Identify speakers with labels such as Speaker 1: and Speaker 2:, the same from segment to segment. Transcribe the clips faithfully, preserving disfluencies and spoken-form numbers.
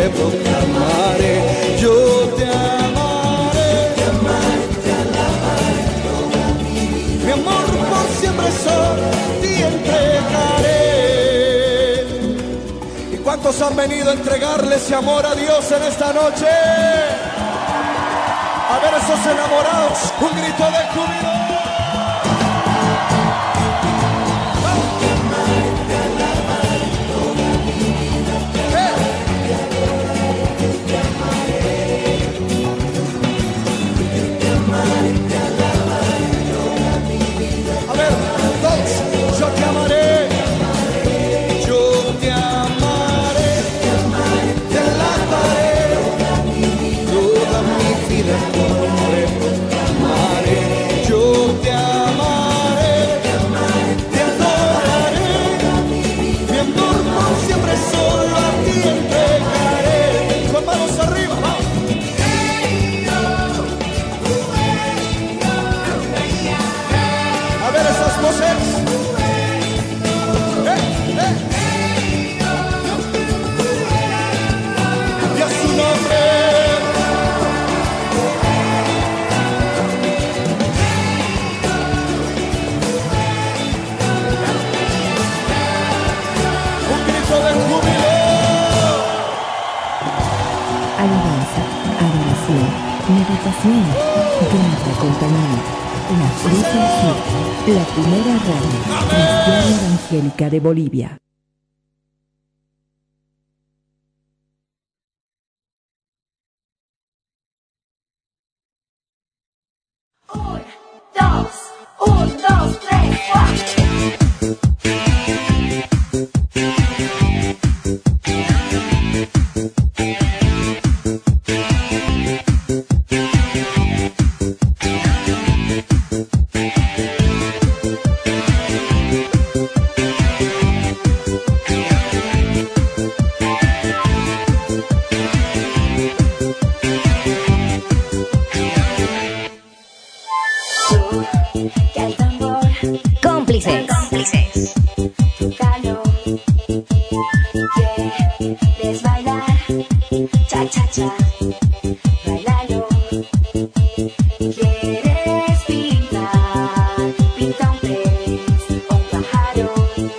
Speaker 1: proclamaré. Yo te amaré, te amaré, te alabaré toda mi vida. Mi amor por siempre solo te entregaré. ¿Y cuántos han venido a entregarle ese amor a Dios en esta noche? A ver esos enamorados, un grito de júbilo. A ver, todos, yo te amaré, yo te amaré, te alabaré, toda mi vida por amaré, yo te amaré, te adoraré, mi amor por siempre solo a ti entregaré. Con manos arriba, vamos. A ver esas voces. Eh, eh. Y a su nombre. Un grito de júbilo.
Speaker 2: Alabanza, adoración, meditación, grata compañía. La Frecuencia, la primera radio cristiana evangélica de Bolivia.
Speaker 3: Un, dos, un, dos, tres, cuatro.
Speaker 4: Cómplices.
Speaker 3: Cómplices. Tócalo. ¿Quieres bailar? Cha, cha, cha. Bailalo. ¿Quieres pintar? Pinta un pez o un pájaro.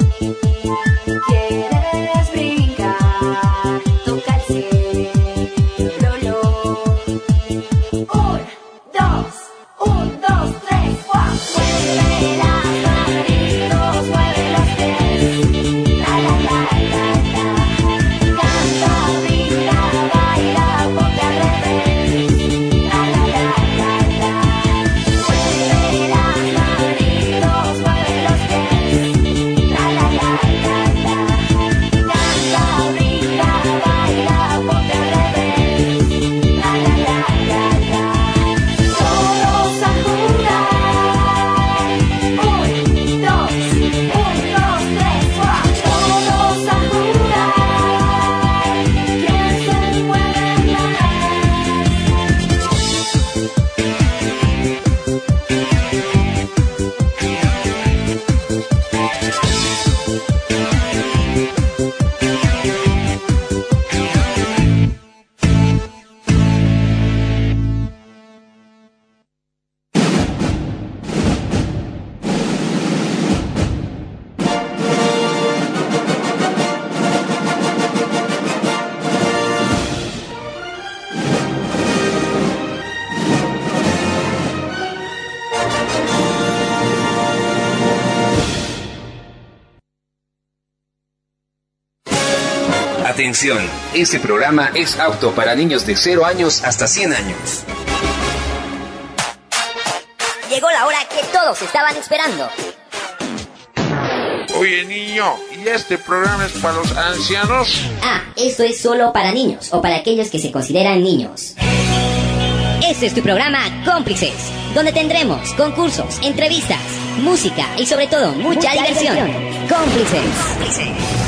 Speaker 3: ¿Quieres brincar? Toca el cielo. Un, dos, un, dos, tres, cuatro. Mueve las manitos, mueve los pies. La, la, la, la, la. Canta, brinda, baila, ponte al revés. La, la, la, la, la. Mueve las manitos, mueve los pies. La, la, la, la, la. Canta, brinda, baila, ponte al revés. La, la, la, la, la. Todos a jugar. Un, dos, un, dos, tres, cuatro. Todos a jugar. ¿Quién se mueve más?
Speaker 5: Atención, este programa es apto para niños de cero años hasta cien años.
Speaker 4: Llegó la hora que todos estaban esperando.
Speaker 6: Oye, niño, ¿y este programa es para los ancianos?
Speaker 4: Ah, eso es solo para niños o para aquellos que se consideran niños. Este es tu programa Cómplices, donde tendremos concursos, entrevistas, música y sobre todo mucha, mucha diversión. diversión. Cómplices. Cómplices.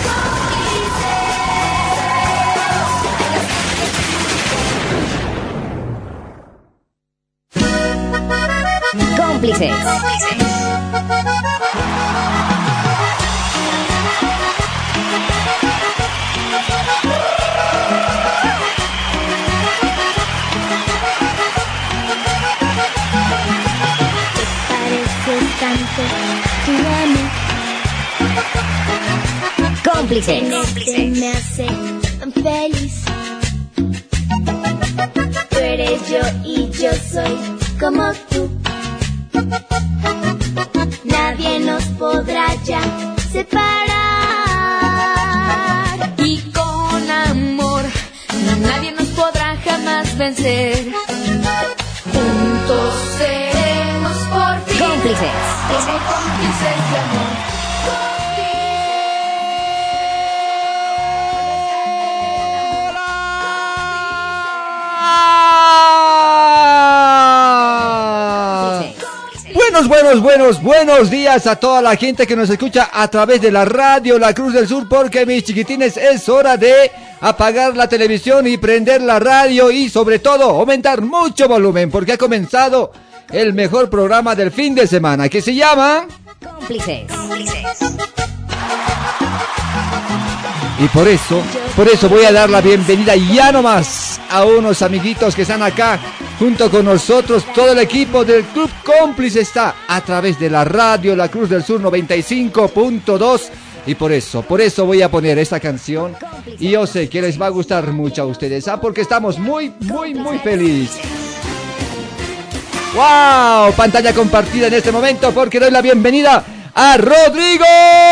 Speaker 4: Cómplices. Cómplices. Cómplices.
Speaker 3: Tenerte me hace tan feliz. Tú eres yo y yo soy como tú. Nadie nos podrá ya separar.
Speaker 7: Y con amor nadie nos podrá jamás vencer. Juntos seremos por fin
Speaker 4: Cómplices.
Speaker 7: como cómplices de amor.
Speaker 8: Buenos, buenos, buenos, buenos días a toda la gente que nos escucha a través de la radio La Cruz del Sur, porque mis chiquitines es hora de apagar la televisión y prender la radio y sobre todo aumentar mucho volumen, porque ha comenzado el mejor programa del fin de semana, que se llama
Speaker 4: Cómplices.
Speaker 8: Y por eso, por eso voy a dar la bienvenida ya nomás a unos amiguitos que están acá junto con nosotros. Todo el equipo del Club Cómplice está a través de la radio La Cruz del Sur noventa y cinco punto dos. Y por eso, por eso voy a poner esta canción. Y yo sé que les va a gustar mucho a ustedes, ¿ah? Porque estamos muy, muy, muy felices. ¡Wow! Pantalla compartida en este momento porque doy la bienvenida a Rodrigo.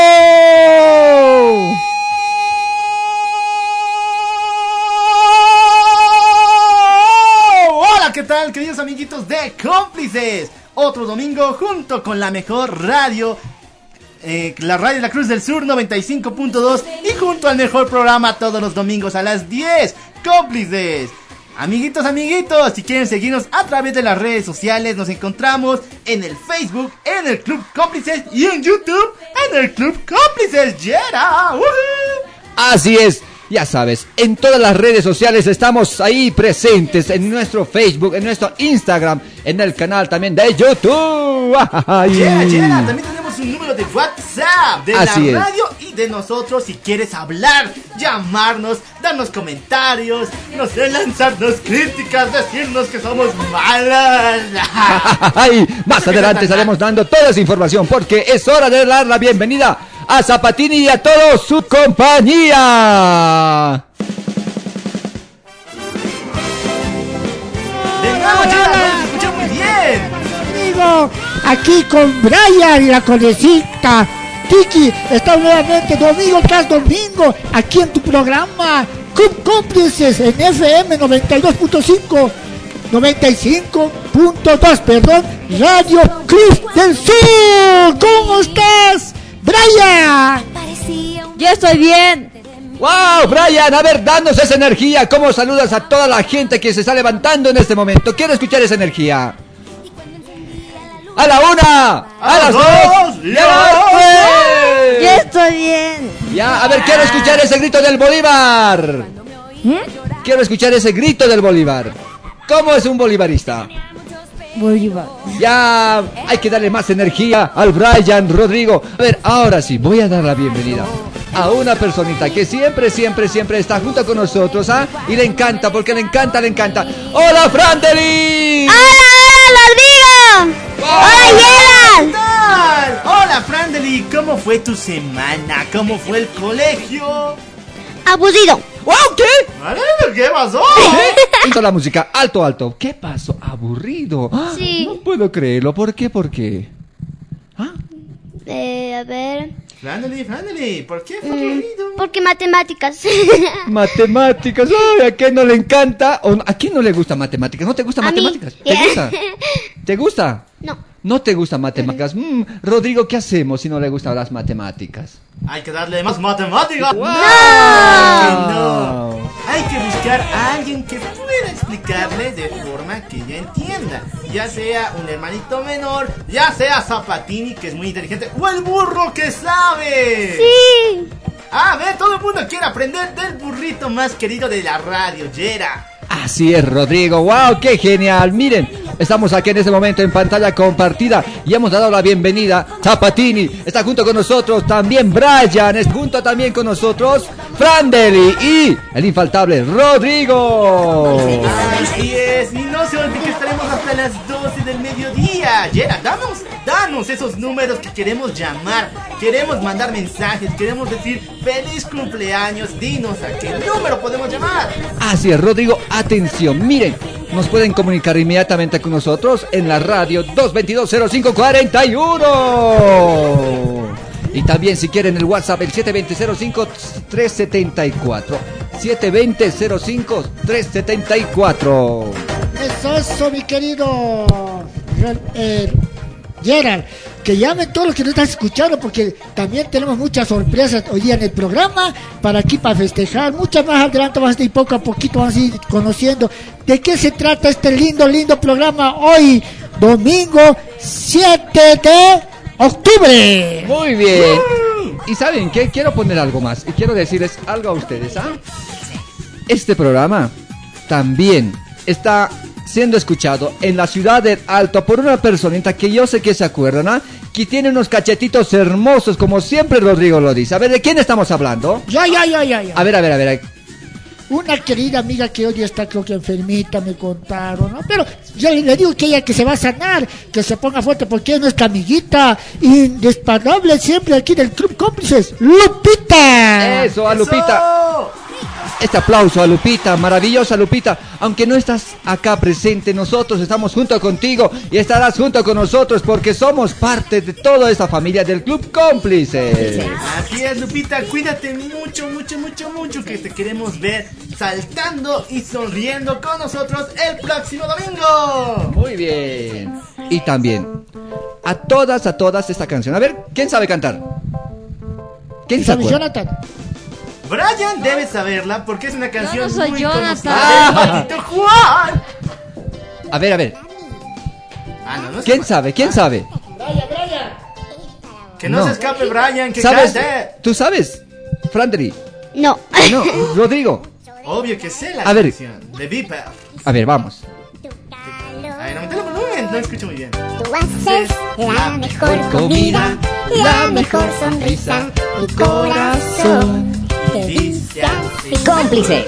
Speaker 9: ¿Qué tal, queridos amiguitos de Cómplices? Otro domingo junto con la mejor radio, eh, la radio La Cruz del Sur noventa y cinco punto dos, y junto al mejor programa todos los domingos a las diez, Cómplices. Amiguitos, amiguitos, si quieren seguirnos a través de las redes sociales, nos encontramos en el Facebook, en el Club Cómplices, y en YouTube, en el Club Cómplices. ¡Yeah! ¡Uh-huh!
Speaker 8: Así es. Ya sabes, en todas las redes sociales estamos ahí presentes, en nuestro Facebook, en nuestro Instagram, en el canal también de YouTube.
Speaker 9: Yeah, yeah. También tenemos un número de WhatsApp de
Speaker 8: Así
Speaker 9: la
Speaker 8: es.
Speaker 9: radio y de nosotros. Si quieres hablar, llamarnos, darnos comentarios, no sé, lanzarnos críticas, decirnos que somos malas.
Speaker 8: Ay, más adelante estaremos dando toda esa información porque es hora de dar la bienvenida a Zapatini y a toda su compañía.
Speaker 9: De nuevo, Chela, nos escucha muy bien.
Speaker 10: Amigo, aquí con Brian, la conecita. Tiki, está nuevamente domingo tras domingo aquí en tu programa Club Cómplices en F M noventa y dos punto cinco, noventa y cinco punto dos, perdón, Radio Cruz del Sur. ¿Cómo estás, Brian?
Speaker 7: Yo estoy bien.
Speaker 8: ¡Wow, Brian! A ver, danos esa energía. ¿Cómo saludas a toda la gente que se está levantando en este momento? Quiero escuchar esa energía. ¡A la una! ¡A,
Speaker 9: ¡A
Speaker 8: las
Speaker 9: dos!
Speaker 8: dos!
Speaker 9: ¡Y
Speaker 8: ¡Y
Speaker 9: a
Speaker 8: a las
Speaker 9: las
Speaker 8: tres!
Speaker 7: Yo estoy bien.
Speaker 8: Ya, a ver, quiero escuchar ese grito del Bolívar. Quiero escuchar ese grito del Bolívar. ¿Cómo es un bolivarista?
Speaker 7: Bolívar.
Speaker 8: Ya, hay que darle más energía al Brian Rodrigo. A ver, ahora sí, voy a dar la bienvenida a una personita que siempre, siempre, siempre está junto con nosotros, ¿ah? Y le encanta, porque le encanta, le encanta. ¡Hola, Frandeli!
Speaker 3: ¡Hola, Rodrigo! ¡Hola,
Speaker 9: ¿Qué tal? Hola, Frandeli, ¿cómo fue tu semana? ¿Cómo fue el colegio?
Speaker 3: Aburrido.
Speaker 8: ¡Wow! ¿Qué?
Speaker 9: ¿Vale? ¿Qué pasó?
Speaker 8: ¿Qué? Hizo la música. Alto, alto. ¿Qué pasó? Aburrido. ¡Ah!
Speaker 3: Sí.
Speaker 8: No puedo creerlo. ¿Por qué? ¿Por qué? ¿Ah?
Speaker 3: Eh, a ver.
Speaker 9: Frandeli, Frandeli, ¿por qué fue aburrido?
Speaker 3: Porque matemáticas.
Speaker 8: Matemáticas. Ay, ¿a quién no le encanta? ¿O ¿A quién no le gusta matemáticas? ¿No te gusta
Speaker 3: A mí.
Speaker 8: matemáticas? ¿Te gusta? ¿Te gusta?
Speaker 3: No.
Speaker 8: ¿No te gustan matemáticas? Mm, Rodrigo, ¿qué hacemos si no le gustan las matemáticas?
Speaker 9: Hay que darle más matemáticas.
Speaker 8: ¡Wow!
Speaker 9: No. Hay que buscar a alguien que pueda explicarle de forma que ella entienda. Ya sea un hermanito menor, ya sea Zapatini, que es muy inteligente, o el burro que sabe.
Speaker 3: Sí.
Speaker 9: A ver, todo el mundo quiere aprender del burrito más querido de la radio, Yera.
Speaker 8: Así es, Rodrigo. ¡Wow! ¡Qué genial! Miren, Estamos aquí en este momento en pantalla compartida y hemos dado la bienvenida. Zapatini está junto con nosotros, también Brian está junto también con nosotros, Frandeli y el infaltable Rodrigo.
Speaker 9: Así es, y no se olviden que estaremos hasta las doce del mediodía. Yera, danos, danos esos números que queremos llamar, queremos mandar mensajes, queremos decir feliz cumpleaños, dinos a qué número podemos llamar.
Speaker 8: Así es, Rodrigo, atención, miren, nos pueden comunicar inmediatamente con nosotros en la radio dos dos dos, cero cinco cuatro uno. Y también si quieren el WhatsApp, el siete dos cero, cero cinco tres siete cuatro. siete dos cero, cero cinco tres siete cuatro.
Speaker 10: Eso, eso, mi querido eh, Gerard. Que llamen todos los que nos están escuchando, porque también tenemos muchas sorpresas hoy día en el programa para aquí, para festejar. Muchas más adelante vamos a ir poco a poquito, vamos a ir conociendo de qué se trata este lindo, lindo programa hoy, domingo siete de octubre.
Speaker 8: Muy bien. Y saben qué, quiero poner algo más y quiero decirles algo a ustedes, ¿ah? Este programa también está siendo escuchado en la ciudad del Alto por una personita que yo sé que se acuerdan, ¿ah? Que tiene unos cachetitos hermosos, como siempre Rodrigo lo dice. A ver, ¿de quién estamos hablando?
Speaker 10: Ya, ya, ya, ya, ya.
Speaker 8: A ver, a ver, a ver.
Speaker 10: Una querida amiga que hoy está, creo que enfermita, me contaron, ¿no? Pero yo le digo que ella que se va a sanar, que se ponga fuerte, porque es nuestra amiguita indesparable siempre aquí del Club Cómplices, Lupita.
Speaker 8: Eso, a Lupita.
Speaker 9: ¡Eso!
Speaker 8: Este aplauso a Lupita, maravillosa Lupita. Aunque no estás acá presente, nosotros estamos junto contigo y estarás junto con nosotros porque somos parte de toda esta familia del Club Cómplices.
Speaker 9: Así es, Lupita, cuídate mucho, mucho, mucho, mucho, que te queremos ver saltando y sonriendo con nosotros el próximo domingo.
Speaker 8: Muy bien. Y también a todas, a todas esta canción. A ver, ¿quién sabe cantar? ¿Quién sabe?
Speaker 10: Jonathan.
Speaker 9: Brian debe saberla porque es una canción
Speaker 7: Yo no soy
Speaker 9: muy
Speaker 7: Jonathan.
Speaker 9: conocida del Patito Juan.
Speaker 8: A ver, a ver.
Speaker 9: Ah, no, no
Speaker 8: ¿Quién sabe? ¿Quién sabe?
Speaker 10: Brian, Brian.
Speaker 9: Que no,
Speaker 8: No.
Speaker 9: se escape Brian, que
Speaker 8: ¿Sabes?
Speaker 9: cante.
Speaker 8: ¿Tú sabes? Frandri.
Speaker 3: No.
Speaker 8: No, Rodrigo.
Speaker 9: Obvio que sé la
Speaker 8: A ver.
Speaker 9: canción de Viper.
Speaker 8: A ver, vamos.
Speaker 9: A ver, aumentale el volumen, no escucho muy bien.
Speaker 3: Tú haces la mejor comida, la mejor sonrisa, mi corazón te dice así.
Speaker 4: Cómplices.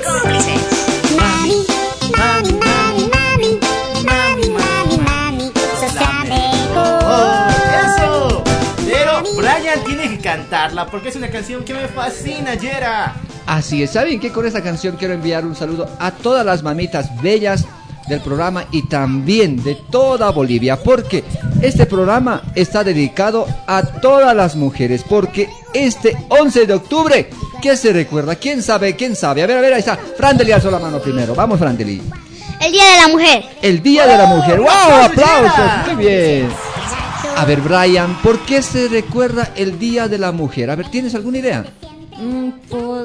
Speaker 3: Mami, mami, mami, mami, mami, mami, mami, sos la mejor.
Speaker 9: ¡Oh, eso! Pero Brian tiene que cantarla porque es una canción que me fascina, Yera.
Speaker 8: Así es, ¿saben qué? Con esta canción quiero enviar un saludo a todas las mamitas bellas del programa y también de toda Bolivia, porque este programa está dedicado a todas las mujeres, porque este once de octubre, ¿qué se recuerda? ¿Quién sabe? ¿Quién sabe? A ver, a ver, ahí está. Frandeli alzó la mano primero. Vamos, Frandeli.
Speaker 3: El Día de la Mujer.
Speaker 8: El Día de la Mujer. ¡Wow!
Speaker 9: ¡Aplausos!
Speaker 8: ¡Aplausos! Muy bien. A ver, Brian, ¿por qué se recuerda el Día de la Mujer? A ver, ¿tienes alguna idea?
Speaker 7: Mm, por...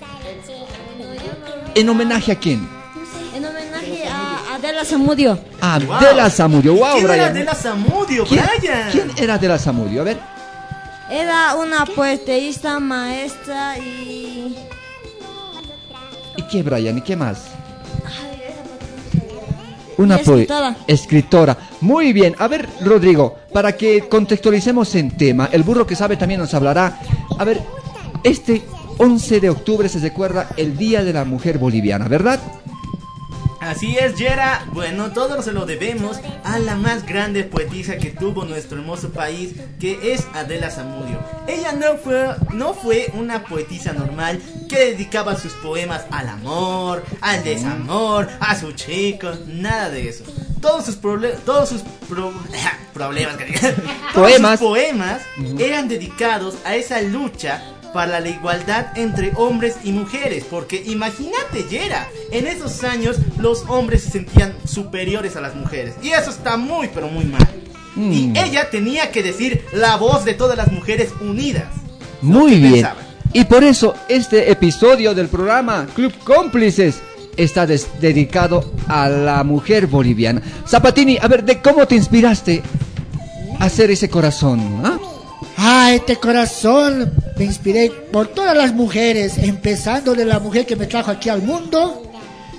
Speaker 8: ¿En homenaje a quién?
Speaker 7: En homenaje a Adela Zamudio.
Speaker 8: A
Speaker 9: Wow.
Speaker 8: Adela Zamudio. ¡Wow,
Speaker 9: ¿Quién era
Speaker 8: Brian!
Speaker 9: Adela Zamudio,
Speaker 8: ¿Quién,
Speaker 9: Brian?
Speaker 8: ¿Quién era Adela Zamudio? A ver.
Speaker 7: Era una poetista, maestra y...
Speaker 8: ¿Y qué, Brian? ¿Y qué más? Una
Speaker 7: Y escritora.
Speaker 8: poe- escritora. Muy bien. A ver, Rodrigo, para que contextualicemos en tema, el burro que sabe también nos hablará. A ver, este once de octubre se recuerda el Día de la Mujer Boliviana, ¿verdad?
Speaker 9: Así es, Yera. Bueno, todo se lo debemos a la más grande poetisa que tuvo nuestro hermoso país, que es Adela Zamudio. Ella no fue, no fue una poetisa normal que dedicaba sus poemas al amor, al desamor, a su chico, nada de eso. Todos sus, proble- todos sus pro- problemas, todos
Speaker 8: Poemas.
Speaker 9: sus poemas eran dedicados a esa lucha para la igualdad entre hombres y mujeres, porque imagínate, Yera, en esos años los hombres se sentían superiores a las mujeres, y eso está muy pero muy mal.
Speaker 8: Mm.
Speaker 9: Y ella tenía que decir la voz de todas las mujeres unidas.
Speaker 8: Muy
Speaker 9: ¿Qué
Speaker 8: bien.
Speaker 9: pensaban?
Speaker 8: Y por eso este episodio del programa Club Cómplices está des- dedicado a la mujer boliviana. Zapatini, a ver, ¿de cómo te inspiraste a hacer ese corazón? ¿Ah?
Speaker 10: Ah, este corazón me inspiré por todas las mujeres, empezando de la mujer que me trajo aquí al mundo,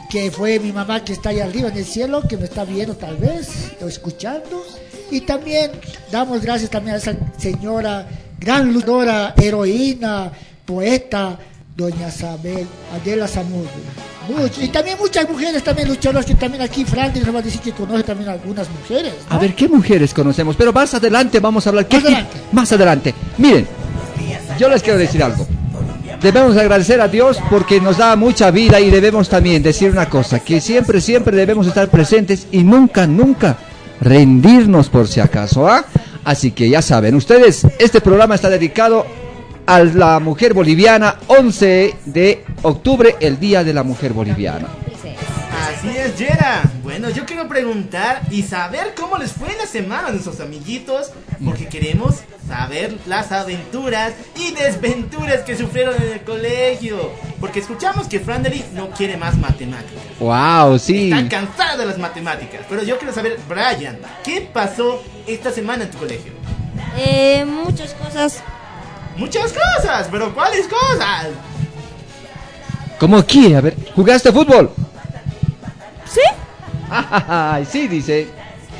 Speaker 10: que fue mi mamá que está allá arriba en el cielo, que me está viendo tal vez, o escuchando. Y también damos gracias también a esa señora, gran luchadora, heroína, poeta, doña Isabel Adela Zamudio. Mucho. Y también muchas mujeres también luchadoras que también aquí Franklin nos va a decir que conoce también algunas mujeres, ¿no?
Speaker 8: A ver, ¿qué mujeres conocemos? Pero más adelante vamos a hablar. ¿Qué
Speaker 10: Más adelante.
Speaker 8: tip- Más adelante. Miren, yo les quiero decir algo. Debemos agradecer a Dios porque nos da mucha vida y debemos también decir una cosa, que siempre, siempre debemos estar presentes y nunca, nunca rendirnos por si acaso, ¿ah? Así que ya saben, ustedes, este programa está dedicado a la mujer boliviana, once de octubre, el Día de la Mujer Boliviana.
Speaker 9: Así es, Yera. Bueno, yo quiero preguntar y saber cómo les fue la semana a nuestros amiguitos, porque queremos saber las aventuras y desventuras que sufrieron en el colegio. Porque escuchamos que Frandery no quiere más matemáticas.
Speaker 8: Wow, sí.
Speaker 9: Están cansados de las matemáticas. Pero yo quiero saber, Brian, ¿qué pasó esta semana en tu colegio?
Speaker 11: Eh, muchas cosas.
Speaker 9: Muchas cosas, pero ¿cuáles cosas?
Speaker 8: ¿Cómo qué? A ver, ¿jugaste fútbol?
Speaker 11: ¿Sí?
Speaker 8: Ay, sí, dice.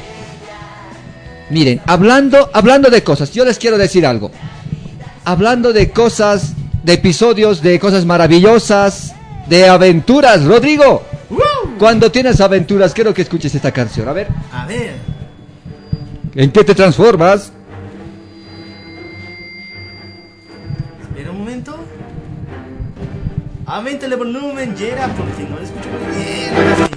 Speaker 8: Miren, hablando, hablando de cosas, yo les quiero decir algo. Hablando de cosas, de episodios, de cosas maravillosas, de aventuras, Rodrigo.
Speaker 9: ¡Wow!
Speaker 8: Cuando tienes aventuras, quiero que escuches esta canción. A ver.
Speaker 9: A ver.
Speaker 8: ¿En qué te transformas?
Speaker 9: Espera un momento. Aumentale el volumen, Yera, porque no lo escucho muy bien.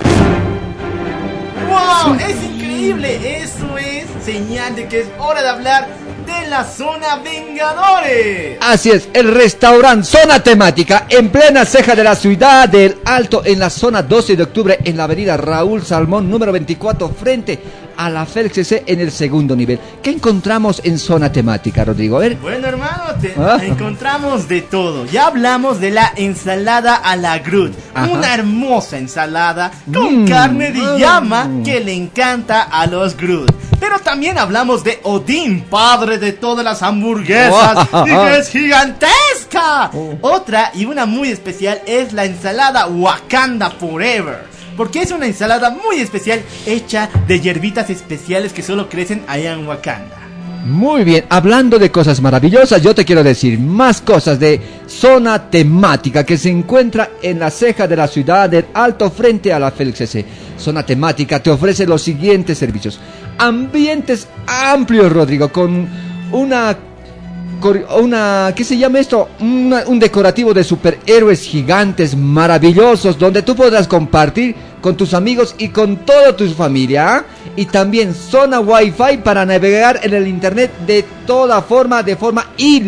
Speaker 9: ¡Wow! ¡Es increíble! Eso es señal de que es hora de hablar de la zona Vengadores.
Speaker 8: Así es, el restaurante Zona Temática en plena ceja de la ciudad del Alto, en la zona doce de octubre, en la avenida Raúl Salmón, número veinticuatro, frente a la Félix C C, en el segundo nivel. ¿Qué encontramos en Zona Temática, Rodrigo? A ver.
Speaker 9: Bueno, hermano, te
Speaker 8: Ah.
Speaker 9: encontramos de todo. Ya hablamos de la ensalada a la Groot.
Speaker 8: Ajá.
Speaker 9: Una hermosa ensalada con
Speaker 8: Mm.
Speaker 9: carne de
Speaker 8: Mm.
Speaker 9: llama que le encanta a los Groot. Pero también hablamos de Odín, padre de todas las hamburguesas,
Speaker 8: Wow.
Speaker 9: y que es gigantesca.
Speaker 8: Oh.
Speaker 9: Otra y una muy especial es la ensalada Wakanda Forever. Porque es una ensalada muy especial hecha de hierbitas especiales que solo crecen allá en Wakanda.
Speaker 8: Muy bien, hablando de cosas maravillosas, yo te quiero decir más cosas de Zona Temática que se encuentra en la ceja de la ciudad del Alto, frente a la Félix C C. Zona Temática te ofrece los siguientes servicios: ambientes amplios, Rodrigo, con una cor- una ¿qué se llama esto? Una- un decorativo de superhéroes gigantes maravillosos donde tú podrás compartir con tus amigos y con toda tu familia, ¿ah? Y también zona Wi-Fi para navegar en el internet de toda forma, de forma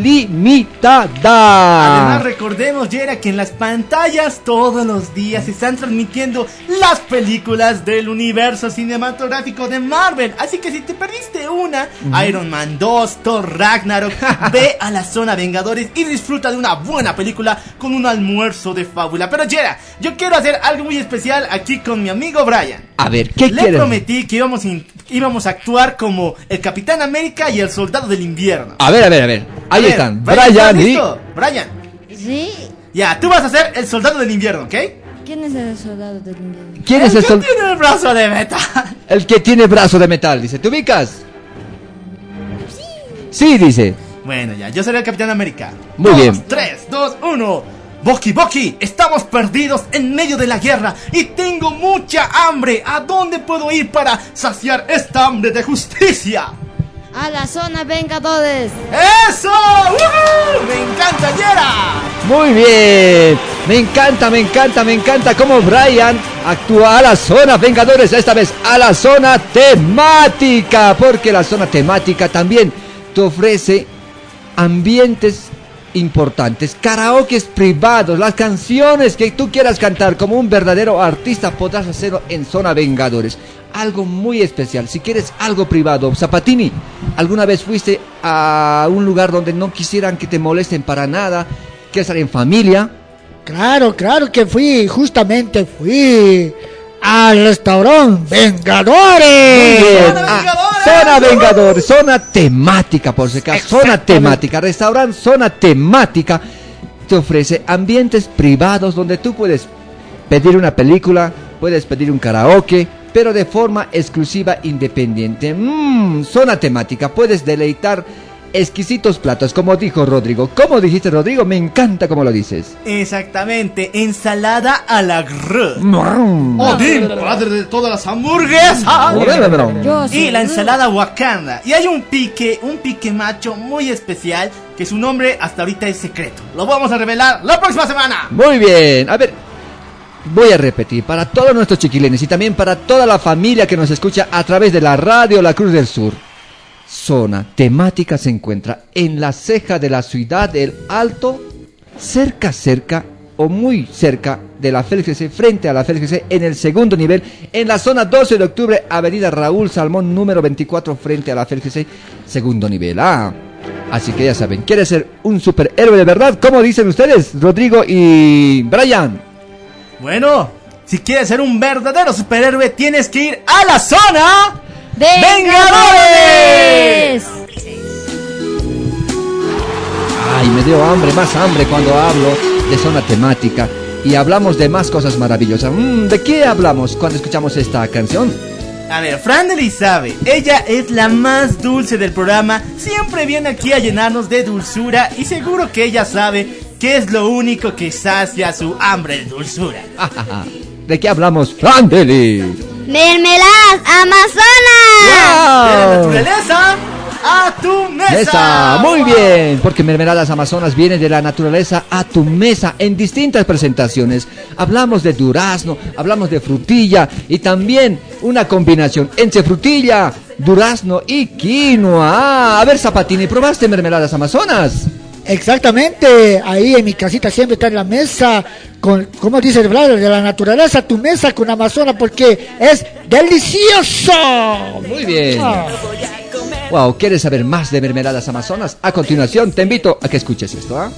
Speaker 8: ilimitada.
Speaker 9: Además, recordemos, Yera, que en las pantallas todos los días se están transmitiendo las películas del universo cinematográfico de Marvel. Así que si te perdiste una,
Speaker 8: Ujú.
Speaker 9: Iron Man dos, Thor Ragnarok, ve a la zona Vengadores y disfruta de una buena película con un almuerzo de fábula. Pero Yera, yo quiero hacer algo muy especial aquí con mi amigo Brian.
Speaker 8: A ver, ¿qué
Speaker 9: Le
Speaker 8: quieres?
Speaker 9: prometí que íbamos, in- íbamos a actuar como el Capitán América y el Soldado del Invierno.
Speaker 8: A ver, a ver, a ver.
Speaker 9: A
Speaker 8: Ahí
Speaker 9: ver,
Speaker 8: están.
Speaker 9: ¿estás
Speaker 8: Brian y...
Speaker 9: listo? Brian.
Speaker 11: ¿Sí?
Speaker 9: Ya, tú vas a ser el Soldado del Invierno, ¿ok?
Speaker 11: ¿Quién es el soldado del invierno?
Speaker 8: ¿Quién es el
Speaker 9: que
Speaker 8: sol-
Speaker 9: tiene el brazo de metal?
Speaker 8: El que tiene brazo de metal, dice. ¿Te ubicas? Sí, dice.
Speaker 9: Bueno, ya, yo seré el Capitán América.
Speaker 8: Muy
Speaker 9: Dos,
Speaker 8: bien.
Speaker 9: tres, dos, uno. Boki, Boki, estamos perdidos en medio de la guerra y tengo mucha hambre. ¿A dónde puedo ir para saciar esta hambre de justicia?
Speaker 11: A la zona Vengadores.
Speaker 9: ¡Eso! ¡Woohoo! ¡Me encanta, Yera!
Speaker 8: Muy bien. Me encanta, me encanta, me encanta cómo Brian actúa a la zona Vengadores, esta vez a la zona temática, porque la zona temática también te ofrece ambientes importantes, karaokes privados, las canciones que tú quieras cantar como un verdadero artista podrás hacerlo en zona Vengadores. Algo muy especial. Si quieres algo privado, Zapatini, ¿alguna vez fuiste a un lugar donde no quisieran que te molesten para nada? ¿Quieres estar en familia?
Speaker 10: Claro, claro que fui, justamente fui al restaurante Vengadores.
Speaker 8: Muy bien.
Speaker 9: ¡Zona
Speaker 8: Ah,
Speaker 9: Vengadores!
Speaker 8: zona Vengadores, zona temática, por si acaso. Zona
Speaker 10: Exactamente.
Speaker 8: temática, restaurante, zona temática. Te ofrece ambientes privados donde tú puedes pedir una película, puedes pedir un karaoke, pero de forma exclusiva independiente. Mmm, zona temática, puedes deleitar exquisitos platos, como dijo Rodrigo. ¿Cómo dijiste, Rodrigo? Me encanta cómo lo dices.
Speaker 9: Exactamente, ensalada a la grr.
Speaker 8: Mm.
Speaker 9: Odín, padre de todas las hamburguesas.
Speaker 11: Yo soy
Speaker 9: Y la
Speaker 11: Grr.
Speaker 9: ensalada Wakanda. Y hay un pique, un pique macho muy especial, que su nombre hasta ahorita es secreto. Lo vamos a revelar la próxima semana.
Speaker 8: Muy bien, a ver, voy a repetir para todos nuestros chiquilines y también para toda la familia que nos escucha a través de la radio La Cruz del Sur. Zona temática se encuentra en la ceja de la ciudad del Alto, cerca, cerca o muy cerca de la Félix G C, frente a la Félix G C, en el segundo nivel, en la zona doce de octubre, avenida Raúl Salmón, número veinticuatro, frente a la Félix G C, segundo nivel. Ah, así que ya saben, ¿quieres ser un superhéroe de verdad? ¿Cómo dicen ustedes, Rodrigo y Brian?
Speaker 9: Bueno, si quieres ser un verdadero superhéroe, tienes que ir a la zona ¡Vengadores!
Speaker 8: Ay, me dio hambre, más hambre cuando hablo de zona temática y hablamos de más cosas maravillosas. Mm, ¿de qué hablamos cuando escuchamos esta canción?
Speaker 9: A ver, Frandely sabe, ella es la más dulce del programa, siempre viene aquí a llenarnos de dulzura y seguro que ella sabe qué es lo único que sacia su hambre de dulzura.
Speaker 8: ¿De qué hablamos, Frandely?
Speaker 3: ¡Mermeladas Amazonas!
Speaker 9: De la
Speaker 8: ¡Wow!
Speaker 9: naturaleza a tu mesa.
Speaker 8: Mesa, muy bien, porque Mermeladas Amazonas viene de la naturaleza a tu mesa en distintas presentaciones. Hablamos de durazno, hablamos de frutilla y también una combinación entre frutilla, durazno y quinoa. Ah, a ver, Zapatini, ¿probaste Mermeladas Amazonas?
Speaker 10: Exactamente, ahí en mi casita siempre está en la mesa, con, como dice el brother, de la naturaleza, tu mesa con Amazonas, porque es delicioso.
Speaker 8: Muy bien.
Speaker 10: Ah.
Speaker 8: Wow, ¿quieres saber más de Mermeladas Amazonas? A continuación te invito a que escuches esto, ¿ah?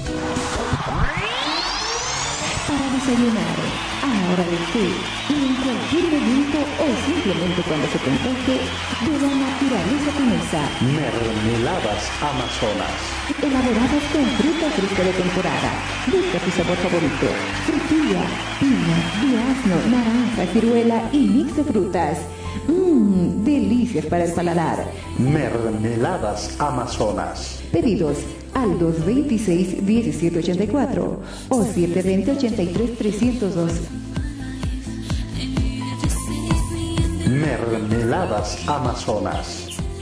Speaker 2: Para desayunar, a la hora del té, en cualquier momento o simplemente cuando se te antoje, de la naturaleza tu mesa.
Speaker 12: Mermeladas Amazonas.
Speaker 2: Elaboradas con fruta fresca de temporada. Busca tu sabor favorito. Frutilla, piña, durazno, naranja, ciruela y mix de frutas. Mmm, delicias para el paladar.
Speaker 12: Mermeladas Amazonas.
Speaker 2: Pedidos al dos veintiséis, diecisiete ochenta y cuatro o siete veinte, ochenta y tres, trescientos dos.
Speaker 12: Mermeladas Amazonas.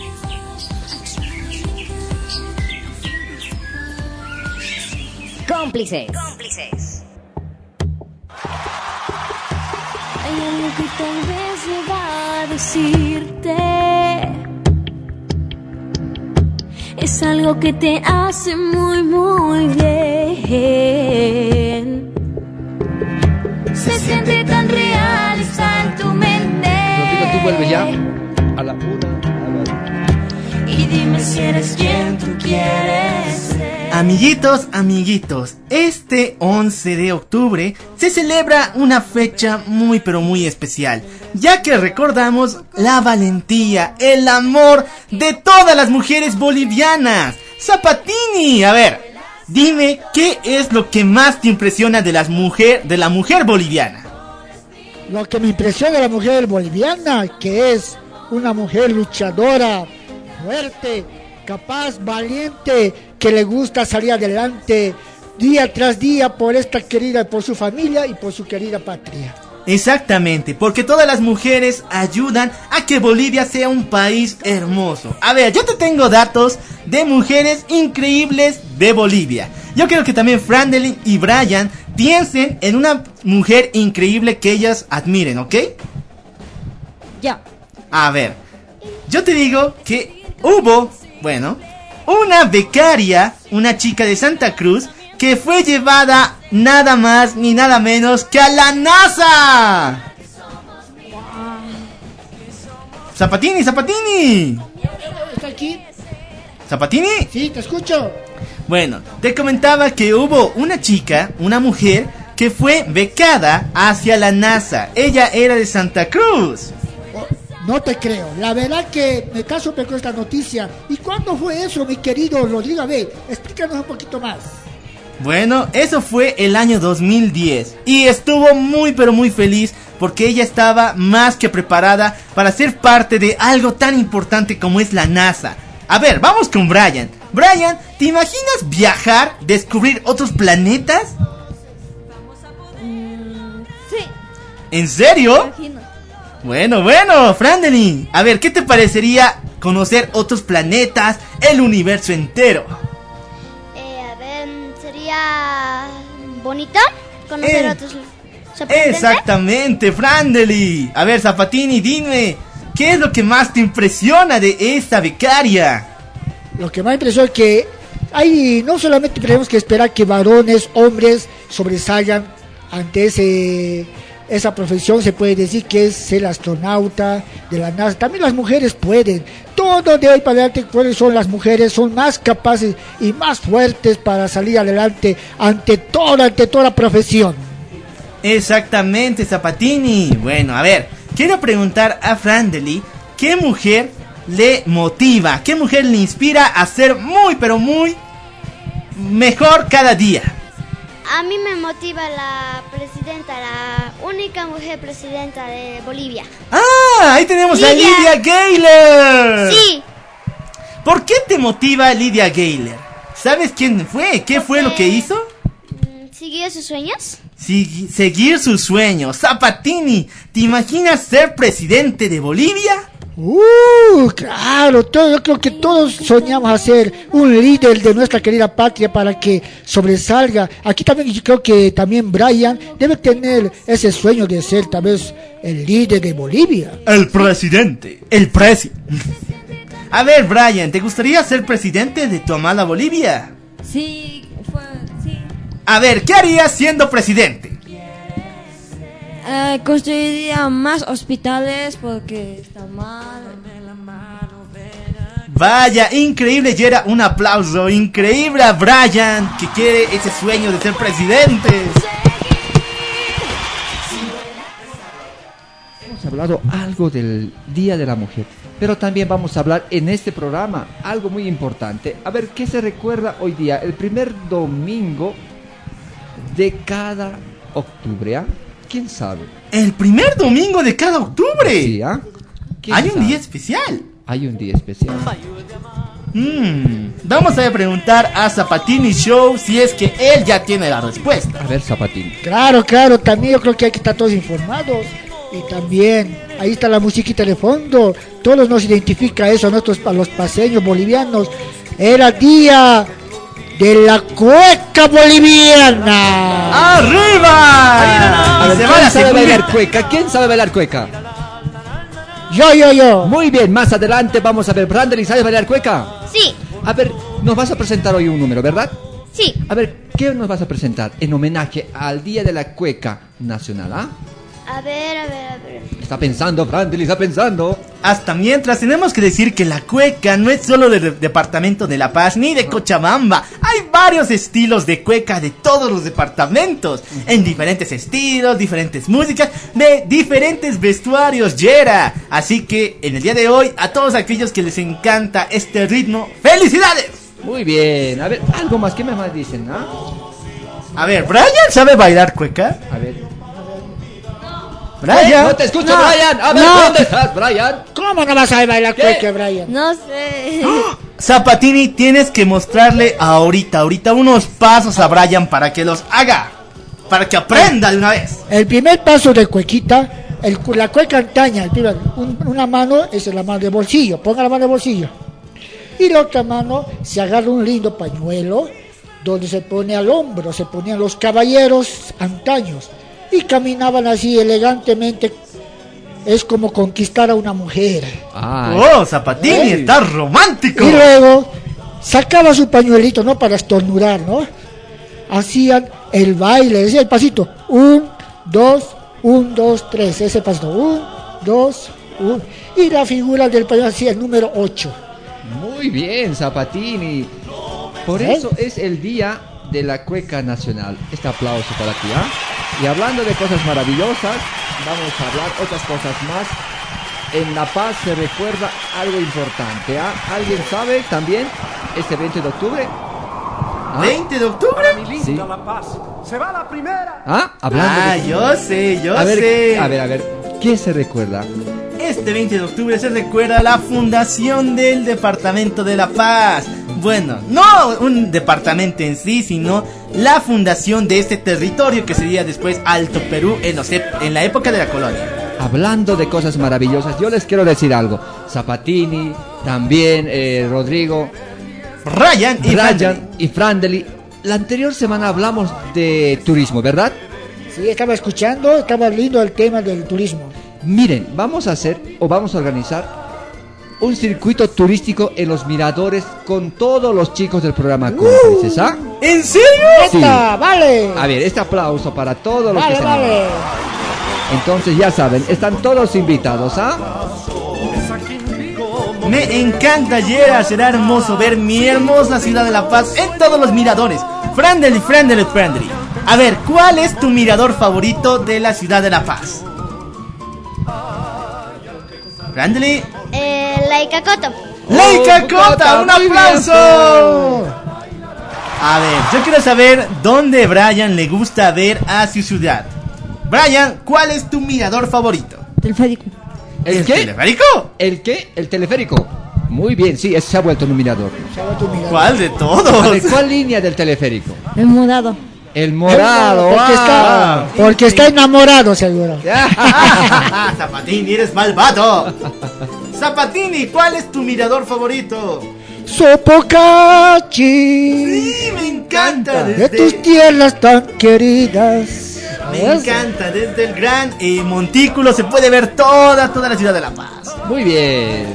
Speaker 4: Cómplices. Cómplices.
Speaker 7: Hay algo que tal vez deba decirte. Es algo que te hace muy, muy bien. Se siente tan real, está en tu mente.
Speaker 8: Rodrigo, tú vuelves ya a la una.
Speaker 7: Y dime si eres quien tú quieres ser.
Speaker 9: Amiguitos, amiguitos, este once de octubre se celebra una fecha muy pero muy especial, ya que recordamos la valentía, el amor de todas las mujeres bolivianas. Zapatini, a ver, dime qué es lo que más te impresiona de las mujer, de la mujer boliviana.
Speaker 10: Lo que me impresiona de la mujer boliviana, que es una mujer luchadora, fuerte, capaz, valiente, que le gusta salir adelante día tras día por esta querida, por su familia y por su querida patria.
Speaker 9: Exactamente, porque todas las mujeres ayudan a que Bolivia sea un país hermoso. A ver, yo te tengo datos de mujeres increíbles de Bolivia. Yo quiero que también Frandely y Brian piensen en una mujer increíble que ellas admiren, ¿ok?
Speaker 11: Ya.
Speaker 9: A ver, yo te digo que hubo, bueno, una becaria, una chica de Santa Cruz, que fue llevada nada más ni nada menos que a la NASA. Zapatini, Zapatini.
Speaker 10: ¿Está aquí?
Speaker 9: ¿Zapatini?
Speaker 10: Sí, te escucho.
Speaker 9: Bueno, te comentaba que hubo una chica, una mujer, que fue becada hacia la NASA. Ella era de Santa Cruz.
Speaker 10: No te creo, la verdad que me caso con esta noticia. ¿Y cuándo fue eso, mi querido Rodrigo? A ver, explícanos un poquito más.
Speaker 9: Bueno, eso fue el año dos mil diez y estuvo muy pero muy feliz porque ella estaba más que preparada para ser parte de algo tan importante como es la NASA. A ver, vamos con Brian. Brian, ¿te imaginas viajar, descubrir otros planetas?
Speaker 11: Mm, sí.
Speaker 9: ¿En serio?
Speaker 11: Imagino.
Speaker 9: Bueno, bueno, Frandelin, a ver, ¿qué te parecería conocer otros planetas, el universo entero?
Speaker 3: Eh, a ver, sería bonito conocer
Speaker 9: Eh,
Speaker 3: otros sorprendentes.
Speaker 9: Exactamente, Frandeli. A ver, Zapatini, dime, ¿qué es lo que más te impresiona de esta becaria?
Speaker 10: Lo que más impresiona es que hay, no solamente tenemos que esperar que varones, hombres sobresalgan ante ese, esa profesión, se puede decir que es ser astronauta de la NASA. También las mujeres pueden, todo de hoy para adelante pueden, son las mujeres, son más capaces y más fuertes para salir adelante ante toda, ante toda profesión.
Speaker 9: Exactamente, Zapatini. Bueno, a ver, quiero preguntar a Frandeli, ¿qué mujer le motiva? ¿Qué mujer le inspira a ser muy, pero muy mejor cada día?
Speaker 3: A mí me motiva la presidenta, la única mujer presidenta de Bolivia.
Speaker 9: ¡Ah! Ahí tenemos a
Speaker 3: Lidia.
Speaker 9: Lidia Gayler.
Speaker 3: Sí.
Speaker 9: ¿Por qué te motiva Lidia Gayler? ¿Sabes quién fue? ¿Qué fue lo que hizo?
Speaker 3: ¿Siguió sus sueños?
Speaker 9: Sigui- seguir sus sueños. Zapatini, ¿te imaginas ser presidente de Bolivia?
Speaker 10: Uh, claro, todo, yo creo que todos soñamos a ser un líder de nuestra querida patria para que sobresalga. Aquí también yo creo que también Brian debe tener ese sueño de ser tal vez el líder de Bolivia.
Speaker 9: El presidente. El presi. A ver, Brian, ¿te gustaría ser presidente de tu amada Bolivia?
Speaker 11: Sí, fue, sí.
Speaker 9: A ver, ¿qué harías siendo presidente?
Speaker 11: Eh, construiría más hospitales porque está mal.
Speaker 9: Vaya, increíble, Yera, un aplauso. Increíble a Brian, que quiere ese sueño de ser presidente.
Speaker 8: Hemos hablado algo del Día de la Mujer, pero también vamos a hablar en este programa algo muy importante. A ver, ¿qué se recuerda hoy día? El primer domingo de cada octubre, ¿ah? ¿Quién sabe?
Speaker 9: El primer domingo de cada octubre.
Speaker 8: Sí, ¿ah? ¿Quién
Speaker 9: Hay un
Speaker 8: sabe?
Speaker 9: día especial.
Speaker 8: Hay un día especial.
Speaker 9: Mm, vamos a preguntar a Zapatini Show si es que él ya tiene la respuesta.
Speaker 8: A ver, Zapatini.
Speaker 10: Claro, claro, también yo creo que hay que estar todos informados. Y también, ahí está la musiquita de fondo. Todos nos identifica eso, a nosotros, a los paseños bolivianos. Era día de la cueca boliviana.
Speaker 9: ¡Arriba!
Speaker 8: A ver,
Speaker 9: Se va la
Speaker 8: ¿quién sabe
Speaker 9: segunda.
Speaker 8: bailar cueca? ¿Quién sabe bailar cueca?
Speaker 10: Yo, yo, yo.
Speaker 8: Muy bien, más adelante vamos a ver. Brandon, ¿sabes bailar cueca?
Speaker 3: Sí.
Speaker 8: A ver, nos vas a presentar hoy un número, ¿verdad?
Speaker 3: Sí.
Speaker 8: A ver, ¿qué nos vas a presentar en homenaje al Día de la Cueca Nacional, ah?
Speaker 3: A ver, a ver, a ver.
Speaker 8: Está pensando, Brandon, está pensando.
Speaker 9: Hasta mientras tenemos que decir que la cueca no es solo del departamento de La Paz ni de Cochabamba. Hay varios estilos de cueca de todos los departamentos, en diferentes estilos, diferentes músicas, de diferentes vestuarios, Yera. Así que en el día de hoy, a todos aquellos que les encanta este ritmo, ¡felicidades!
Speaker 8: Muy bien, a ver, algo más, ¿qué más dicen, ah?
Speaker 9: A ver, ¿Brian sabe bailar cueca?
Speaker 8: A ver.
Speaker 9: Brian.
Speaker 8: No te escucho,
Speaker 10: No.
Speaker 8: Brian. A ver,
Speaker 10: No.
Speaker 8: ¿dónde estás, Brian?
Speaker 10: ¿Cómo no vas a bailar
Speaker 8: ¿Qué?
Speaker 10: cueca, Brian?
Speaker 11: No sé.
Speaker 9: Zapatini, tienes que mostrarle ahorita, ahorita unos pasos a Brian para que los haga, para que aprenda de una vez.
Speaker 10: El primer paso de cuequita, el, cu- la cueca antaña, el primer- un- una mano es la mano de bolsillo, ponga la mano de bolsillo. Y la otra mano se agarra un lindo pañuelo donde se pone al hombro, se ponían los caballeros antaños y caminaban así elegantemente. Es como conquistar a una mujer.
Speaker 8: Ay.
Speaker 9: Oh, Zapatini,
Speaker 10: Ey.
Speaker 9: estás romántico.
Speaker 10: Y luego sacaba su pañuelito, ¿no? Para estornudar, ¿no? Hacían el baile, decía el pasito. Un, dos, un, dos, tres. Ese pasito. Un, dos, un. Y la figura del pañuelo hacía el número ocho.
Speaker 8: Muy bien, Zapatini. Por
Speaker 10: ¿Eh?
Speaker 8: eso es el Día de la Cueca Nacional. Este aplauso para ti, ¿ah? Y hablando de cosas maravillosas, vamos a hablar otras cosas más. En La Paz se recuerda algo importante, ¿ah? ¿Alguien sabe también este veinte de octubre? ¿Ah?
Speaker 9: ¿veinte de octubre?
Speaker 8: Sí.
Speaker 12: La Paz. Se va la primera.
Speaker 8: ¿Ah? Hablando
Speaker 9: Ah,
Speaker 8: de...
Speaker 9: yo sé, yo
Speaker 8: a ver,
Speaker 9: sé.
Speaker 8: A ver, a ver, ¿qué se recuerda?
Speaker 9: Este veinte de octubre se recuerda la fundación del Departamento de La Paz. Bueno, no un departamento en sí, sino la fundación de este territorio que sería después Alto Perú en, los ep- en la época de la colonia.
Speaker 8: Hablando de cosas maravillosas, yo les quiero decir algo. Zapatini, también eh, Rodrigo,
Speaker 9: Ryan y
Speaker 8: Ryan
Speaker 9: Frandeli.
Speaker 8: y Frandeli. La anterior semana hablamos de turismo, ¿verdad?
Speaker 10: Sí, estaba escuchando, estaba lindo el tema del turismo.
Speaker 8: Miren, vamos a hacer o vamos a organizar un circuito turístico en los miradores con todos los chicos del programa Cómplices, ¿ah?
Speaker 9: ¿En serio?
Speaker 8: Sí.
Speaker 10: ¡Neta! ¡Vale!
Speaker 8: A ver, este aplauso para todos los
Speaker 10: Vale,
Speaker 8: que se
Speaker 10: vale.
Speaker 8: animan. Entonces ya saben, están todos invitados, ¿ah?
Speaker 9: Me encanta, Yera. Será hermoso ver mi hermosa ciudad de La Paz en todos los miradores. Frandeli, Frandeli, Frandeli. A ver, ¿cuál es tu mirador favorito de la ciudad de La Paz? Frandeli.
Speaker 3: Eh, la Icacoto.
Speaker 9: ¡Leica
Speaker 8: Oh,
Speaker 9: Cota!
Speaker 8: Cota,
Speaker 9: ¡Un
Speaker 8: muy bien,
Speaker 9: aplauso! A ver, yo quiero saber dónde Brian le gusta ver a su ciudad. Brian, ¿cuál es tu mirador favorito?
Speaker 11: Teleférico.
Speaker 8: ¿El,
Speaker 9: ¿El
Speaker 8: qué?
Speaker 9: teleférico?
Speaker 8: ¿El qué? El teleférico. Muy bien, sí, ese se ha vuelto un mirador.
Speaker 9: ¿Cuál de
Speaker 8: A
Speaker 9: todos?
Speaker 8: ver, ¿cuál línea del teleférico?
Speaker 11: El morado.
Speaker 8: El morado.
Speaker 10: Porque,
Speaker 8: ah.
Speaker 10: está, porque está enamorado, seguro.
Speaker 9: Zapatini, eres malvado. Zapatini, ¿cuál es tu mirador favorito?
Speaker 10: Sopocachi,
Speaker 9: Sí, me encanta.
Speaker 10: de
Speaker 9: Desde,
Speaker 10: tus tierras tan queridas.
Speaker 9: me encanta. Desde el gran eh, montículo se puede ver toda, toda la ciudad de La Paz.
Speaker 8: Muy bien.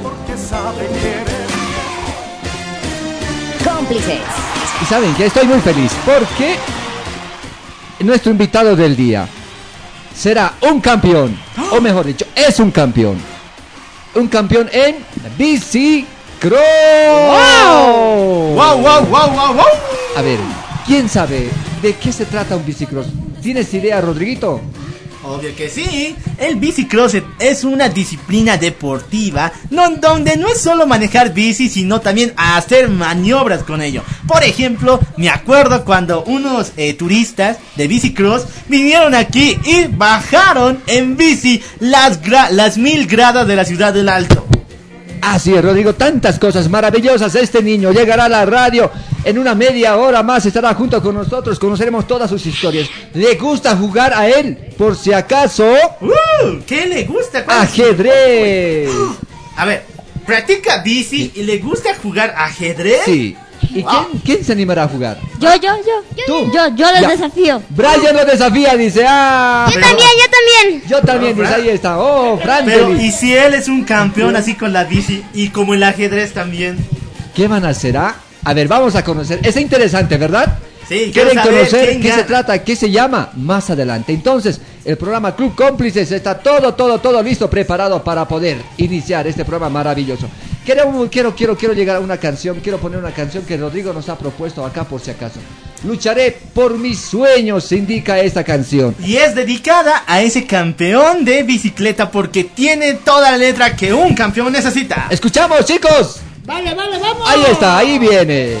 Speaker 4: Cómplices.
Speaker 8: Y saben que estoy muy feliz porque nuestro invitado del día será un campeón, o mejor dicho, es un campeón. Un campeón en bicicross.
Speaker 9: ¡Wow! ¡Wow, wow, wow, wow, wow!
Speaker 8: A ver, ¿quién sabe de qué se trata un bicicross? ¿Tienes idea, Rodriguito?
Speaker 9: Obvio que sí. El bicicross es una disciplina deportiva no- donde no es solo manejar bici, sino también hacer maniobras con ello. Por ejemplo, me acuerdo cuando unos eh, turistas de bicicross vinieron aquí y bajaron en bici las, gra- las mil gradas de la ciudad del Alto.
Speaker 8: Así es, Rodrigo, tantas cosas maravillosas. Este niño llegará a la radio en una media hora más, estará junto con nosotros, conoceremos todas sus historias. ¿Le gusta jugar a él? Por si acaso...
Speaker 9: Uh, ¿Qué le gusta? ¿Cuál es su-
Speaker 8: ¡Ajedrez!
Speaker 9: A ver, practica bici y le gusta jugar ajedrez.
Speaker 8: Sí. ¿Y
Speaker 9: Wow.
Speaker 8: quién, quién se animará a jugar?
Speaker 11: Yo, yo, yo.
Speaker 8: ¿Tú?
Speaker 11: Yo, yo les
Speaker 8: Ya.
Speaker 11: desafío.
Speaker 8: Brian lo desafía, dice. ¡Ah!
Speaker 3: Yo también, yo también.
Speaker 8: Yo también,
Speaker 9: No,
Speaker 8: dice,
Speaker 9: Fran.
Speaker 8: ahí está. ¡Oh,
Speaker 9: Pero,
Speaker 8: Frandeli!
Speaker 9: ¿y si él es un campeón así con la bici y como el ajedrez también?
Speaker 8: ¿Qué van a hacer? ah? A ver, vamos a conocer. Es interesante, ¿verdad?
Speaker 9: Sí, quiero
Speaker 8: ¿Quieren
Speaker 9: saber
Speaker 8: conocer
Speaker 9: quién
Speaker 8: qué
Speaker 9: gana.
Speaker 8: se trata? ¿Qué se llama? Más adelante. Entonces, el programa Club Cómplices está todo, todo, todo listo, preparado para poder iniciar este programa maravilloso. Quiero, quiero, quiero, quiero llegar a una canción, quiero poner una canción que Rodrigo nos ha propuesto acá por si acaso. Lucharé por mis sueños, se indica esta canción.
Speaker 9: Y es dedicada a ese campeón de bicicleta porque tiene toda la letra que un campeón necesita.
Speaker 8: Escuchamos, chicos.
Speaker 10: Vale, vale, vamos.
Speaker 8: Ahí está, ahí viene.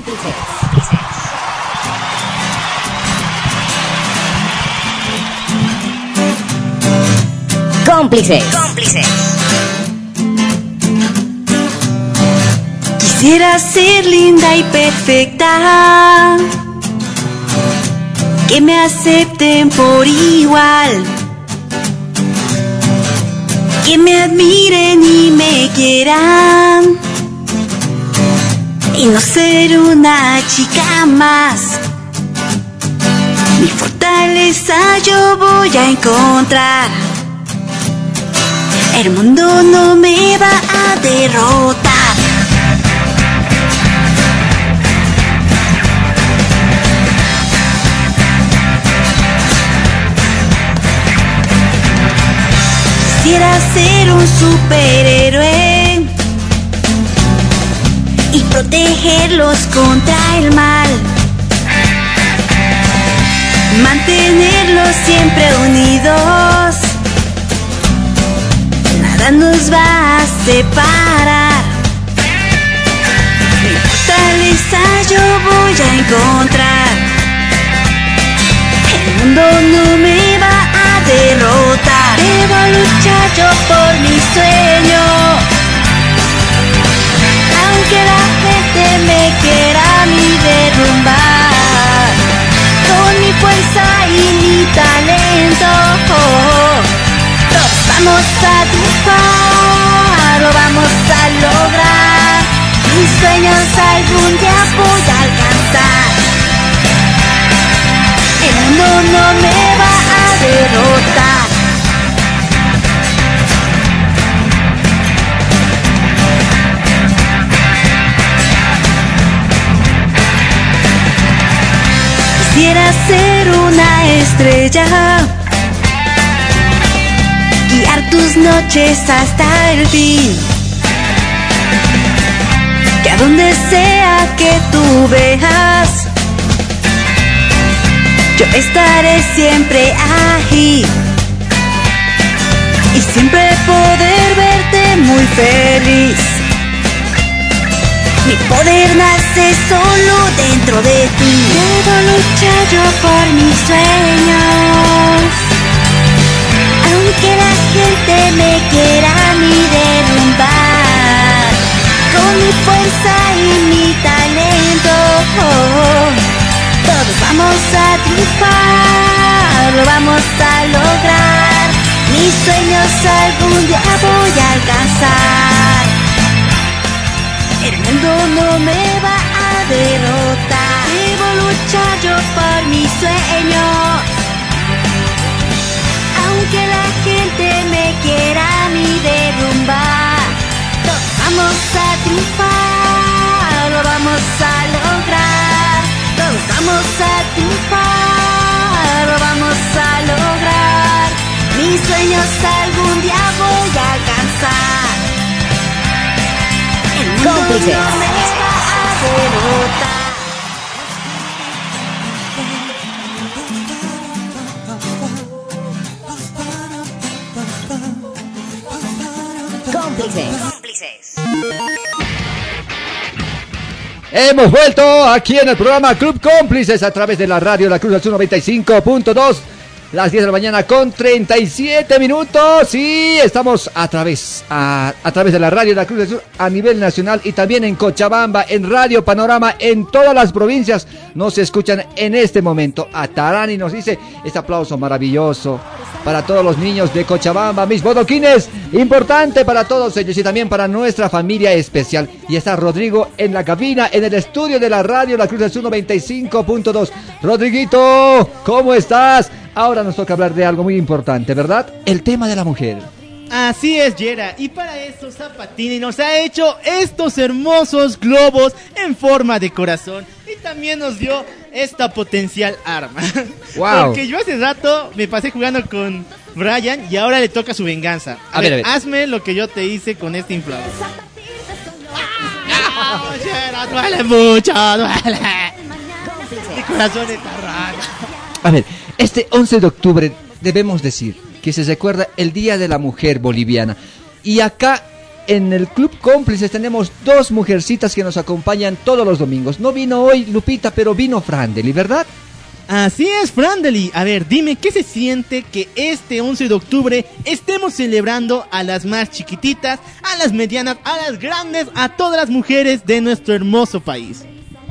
Speaker 4: Cómplices.
Speaker 13: Quisiera ser linda y perfecta, que me acepten por igual, que me admiren y me quieran, y no ser una chica más. Mi fortaleza yo voy a encontrar. El mundo no me va a derrotar. Quisiera ser un superhéroe y protegerlos contra el mal, mantenerlos siempre unidos. Nada nos va a separar. Mi fortaleza fortaleza yo voy a encontrar. El mundo no me va a derrotar. Debo luchar yo por mi sueño. Aunque la gente me quiera a mí derrumbar, con mi fuerza y mi talento, todos vamos a triunfar, lo vamos a lograr. Mis sueños algún día voy a alcanzar. El mundo no me va a derrotar. Quisiera ser una estrella, guiar tus noches hasta el fin, que a donde sea que tú veas, yo estaré siempre ahí, y siempre poder verte muy feliz. Mi poder nace solo dentro de ti. Debo luchar yo por mis sueños, aunque la gente me quiera a mí derrumbar, con mi fuerza y mi talento, todos vamos a triunfar, lo vamos a lograr. Mis sueños algún día voy a alcanzar. El mundo no me va a derrotar. Debo luchar yo por mi sueño, aunque la gente me quiera a mí derrumbar. Todos vamos a triunfar, lo vamos a lograr. Todos vamos a triunfar, lo vamos a lograr. Mis sueños algún día voy a alcanzar.
Speaker 4: Cómplices. Cómplices.
Speaker 8: Hemos vuelto aquí en el programa Club Cómplices a través de la radio La Cruz del Sur noventa y cinco punto dos. Las diez de la mañana con treinta y siete minutos. Sí, estamos a través a, a través de la radio La Cruz del Sur a nivel nacional y también en Cochabamba, en Radio Panorama, en todas las provincias. Nos escuchan en este momento. A Tarani nos dice este aplauso maravilloso para todos los niños de Cochabamba, mis bodoquines. Importante para todos ellos y también para nuestra familia especial. Y está Rodrigo en la cabina, en el estudio de la radio La Cruz del Sur noventa y cinco punto dos. Rodriguito, ¿cómo estás? Ahora nos toca hablar de algo muy importante, ¿verdad? El tema de la mujer.
Speaker 9: Así es, Yera, y para eso Zapatini nos ha hecho estos hermosos globos en forma de corazón y también nos dio esta potencial arma.
Speaker 8: Wow.
Speaker 9: Porque yo hace rato me pasé jugando con Brian y ahora le toca su venganza. A,
Speaker 8: a ver,
Speaker 9: ver,
Speaker 8: a ver,
Speaker 9: hazme lo que yo te hice con este inflador. ¡Ah! Yera, duele mucho, duele. Mi corazón está raro.
Speaker 8: A ver, este once de octubre debemos decir que se recuerda el Día de la Mujer Boliviana. Y acá en el Club Cómplices tenemos dos mujercitas que nos acompañan todos los domingos. No vino hoy Lupita, pero vino Frandeli, ¿verdad?
Speaker 9: Así es, Frandeli. A ver, dime, ¿qué se siente que este once de octubre estemos celebrando a las más chiquititas, a las medianas, a las grandes, a todas las mujeres de nuestro hermoso país?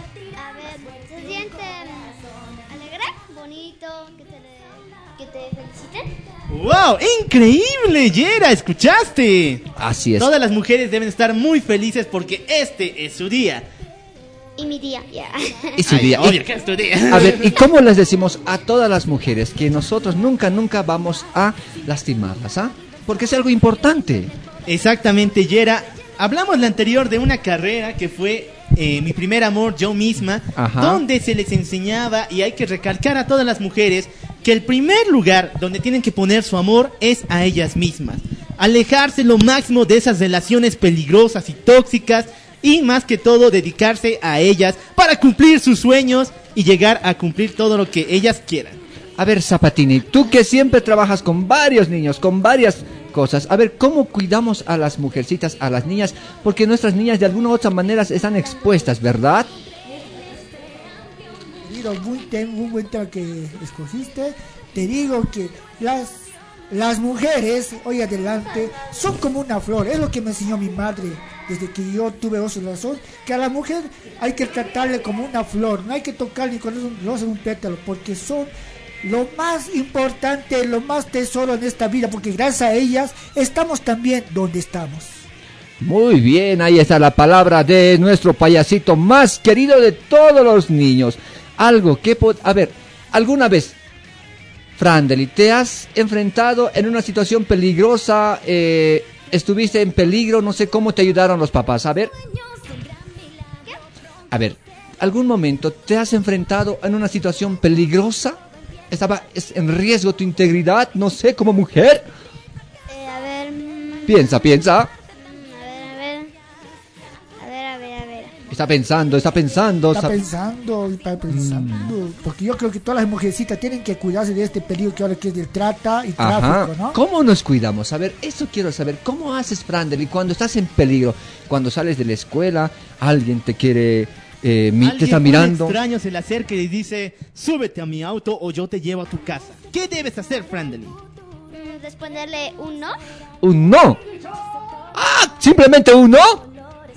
Speaker 9: ¡Wow! ¡Increíble, Yera! ¿Escuchaste?
Speaker 8: Así es.
Speaker 9: Todas las mujeres deben estar muy felices porque este es su día.
Speaker 3: Y mi día, ya. Yeah.
Speaker 8: Y su día.
Speaker 9: Ay, obvio que es tu día.
Speaker 8: A ver, ¿y cómo les decimos a todas las mujeres que nosotros nunca, nunca vamos a lastimarlas, ah? Porque es algo importante.
Speaker 9: Exactamente, Yera. Hablamos la anterior de una carrera que fue eh, Mi Primer Amor, Yo Misma,
Speaker 8: Ajá.
Speaker 9: donde se les enseñaba, y hay que recalcar a todas las mujeres, que el primer lugar donde tienen que poner su amor es a ellas mismas. Alejarse lo máximo de esas relaciones peligrosas y tóxicas, y más que todo dedicarse a ellas para cumplir sus sueños y llegar a cumplir todo lo que ellas quieran.
Speaker 8: A ver, Zapatini, tú que siempre trabajas con varios niños, con varias cosas, a ver, ¿cómo cuidamos a las mujercitas, a las niñas? Porque nuestras niñas de alguna u otra manera están expuestas, ¿verdad?
Speaker 10: sido muy tem- un buen tema que escogiste. Te digo que las las mujeres hoy adelante son como una flor, es lo que me enseñó mi madre desde que yo tuve uso de razón, que a la mujer hay que tratarle como una flor, no hay que tocar ni con un, no un pétalo, porque son lo más importante, lo más tesoro en esta vida, porque gracias a ellas estamos también donde estamos.
Speaker 8: Muy bien, ahí está la palabra de nuestro payasito más querido de todos los niños. Algo que, po- a ver, alguna vez, Frandeli, ¿te has enfrentado en una situación peligrosa? Eh, ¿Estuviste en peligro? No sé cómo te ayudaron los papás. A ver, a ver, ¿algún momento te has enfrentado en una situación peligrosa? ¿Estaba es en riesgo tu integridad? No sé, como mujer.
Speaker 3: Eh, a ver. mm,
Speaker 8: Piensa, piensa.
Speaker 3: A ver, a ver. A ver, a ver, a ver.
Speaker 8: Está pensando, está pensando.
Speaker 10: Está
Speaker 8: sa-
Speaker 10: pensando, está pensando, porque yo creo que todas las mujercitas tienen que cuidarse de este peligro que ahora que es del trata y
Speaker 8: Ajá.
Speaker 10: tráfico, ¿no?
Speaker 8: ¿Cómo nos cuidamos? A ver, eso quiero saber. ¿Cómo haces, Frandeli, cuando estás en peligro? Cuando sales de la escuela, alguien te quiere, eh, mi- te
Speaker 9: Alguien
Speaker 8: está
Speaker 9: muy
Speaker 8: mirando.
Speaker 9: extraño se le acerca y dice, súbete a mi auto o yo te llevo a tu casa. ¿Qué debes hacer, Frandeli?
Speaker 3: Mm, Responderle un no
Speaker 8: Un no. Ah, simplemente un no.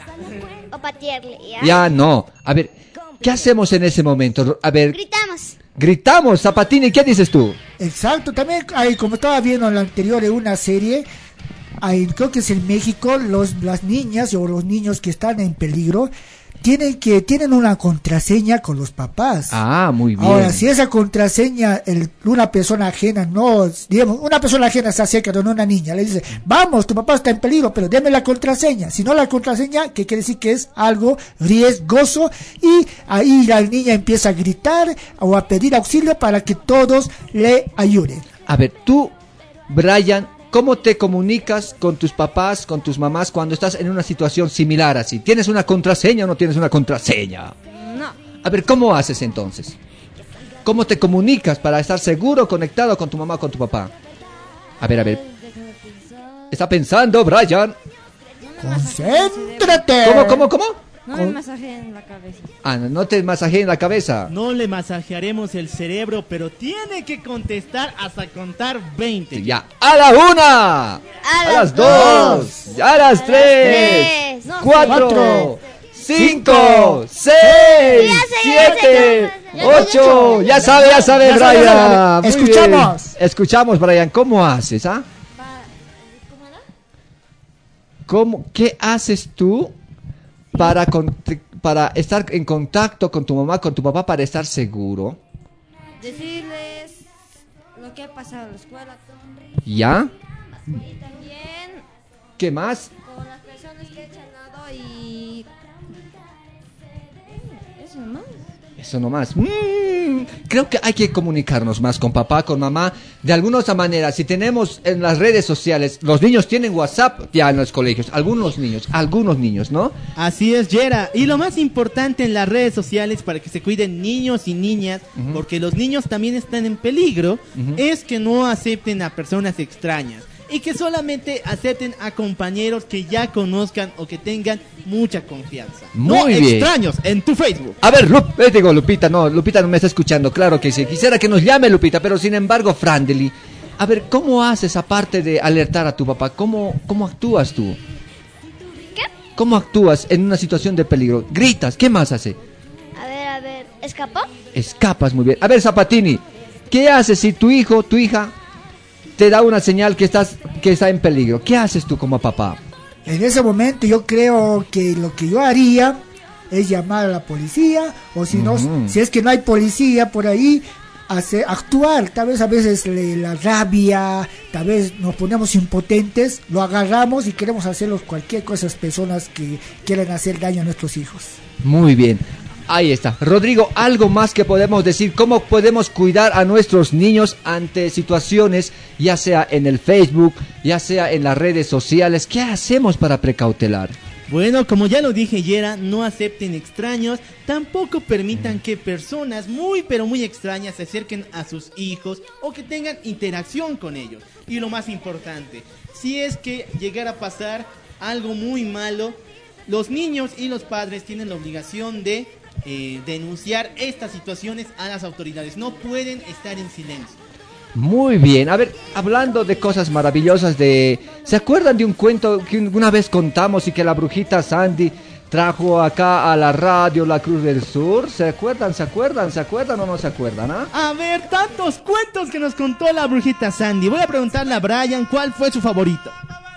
Speaker 3: o patearle, ¿ya?
Speaker 8: Ya no. A ver, ¿qué hacemos en ese momento? A ver,
Speaker 3: Gritamos.
Speaker 8: gritamos, Zapatini, ¿qué dices tú?
Speaker 10: Exacto, también hay, como estaba viendo en la anterior en una serie, hay, creo que es en México, los, las niñas o los niños que están en peligro tienen que tienen una contraseña con los papás.
Speaker 8: Ah, muy bien.
Speaker 10: Ahora, si esa contraseña, el, una persona ajena, no, digamos, una persona ajena se acerca de una niña, le dice, vamos, tu papá está en peligro, pero deme la contraseña. Si no la contraseña, que quiere decir que es algo riesgoso, y ahí la niña empieza a gritar o a pedir auxilio para que todos le ayuden.
Speaker 8: A ver, tú, Brian, ¿cómo te comunicas con tus papás, con tus mamás cuando estás en una situación similar así? ¿Tienes una contraseña o no tienes una contraseña?
Speaker 11: No.
Speaker 8: A ver, ¿cómo haces entonces? ¿Cómo te comunicas para estar seguro, conectado con tu mamá o con tu papá? A ver, a ver. Está pensando, Brian.
Speaker 10: ¡Concéntrate!
Speaker 8: ¿Cómo, cómo, cómo?
Speaker 11: No me masajeen la cabeza.
Speaker 8: Ah, no, no te masajeen la cabeza.
Speaker 9: No le masajearemos el cerebro, pero tiene que contestar hasta contar veinte.
Speaker 8: Ya. ¡A la una! ¡A, las dos! ¡A las tres!
Speaker 3: tres,
Speaker 8: ¡Cuatro!
Speaker 10: cuatro,
Speaker 8: ¡Cinco! ¡Seis!
Speaker 3: Ya sé,
Speaker 8: ¡Siete!
Speaker 3: ya sé, ya sé.
Speaker 8: ¡Ocho! Ya sabe, ya sabe,
Speaker 10: Ya sabe, ya
Speaker 8: Brian.
Speaker 10: sabe.
Speaker 8: Muy
Speaker 10: Escuchamos.
Speaker 8: bien. Escuchamos, Brian. ¿Cómo haces, ah? ¿Cómo, ¿Qué haces tú para, con- para estar en contacto con tu mamá, con tu papá, para estar seguro?
Speaker 11: Decirles lo que ha pasado en la escuela.
Speaker 8: ¿Ya?
Speaker 11: Y también
Speaker 8: ¿Qué más?
Speaker 11: con las personas que he charlado y... Eso nomás.
Speaker 8: Eso nomás. Mm, creo que hay que comunicarnos más con papá, con mamá. De alguna otra manera, si tenemos en las redes sociales, los niños tienen WhatsApp ya en los colegios. Algunos niños, algunos niños, ¿no?
Speaker 9: Así es, Yera. Y lo más importante en las redes sociales para que se cuiden niños y niñas,
Speaker 8: Ujú.
Speaker 9: porque los niños también están en peligro,
Speaker 8: Ujú.
Speaker 9: es que no acepten a personas extrañas. Y que solamente acepten a compañeros que ya conozcan o que tengan mucha confianza.
Speaker 8: Muy
Speaker 9: no
Speaker 8: bien.
Speaker 9: extraños en tu Facebook.
Speaker 8: A ver, Lup, eh, digo, Lupita, no, Lupita no me está escuchando, claro que sí. Quisiera que nos llame Lupita, pero sin embargo, Frandeli, a ver, ¿cómo haces aparte de alertar a tu papá? ¿Cómo, cómo actúas tú?
Speaker 3: ¿Qué?
Speaker 8: ¿Cómo actúas en una situación de peligro? ¿Gritas? ¿Qué más hace?
Speaker 3: A ver, a ver. ¿Escapó?
Speaker 8: Escapas muy bien. A ver, Zapatini, ¿qué haces si tu hijo, tu hija, te da una señal que estás, que está en peligro? ¿Qué haces tú como papá?
Speaker 10: En ese momento yo creo que lo que yo haría es llamar a la policía, o si no,
Speaker 8: Ujú.
Speaker 10: si es que no hay policía por ahí, hacer, actuar. Tal vez a veces le- la rabia, tal vez nos ponemos impotentes, lo agarramos y queremos hacerlos cualquier cosa a esas personas que quieren hacer daño a nuestros hijos.
Speaker 8: Muy bien. Ahí está. Rodrigo, algo más que podemos decir, cómo podemos cuidar a nuestros niños ante situaciones, ya sea en el Facebook, ya sea en las redes sociales. ¿Qué hacemos para precautelar?
Speaker 9: Bueno, como ya lo dije, Yera, no acepten extraños, tampoco permitan que personas muy pero muy extrañas se acerquen a sus hijos o que tengan interacción con ellos. Y lo más importante, si es que llegara a pasar algo muy malo, los niños y los padres tienen la obligación de eh, denunciar estas situaciones a las autoridades. No pueden estar en silencio.
Speaker 8: Muy bien, a ver, hablando de cosas maravillosas de... ¿Se acuerdan de un cuento que una vez contamos y que la brujita Sandy trajo acá a la radio La Cruz del Sur? ¿Se acuerdan, se acuerdan, se acuerdan o no se acuerdan, ah?
Speaker 9: A ver, tantos cuentos que nos contó la brujita Sandy. Voy a preguntarle a Brian cuál fue su favorito.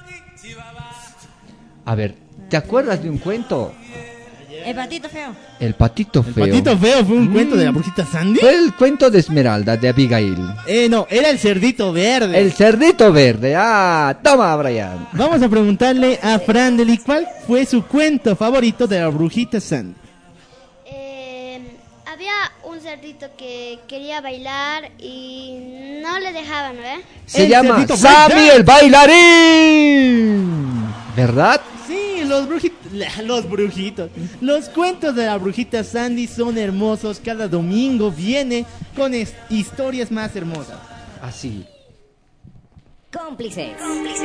Speaker 8: A ver, ¿te acuerdas de un cuento?
Speaker 11: El patito feo.
Speaker 8: El patito feo.
Speaker 9: ¿El patito feo fue un
Speaker 8: Mm.
Speaker 9: cuento de la brujita Sandy?
Speaker 8: Fue el cuento de Esmeralda, de Abigail.
Speaker 9: Eh, no, era el cerdito verde.
Speaker 8: El cerdito verde, ah, toma, Brian.
Speaker 9: Vamos a preguntarle a Frandeli cuál fue su cuento favorito de la brujita Sandy.
Speaker 14: Eh, había un cerdito que quería bailar y no le dejaban, ¿eh?
Speaker 8: Se
Speaker 9: El
Speaker 8: llama
Speaker 9: cerdito
Speaker 8: Sammy
Speaker 9: Black.
Speaker 8: el bailarín. ¿Verdad?
Speaker 9: Sí, los brujitos, los brujitos, los cuentos de la brujita Sandy son hermosos. Cada domingo viene con es- historias más hermosas.
Speaker 8: Así.
Speaker 4: Cómplices.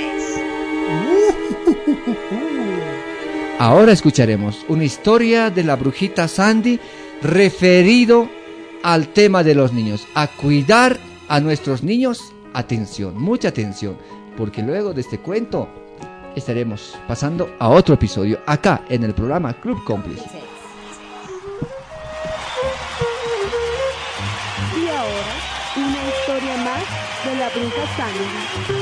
Speaker 8: Ahora escucharemos una historia de la brujita Sandy referido al tema de los niños, a cuidar a nuestros niños. Atención, mucha atención, porque luego de este cuento estaremos pasando a otro episodio acá en el programa Club Cómplices.
Speaker 15: Y ahora, una historia más de la bruja Sandy.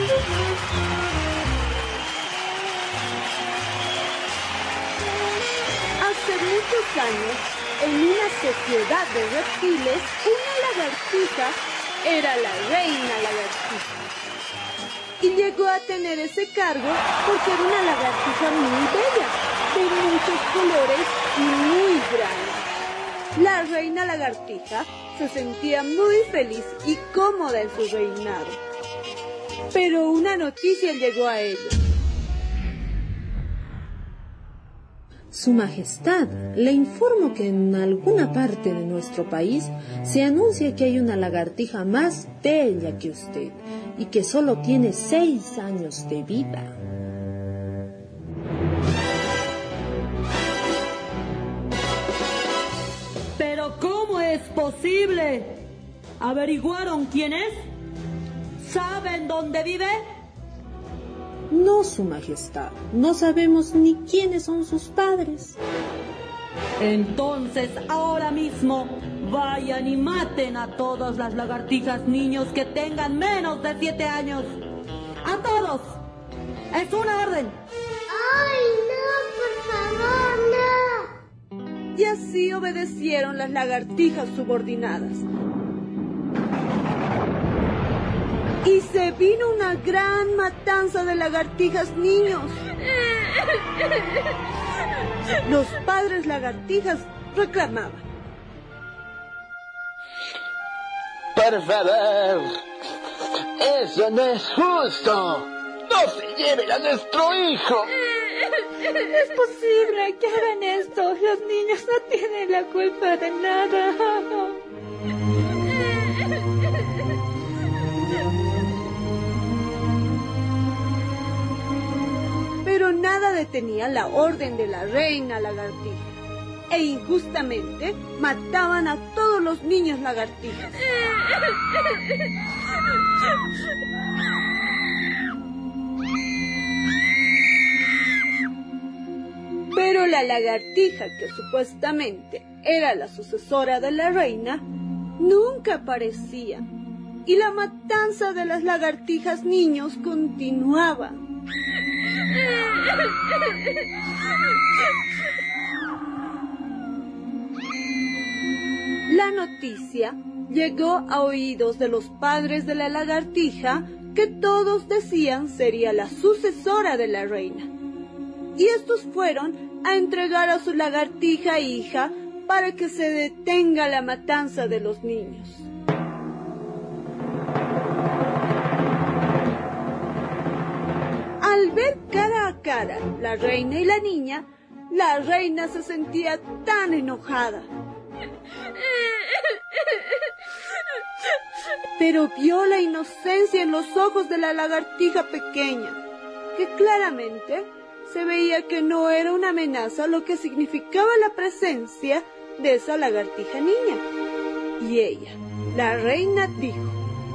Speaker 15: Hace muchos años, en una sociedad de reptiles, una lagartija era la reina lagartija. Y llegó a tener ese cargo porque era una lagartija muy bella, de muchos colores y muy grande. La reina lagartija se sentía muy feliz y cómoda en su reinado. Pero una noticia llegó a ella.
Speaker 16: Su Majestad, le informo que en alguna parte de nuestro país se anuncia que hay una lagartija más bella que usted y que solo tiene seis años de vida.
Speaker 17: ¿Pero cómo es posible? ¿Averiguaron quién es? ¿Saben dónde vive?
Speaker 16: No, Su Majestad, no sabemos ni quiénes son sus padres.
Speaker 17: Entonces, ahora mismo, vayan y maten a todas las lagartijas niños que tengan menos de siete años. ¡A todos! ¡Es una orden!
Speaker 15: ¡Ay, no, por favor, no! Y así obedecieron las lagartijas subordinadas. Y se vino una gran matanza de lagartijas niños. Los padres lagartijas reclamaban.
Speaker 18: Por favor, eso no es justo. No se lleven a nuestro hijo.
Speaker 19: No es posible que hagan esto. Los niños no tienen la culpa de nada.
Speaker 15: Pero nada detenía la orden de la reina lagartija. E injustamente mataban a todos los niños lagartijas. Pero la lagartija, que supuestamente era la sucesora de la reina, nunca aparecía. Y la matanza de las lagartijas niños continuaba. La noticia llegó a oídos de los padres de la lagartija, que todos decían sería la sucesora de la reina. Y estos fueron a entregar a su lagartija hija para que se detenga la matanza de los niños. Al ver cara a cara la reina y la niña, la reina se sentía tan enojada. Pero vio la inocencia en los ojos de la lagartija pequeña, que claramente se veía que no era una amenaza lo que significaba la presencia de esa lagartija niña. Y ella, la reina, dijo: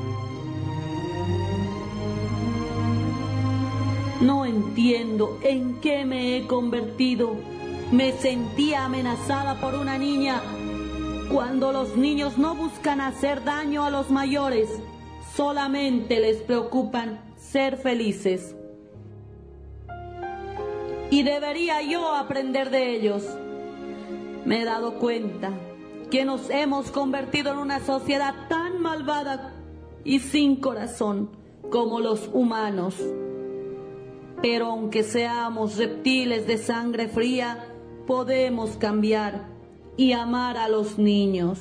Speaker 17: no entiendo en qué me he convertido. Me sentía amenazada por una niña, cuando los niños no buscan hacer daño a los mayores, solamente les preocupan ser felices. Y debería yo aprender de ellos. Me he dado cuenta que nos hemos convertido en una sociedad tan malvada y sin corazón como los humanos. Pero aunque seamos reptiles de sangre fría, podemos cambiar y amar a los niños.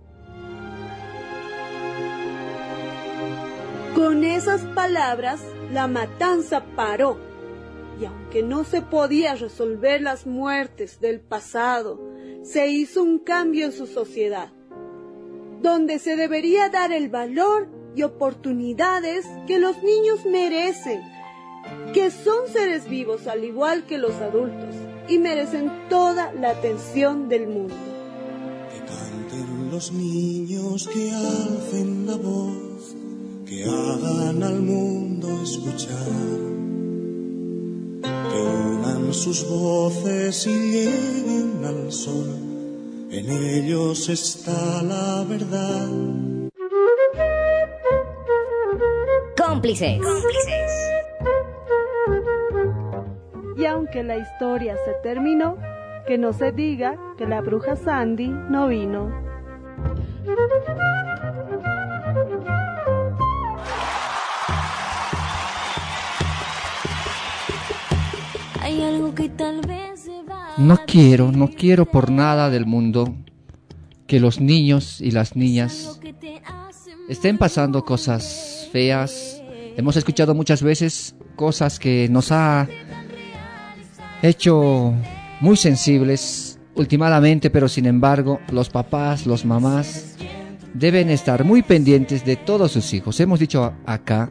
Speaker 15: Con esas palabras, la matanza paró. Y aunque no se podía resolver las muertes del pasado, se hizo un cambio en su sociedad, donde se debería dar el valor y oportunidades que los niños merecen, que son seres vivos al igual que los adultos y merecen toda la atención del mundo.
Speaker 1: Canten los niños, que alcen la voz, que hagan al mundo escuchar, que unan sus voces y lleguen al sol, en ellos está la verdad.
Speaker 4: Cómplices. Cómplices.
Speaker 15: Y aunque la historia se terminó, que no se diga que la bruja Sandy no vino.
Speaker 7: Hay algo que tal vez se va.
Speaker 8: No quiero, no quiero por nada del mundo que los niños y las niñas estén pasando cosas feas. Hemos escuchado muchas veces cosas que nos ha hecho muy sensibles últimamente, pero sin embargo los papás, los mamás deben estar muy pendientes de todos sus hijos. Hemos dicho acá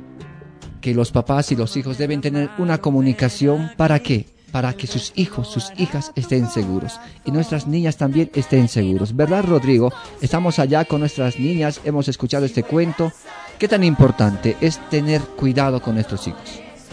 Speaker 8: que los papás y los hijos deben tener una comunicación. ¿Para qué? Para que sus hijos, sus hijas estén seguros y nuestras niñas también estén seguros. ¿Verdad, Rodrigo? Estamos allá con nuestras niñas, hemos escuchado este cuento. ¿Qué tan importante es tener cuidado con nuestros hijos?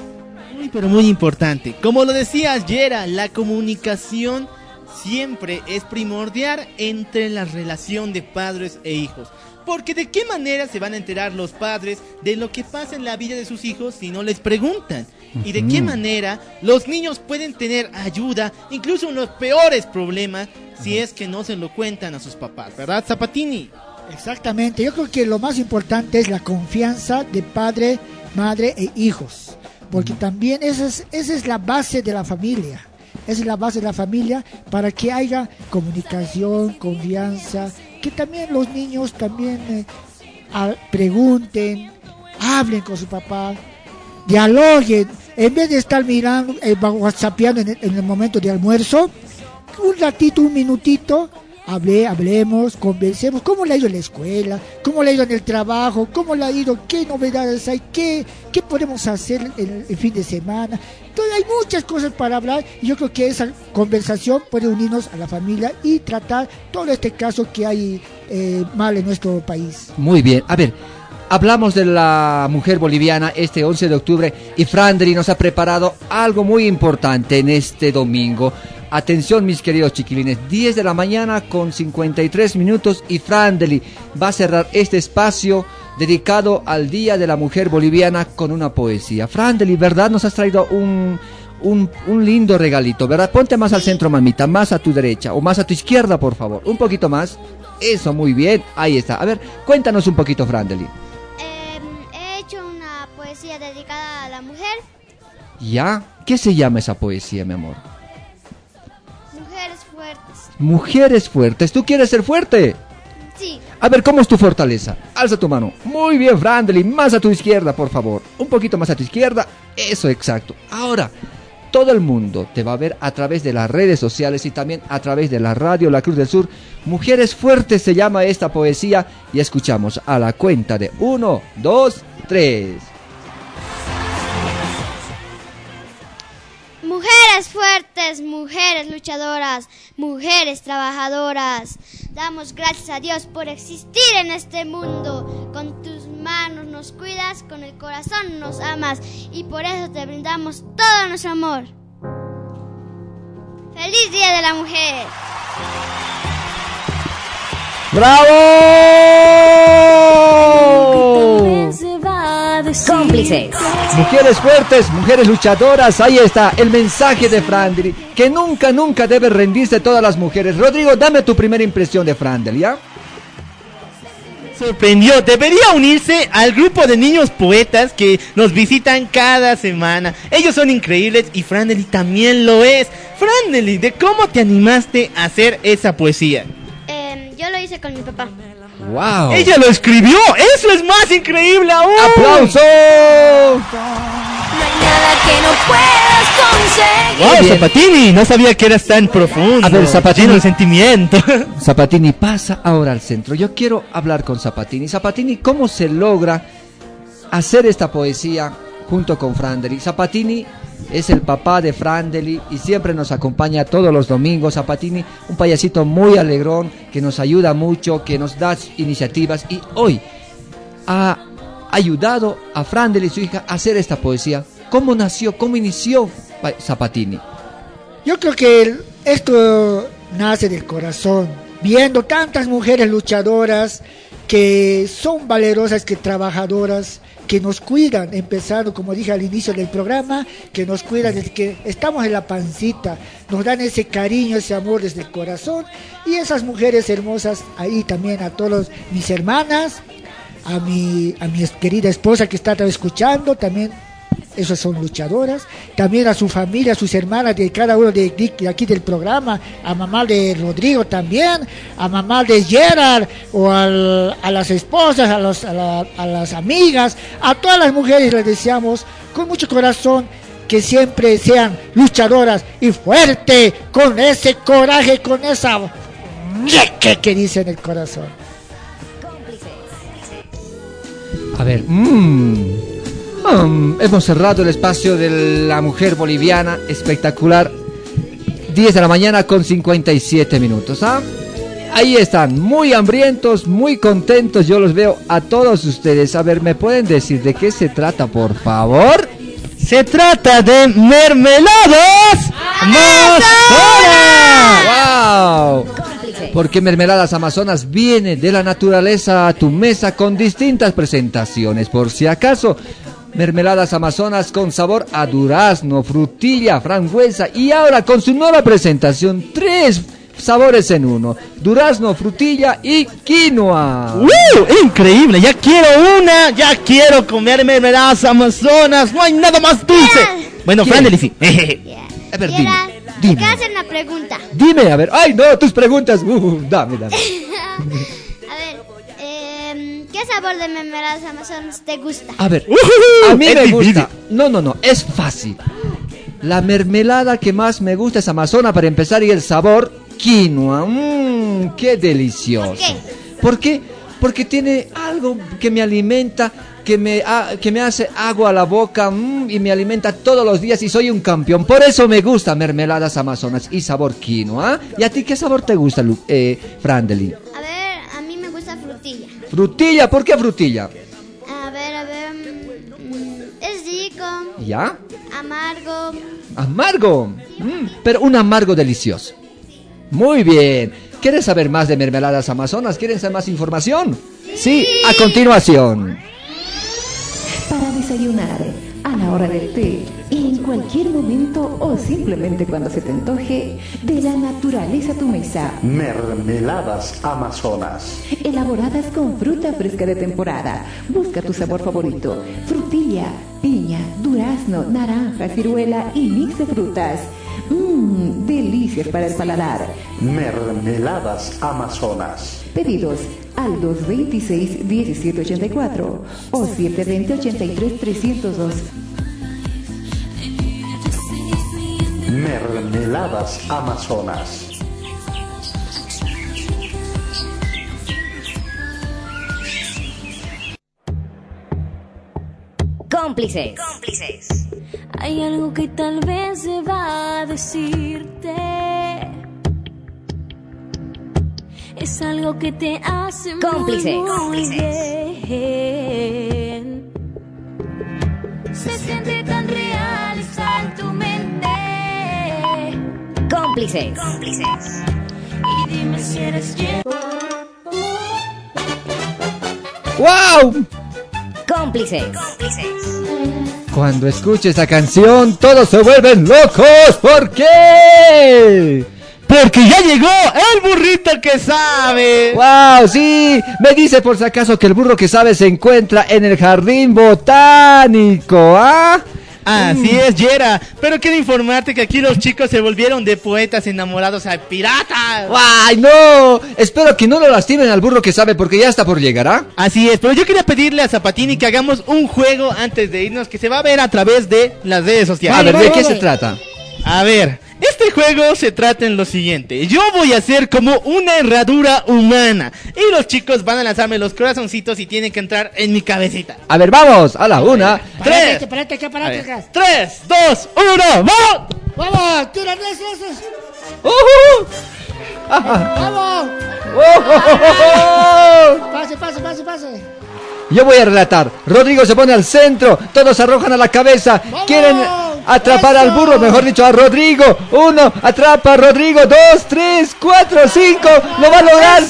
Speaker 9: Muy, pero muy importante. Como lo decía Yera, la comunicación siempre es primordial entre la relación de padres e hijos. Porque ¿de qué manera se van a enterar los padres de lo que pasa en la vida de sus hijos si no les preguntan? ¿Y de qué manera los niños pueden tener ayuda, incluso en los peores problemas, si es que no se lo cuentan a sus papás? ¿Verdad, Zapatini?
Speaker 10: Exactamente, yo creo que lo más importante es la confianza de padre, madre e hijos. Porque también esa es, esa es la base de la familia. Esa es la base de la familia para que haya comunicación, confianza, que también los niños también eh, a, pregunten, hablen con su papá, dialoguen, en vez de estar mirando, eh, whatsappeando en el, en el momento de almuerzo, un ratito, un minutito, hable, hablemos, conversemos, cómo le ha ido en la escuela, cómo le ha ido en el trabajo, cómo le ha ido, qué novedades hay, qué, qué podemos hacer el, el fin de semana. Entonces hay muchas cosas para hablar y yo creo que esa conversación puede unirnos a la familia y tratar todo este caso que hay eh, mal en nuestro país.
Speaker 8: Muy bien, a ver, hablamos de la mujer boliviana este once de octubre y Frandri nos ha preparado algo muy importante en este domingo. Atención, mis queridos chiquilines, diez de la mañana con cincuenta y tres minutos y Frandli va a cerrar este espacio dedicado al Día de la Mujer Boliviana con una poesía. Frandli, ¿verdad? Nos has traído un, un, un lindo regalito, ¿verdad? Ponte más al centro, mamita, más a tu derecha o más a tu izquierda, por favor. Un poquito más. Eso, muy bien. Ahí está. A ver, cuéntanos un poquito, Frandli.
Speaker 14: Eh, he hecho una poesía dedicada a la mujer.
Speaker 8: ¿Ya? ¿Qué se llama esa poesía, mi amor?
Speaker 14: Mujeres fuertes.
Speaker 8: Mujeres fuertes. ¿Tú quieres ser fuerte?
Speaker 14: Sí.
Speaker 8: A ver, ¿cómo es tu fortaleza? Alza tu mano. Muy bien, Frandli. Más a tu izquierda, por favor. Un poquito más a tu izquierda. Eso, exacto. Ahora, todo el mundo te va a ver a través de las redes sociales y también a través de la radio La Cruz del Sur. Mujeres fuertes se llama esta poesía y escuchamos a la cuenta de uno, dos, tres.
Speaker 14: Mujeres Mujeres fuertes, mujeres luchadoras, mujeres trabajadoras. Damos gracias a Dios por existir en este mundo. Con tus manos nos cuidas, con el corazón nos amas y por eso te brindamos todo nuestro amor. ¡Feliz Día de la Mujer!
Speaker 8: ¡Bravo!
Speaker 4: Cómplices.
Speaker 8: Mujeres fuertes, mujeres luchadoras, ahí está el mensaje de Frandeli, que nunca, nunca debe rendirse todas las mujeres. Rodrigo, dame tu primera impresión de Frandeli, ¿ya?
Speaker 9: Sorprendió, debería unirse al grupo de niños poetas que nos visitan cada semana. Ellos son increíbles y Frandeli también lo es. Frandeli, ¿de cómo te animaste a hacer esa poesía?
Speaker 14: Eh, yo lo hice con mi papá.
Speaker 8: ¡Wow!
Speaker 9: ¡Ella lo escribió! ¡Eso es más increíble aún!
Speaker 8: ¡Aplausos!
Speaker 7: No hay nada que no puedas conseguir.
Speaker 9: ¡Wow, Zapatini! No sabía que eras tan profundo.
Speaker 8: A ver, Zapatini.
Speaker 9: Lleno de sentimiento.
Speaker 8: Zapatini, pasa ahora al centro. Yo quiero hablar con Zapatini. Zapatini, ¿cómo se logra hacer esta poesía junto con Frandeli? Zapatini es el papá de Frandeli y siempre nos acompaña todos los domingos. Zapatini, un payasito muy alegrón, que nos ayuda mucho, que nos da iniciativas y hoy ha ayudado a Frandeli y su hija a hacer esta poesía. ¿Cómo nació? ¿Cómo inició Zapatini?
Speaker 10: Yo creo que el- esto nace del corazón, viendo tantas mujeres luchadoras que son valerosas, que trabajadoras, que nos cuidan, empezando, como dije al inicio del programa, que nos cuidan desde que estamos en la pancita, nos dan ese cariño, ese amor desde el corazón, y esas mujeres hermosas, ahí también a todas mis hermanas, a mi, a mi querida esposa que está escuchando, también esas son luchadoras, también a su familia, a sus hermanas de cada uno de, de aquí del programa, a mamá de Rodrigo también, a mamá de Gerard, o al- a las esposas, a, los, a, la- a las amigas, a todas las mujeres les deseamos con mucho corazón que siempre sean luchadoras y fuerte, con ese coraje, con esa que, que dice en el corazón.
Speaker 8: A ver, mmm, mm, hemos cerrado el espacio de la mujer boliviana, espectacular. diez de la mañana con cincuenta y siete minutos, ¿ah? Ahí están, muy hambrientos, muy contentos, yo los veo a todos ustedes. A ver, ¿me pueden decir de qué se trata, por favor?
Speaker 9: Se trata de mermeladas
Speaker 8: ¡Wow! Porque Mermeladas Amazonas viene de la naturaleza a tu mesa con distintas presentaciones. Por si acaso, Mermeladas Amazonas con sabor a durazno, frutilla, frambuesa y ahora con su nueva presentación, tres sabores en uno: durazno, frutilla y quinoa.
Speaker 9: ¡Uh! ¡Increíble! Ya quiero una, ya quiero comer mermeladas amazonas. No hay nada más dulce. Bueno,
Speaker 8: ¿Quién?
Speaker 9: Frandeli, sí.
Speaker 8: A ver, dime,
Speaker 14: Gerard, te
Speaker 8: dime.
Speaker 14: quiero hacer una pregunta.
Speaker 8: Dime, a ver. ¡Ay, no! Tus preguntas. Uh, dame, dame.
Speaker 14: A ver, eh, ¿qué sabor de mermeladas amazonas te gusta?
Speaker 8: A ver,
Speaker 9: Ujú,
Speaker 8: a mí
Speaker 9: es
Speaker 8: me
Speaker 9: difícil.
Speaker 8: gusta. No, no, no, es fácil. La mermelada que más me gusta es Amazona para empezar y el sabor quinoa. Mmm, qué delicioso.
Speaker 14: ¿Por qué?
Speaker 8: ¿Por qué? Porque tiene algo que me alimenta, que me, ha- que me hace agua a la boca mm, y me alimenta todos los días y soy un campeón. Por eso me gusta Mermeladas Amazonas y sabor quinoa. ¿Y a ti qué sabor te gusta, Lu- eh, Frandeli?
Speaker 14: A ver, a mí me gusta frutilla.
Speaker 8: Frutilla, ¿por qué frutilla?
Speaker 14: A ver, a ver, mm, es rico,
Speaker 8: ¿Ya?
Speaker 14: amargo.
Speaker 8: Amargo, mm, pero un amargo delicioso. Muy bien. ¿Quieres saber más de Mermeladas Amazonas? ¿Quieren saber más información? Sí, a continuación.
Speaker 2: Para desayunar, a la hora del té, en cualquier momento o simplemente cuando se te antoje, de la naturaleza a tu mesa.
Speaker 20: Mermeladas Amazonas.
Speaker 2: Elaboradas con fruta fresca de temporada. Busca tu sabor favorito: frutilla, piña, durazno, naranja, ciruela y mix de frutas. Mmm, delicias para el paladar.
Speaker 20: Mermeladas Amazonas.
Speaker 2: Pedidos al dos veintiséis, diecisiete ochenta y cuatro o siete veinte, ochenta y tres, trescientos dos.
Speaker 20: Mermeladas Amazonas.
Speaker 4: Cómplices. Cómplices.
Speaker 7: hay algo que tal vez deba decirte. Es algo que te hace
Speaker 4: Cómplices.
Speaker 7: muy, muy
Speaker 4: Cómplices.
Speaker 7: bien. Se siente tan real, está en tu mente.
Speaker 4: Cómplices.
Speaker 7: Cómplices. Y dime si eres quien.
Speaker 8: ¡Wow!
Speaker 4: Cómplices.
Speaker 8: Cuando escuche esta canción, todos se vuelven locos. ¿Por qué?
Speaker 9: Porque ya llegó el burrito que sabe.
Speaker 8: ¡Wow! Sí, me dice por si acaso que el burro que sabe se encuentra en el jardín botánico, ¿ah?
Speaker 9: Así es, Yera. Pero quiero informarte que aquí los chicos se volvieron de poetas enamorados a piratas.
Speaker 8: ¡Ay, no! Espero que no lo lastimen al burro que sabe porque ya está por llegar, ¿ah?
Speaker 9: Así es, pero yo quería pedirle a Zapatini que hagamos un juego antes de irnos que se va a ver a través de las redes sociales.
Speaker 8: A ver, ¿de qué se trata?
Speaker 9: A ver, este juego se trata en lo siguiente. Yo voy a hacer como una herradura humana y los chicos van a lanzarme los corazoncitos y tienen que entrar en mi cabecita.
Speaker 8: A ver, vamos, a la una.
Speaker 9: Tres,
Speaker 10: Parate acá, parate acá.
Speaker 9: tres, dos, uno, ¡vamos!
Speaker 10: Vamos, tira, tres, tres, tres.
Speaker 8: ¡Uh!
Speaker 10: Vamos.
Speaker 8: ¡Oh!
Speaker 10: Pase, pase, pase, pase.
Speaker 8: Yo voy a relatar. Rodrigo se pone al centro, todos arrojan a la cabeza. Quieren atrapar al burro, mejor dicho, a Rodrigo. Uno, atrapa a Rodrigo. Dos, tres, cuatro, cinco. ¡Lo va a lograr!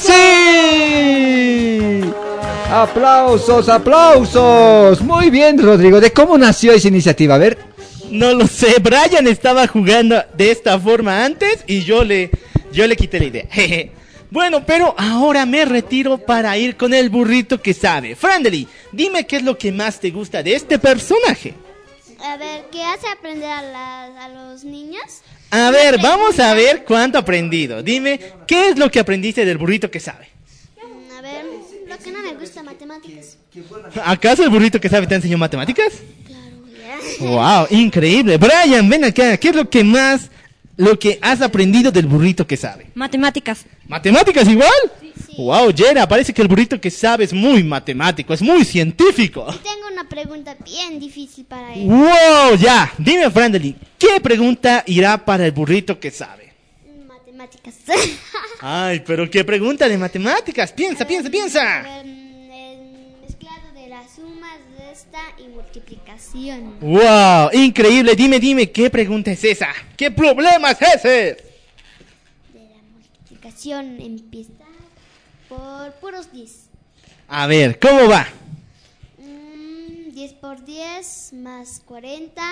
Speaker 8: ¡Sí! Aplausos, aplausos. Muy bien, Rodrigo. ¿De cómo nació esa iniciativa? A ver.
Speaker 9: No lo sé, Brian estaba jugando de esta forma antes y yo le, yo le quité la idea. Jeje. Bueno, pero ahora me retiro para ir con el burrito que sabe. Frandely, dime qué es lo que más te gusta de este personaje.
Speaker 14: A ver, ¿qué hace aprender a, la- a los niños?
Speaker 9: A ver, vamos a ver cuánto ha aprendido. Dime, ¿qué es lo que aprendiste del burrito que sabe?
Speaker 14: Mm, A ver, lo que no me gusta, matemáticas.
Speaker 9: ¿Acaso el burrito que sabe te enseñó matemáticas? Wow, increíble. Brian, ven acá, ¿qué es lo que más, lo que has aprendido del burrito que sabe?
Speaker 11: Matemáticas.
Speaker 9: ¿Matemáticas igual? Wow, Yera, parece que el burrito que sabe es muy matemático, es muy científico.
Speaker 14: Y tengo una pregunta bien difícil para él.
Speaker 9: Wow, ya, dime, Frandely, ¿qué pregunta irá para el burrito que sabe?
Speaker 14: Matemáticas.
Speaker 9: Ay, pero qué pregunta de matemáticas, piensa, piensa,
Speaker 14: A
Speaker 9: piensa.
Speaker 14: ver, mm, el mezclado de las sumas, resta y multiplicación.
Speaker 9: Wow, increíble, dime, dime, ¿qué pregunta es esa? ¿Qué problema es ese?
Speaker 14: Multiplicación empieza por puros diez.
Speaker 9: A ver, ¿cómo va?
Speaker 14: Mm, diez por diez más cuarenta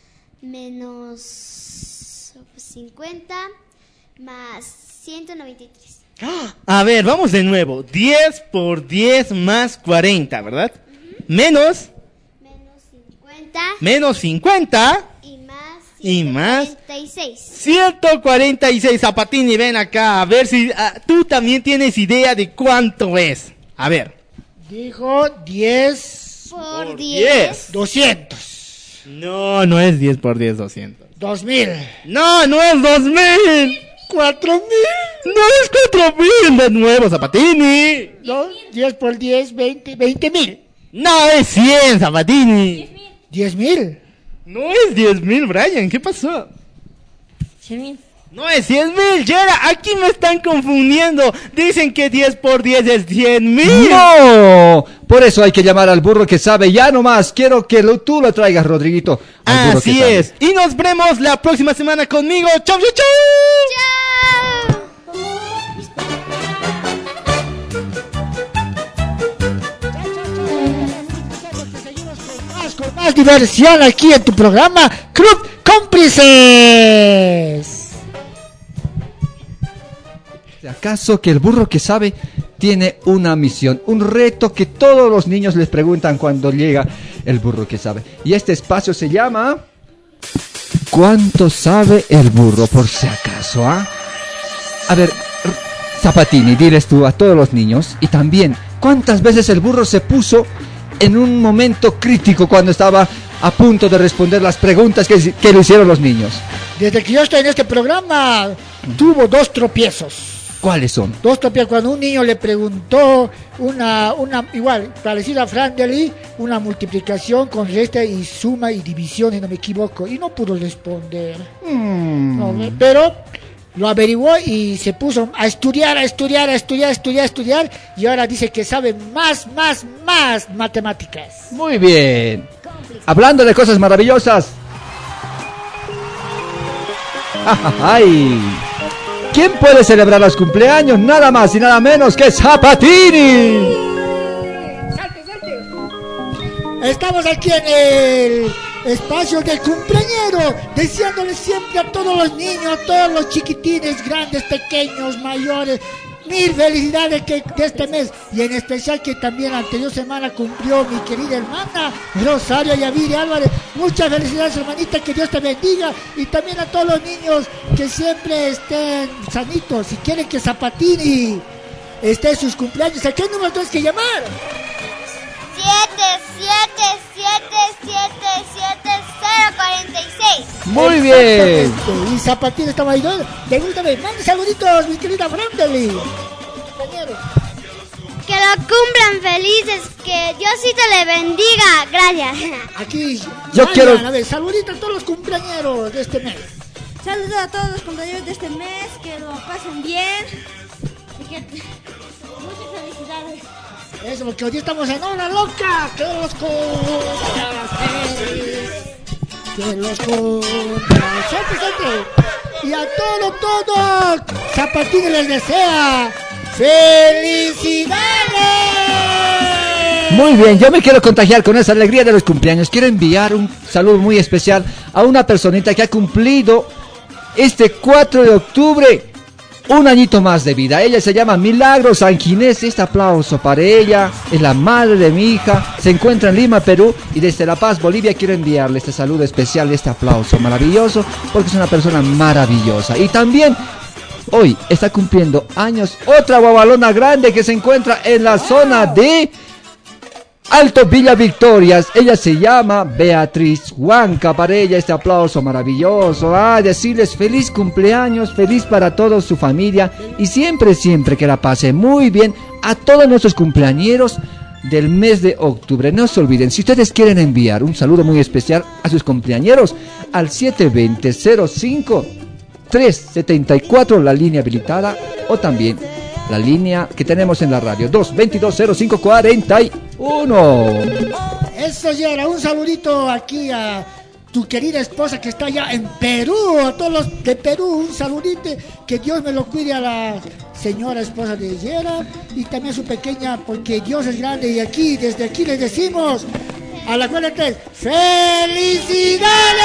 Speaker 14: menos cincuenta más ciento noventa y tres.
Speaker 9: A ver, vamos de nuevo. diez por diez más cuarenta, ¿verdad? Menos.
Speaker 14: cincuenta
Speaker 9: Menos cincuenta.
Speaker 14: y más
Speaker 9: Y más.
Speaker 14: cuarenta y seis.
Speaker 9: ciento cuarenta y seis. Zapatini, ven acá. A ver si ah, tú también tienes idea de cuánto es. A ver.
Speaker 10: Dijo diez
Speaker 14: Por
Speaker 9: diez.
Speaker 10: doscientos.
Speaker 9: No, no es diez por diez, doscientos.
Speaker 10: dos mil.
Speaker 9: No, no es dos mil.
Speaker 10: cuatro mil.
Speaker 9: No es cuatro mil de nuevo, Zapatini.
Speaker 10: No, diez por diez, veinte, veinte mil.
Speaker 9: No es cien, Zapatini.
Speaker 10: diez mil.
Speaker 9: No es diez mil, Brian. ¿Qué pasó?
Speaker 11: cien mil.
Speaker 9: No es cien mil, Yera, aquí me están confundiendo. Dicen que diez por diez es cien mil.
Speaker 8: ¡No! Por eso hay que llamar al burro que sabe. Ya nomás, quiero que lo, tú lo traigas, Rodriguito. al burro que
Speaker 9: Así
Speaker 8: sabe.
Speaker 9: es. Y nos vemos la próxima semana conmigo. ¡Chau, chau, chau!
Speaker 10: Más, con más diversión aquí en tu programa Club Cómplices.
Speaker 8: ¿Acaso que el burro que sabe tiene una misión, un reto que todos los niños les preguntan cuando llega el burro que sabe? Y este espacio se llama ¿Cuánto sabe el burro? Por si acaso, ¿ah? A ver, Zapatini, diles tú a todos los niños y también, ¿cuántas veces el burro se puso en un momento crítico cuando estaba a punto de responder las preguntas que, que le hicieron los niños?
Speaker 10: Desde que yo estoy en este programa, tuvo dos tropiezos.
Speaker 8: ¿Cuáles son?
Speaker 10: Dos topías, cuando un niño le preguntó una, una igual, parecida a Friendly, una multiplicación con resta y suma y división, si no me equivoco, y no pudo responder.
Speaker 8: Mm.
Speaker 10: No, pero lo averiguó y se puso a estudiar, a estudiar, a estudiar, a estudiar, a estudiar, y ahora dice que sabe más, más, más matemáticas.
Speaker 8: Muy bien. Hablando de cosas maravillosas. ¡Ay! ¿Quién puede celebrar los cumpleaños? Nada más y nada menos que Zapatini.
Speaker 10: ¡Salte, salte! Estamos aquí en el espacio del cumpleañero, deseándoles siempre a todos los niños, a todos los chiquitines, grandes, pequeños, mayores, mil felicidades que, de este mes, y en especial que también la anterior semana cumplió mi querida hermana Rosario Yaviri Álvarez. Muchas felicidades, hermanita, que Dios te bendiga, y también a todos los niños que siempre estén sanitos. Si quieren que Zapatini esté en sus cumpleaños, ¿a qué número tienes que llamar?
Speaker 14: siete siete siete siete siete cero cuarenta y seis.
Speaker 8: Muy bien.
Speaker 10: Y Zapatini estaba ahí. Pregúntame, mande saluditos, mi querida Brandely.
Speaker 14: Que lo cumplan felices, que Diosito le bendiga. Gracias.
Speaker 10: Aquí,
Speaker 8: yo
Speaker 10: Marian,
Speaker 8: quiero.
Speaker 10: A ver, saluditos a todos los cumpleañeros de este mes.
Speaker 11: Saludos a todos los compañeros de este mes, que lo pasen bien. Y que... Muchas felicidades.
Speaker 10: Eso, porque hoy estamos en hora loca. Que los cumplan feliz. Que los cumplan. Siempre, siempre. Y a todo, todo, Zapatini les desea ¡felicidades!
Speaker 8: Muy bien, yo me quiero contagiar con esa alegría de los cumpleaños. Quiero enviar un saludo muy especial a una personita que ha cumplido este cuatro de octubre un añito más de vida. Ella se llama Milagros Sanginés. Este aplauso para ella. Es la madre de mi hija. Se encuentra en Lima, Perú. Y desde La Paz, Bolivia, quiero enviarle este saludo especial, este aplauso maravilloso, porque es una persona maravillosa. Y también hoy está cumpliendo años otra guabalona grande que se encuentra en la zona de Alto Villa Victorias. Ella se llama Beatriz Huanca. Para ella este aplauso maravilloso. Ah, decirles feliz cumpleaños, feliz para toda su familia y siempre, siempre que la pase muy bien a todos nuestros cumpleañeros del mes de octubre. No se olviden, si ustedes quieren enviar un saludo muy especial a sus cumpleañeros, al siete dos cero cero cinco tres siete cuatro, la línea habilitada, o también la línea que tenemos en la radio, dos dos dos cero cinco cuatro uno.
Speaker 10: Eso ya era un saludito aquí a tu querida esposa que está allá en Perú, a todos los de Perú, un saludito, que Dios me lo cuide a la señora esposa de Yera y también a su pequeña, porque Dios es grande. Y aquí, desde aquí les decimos a la cuenta tres, ¡felicidades!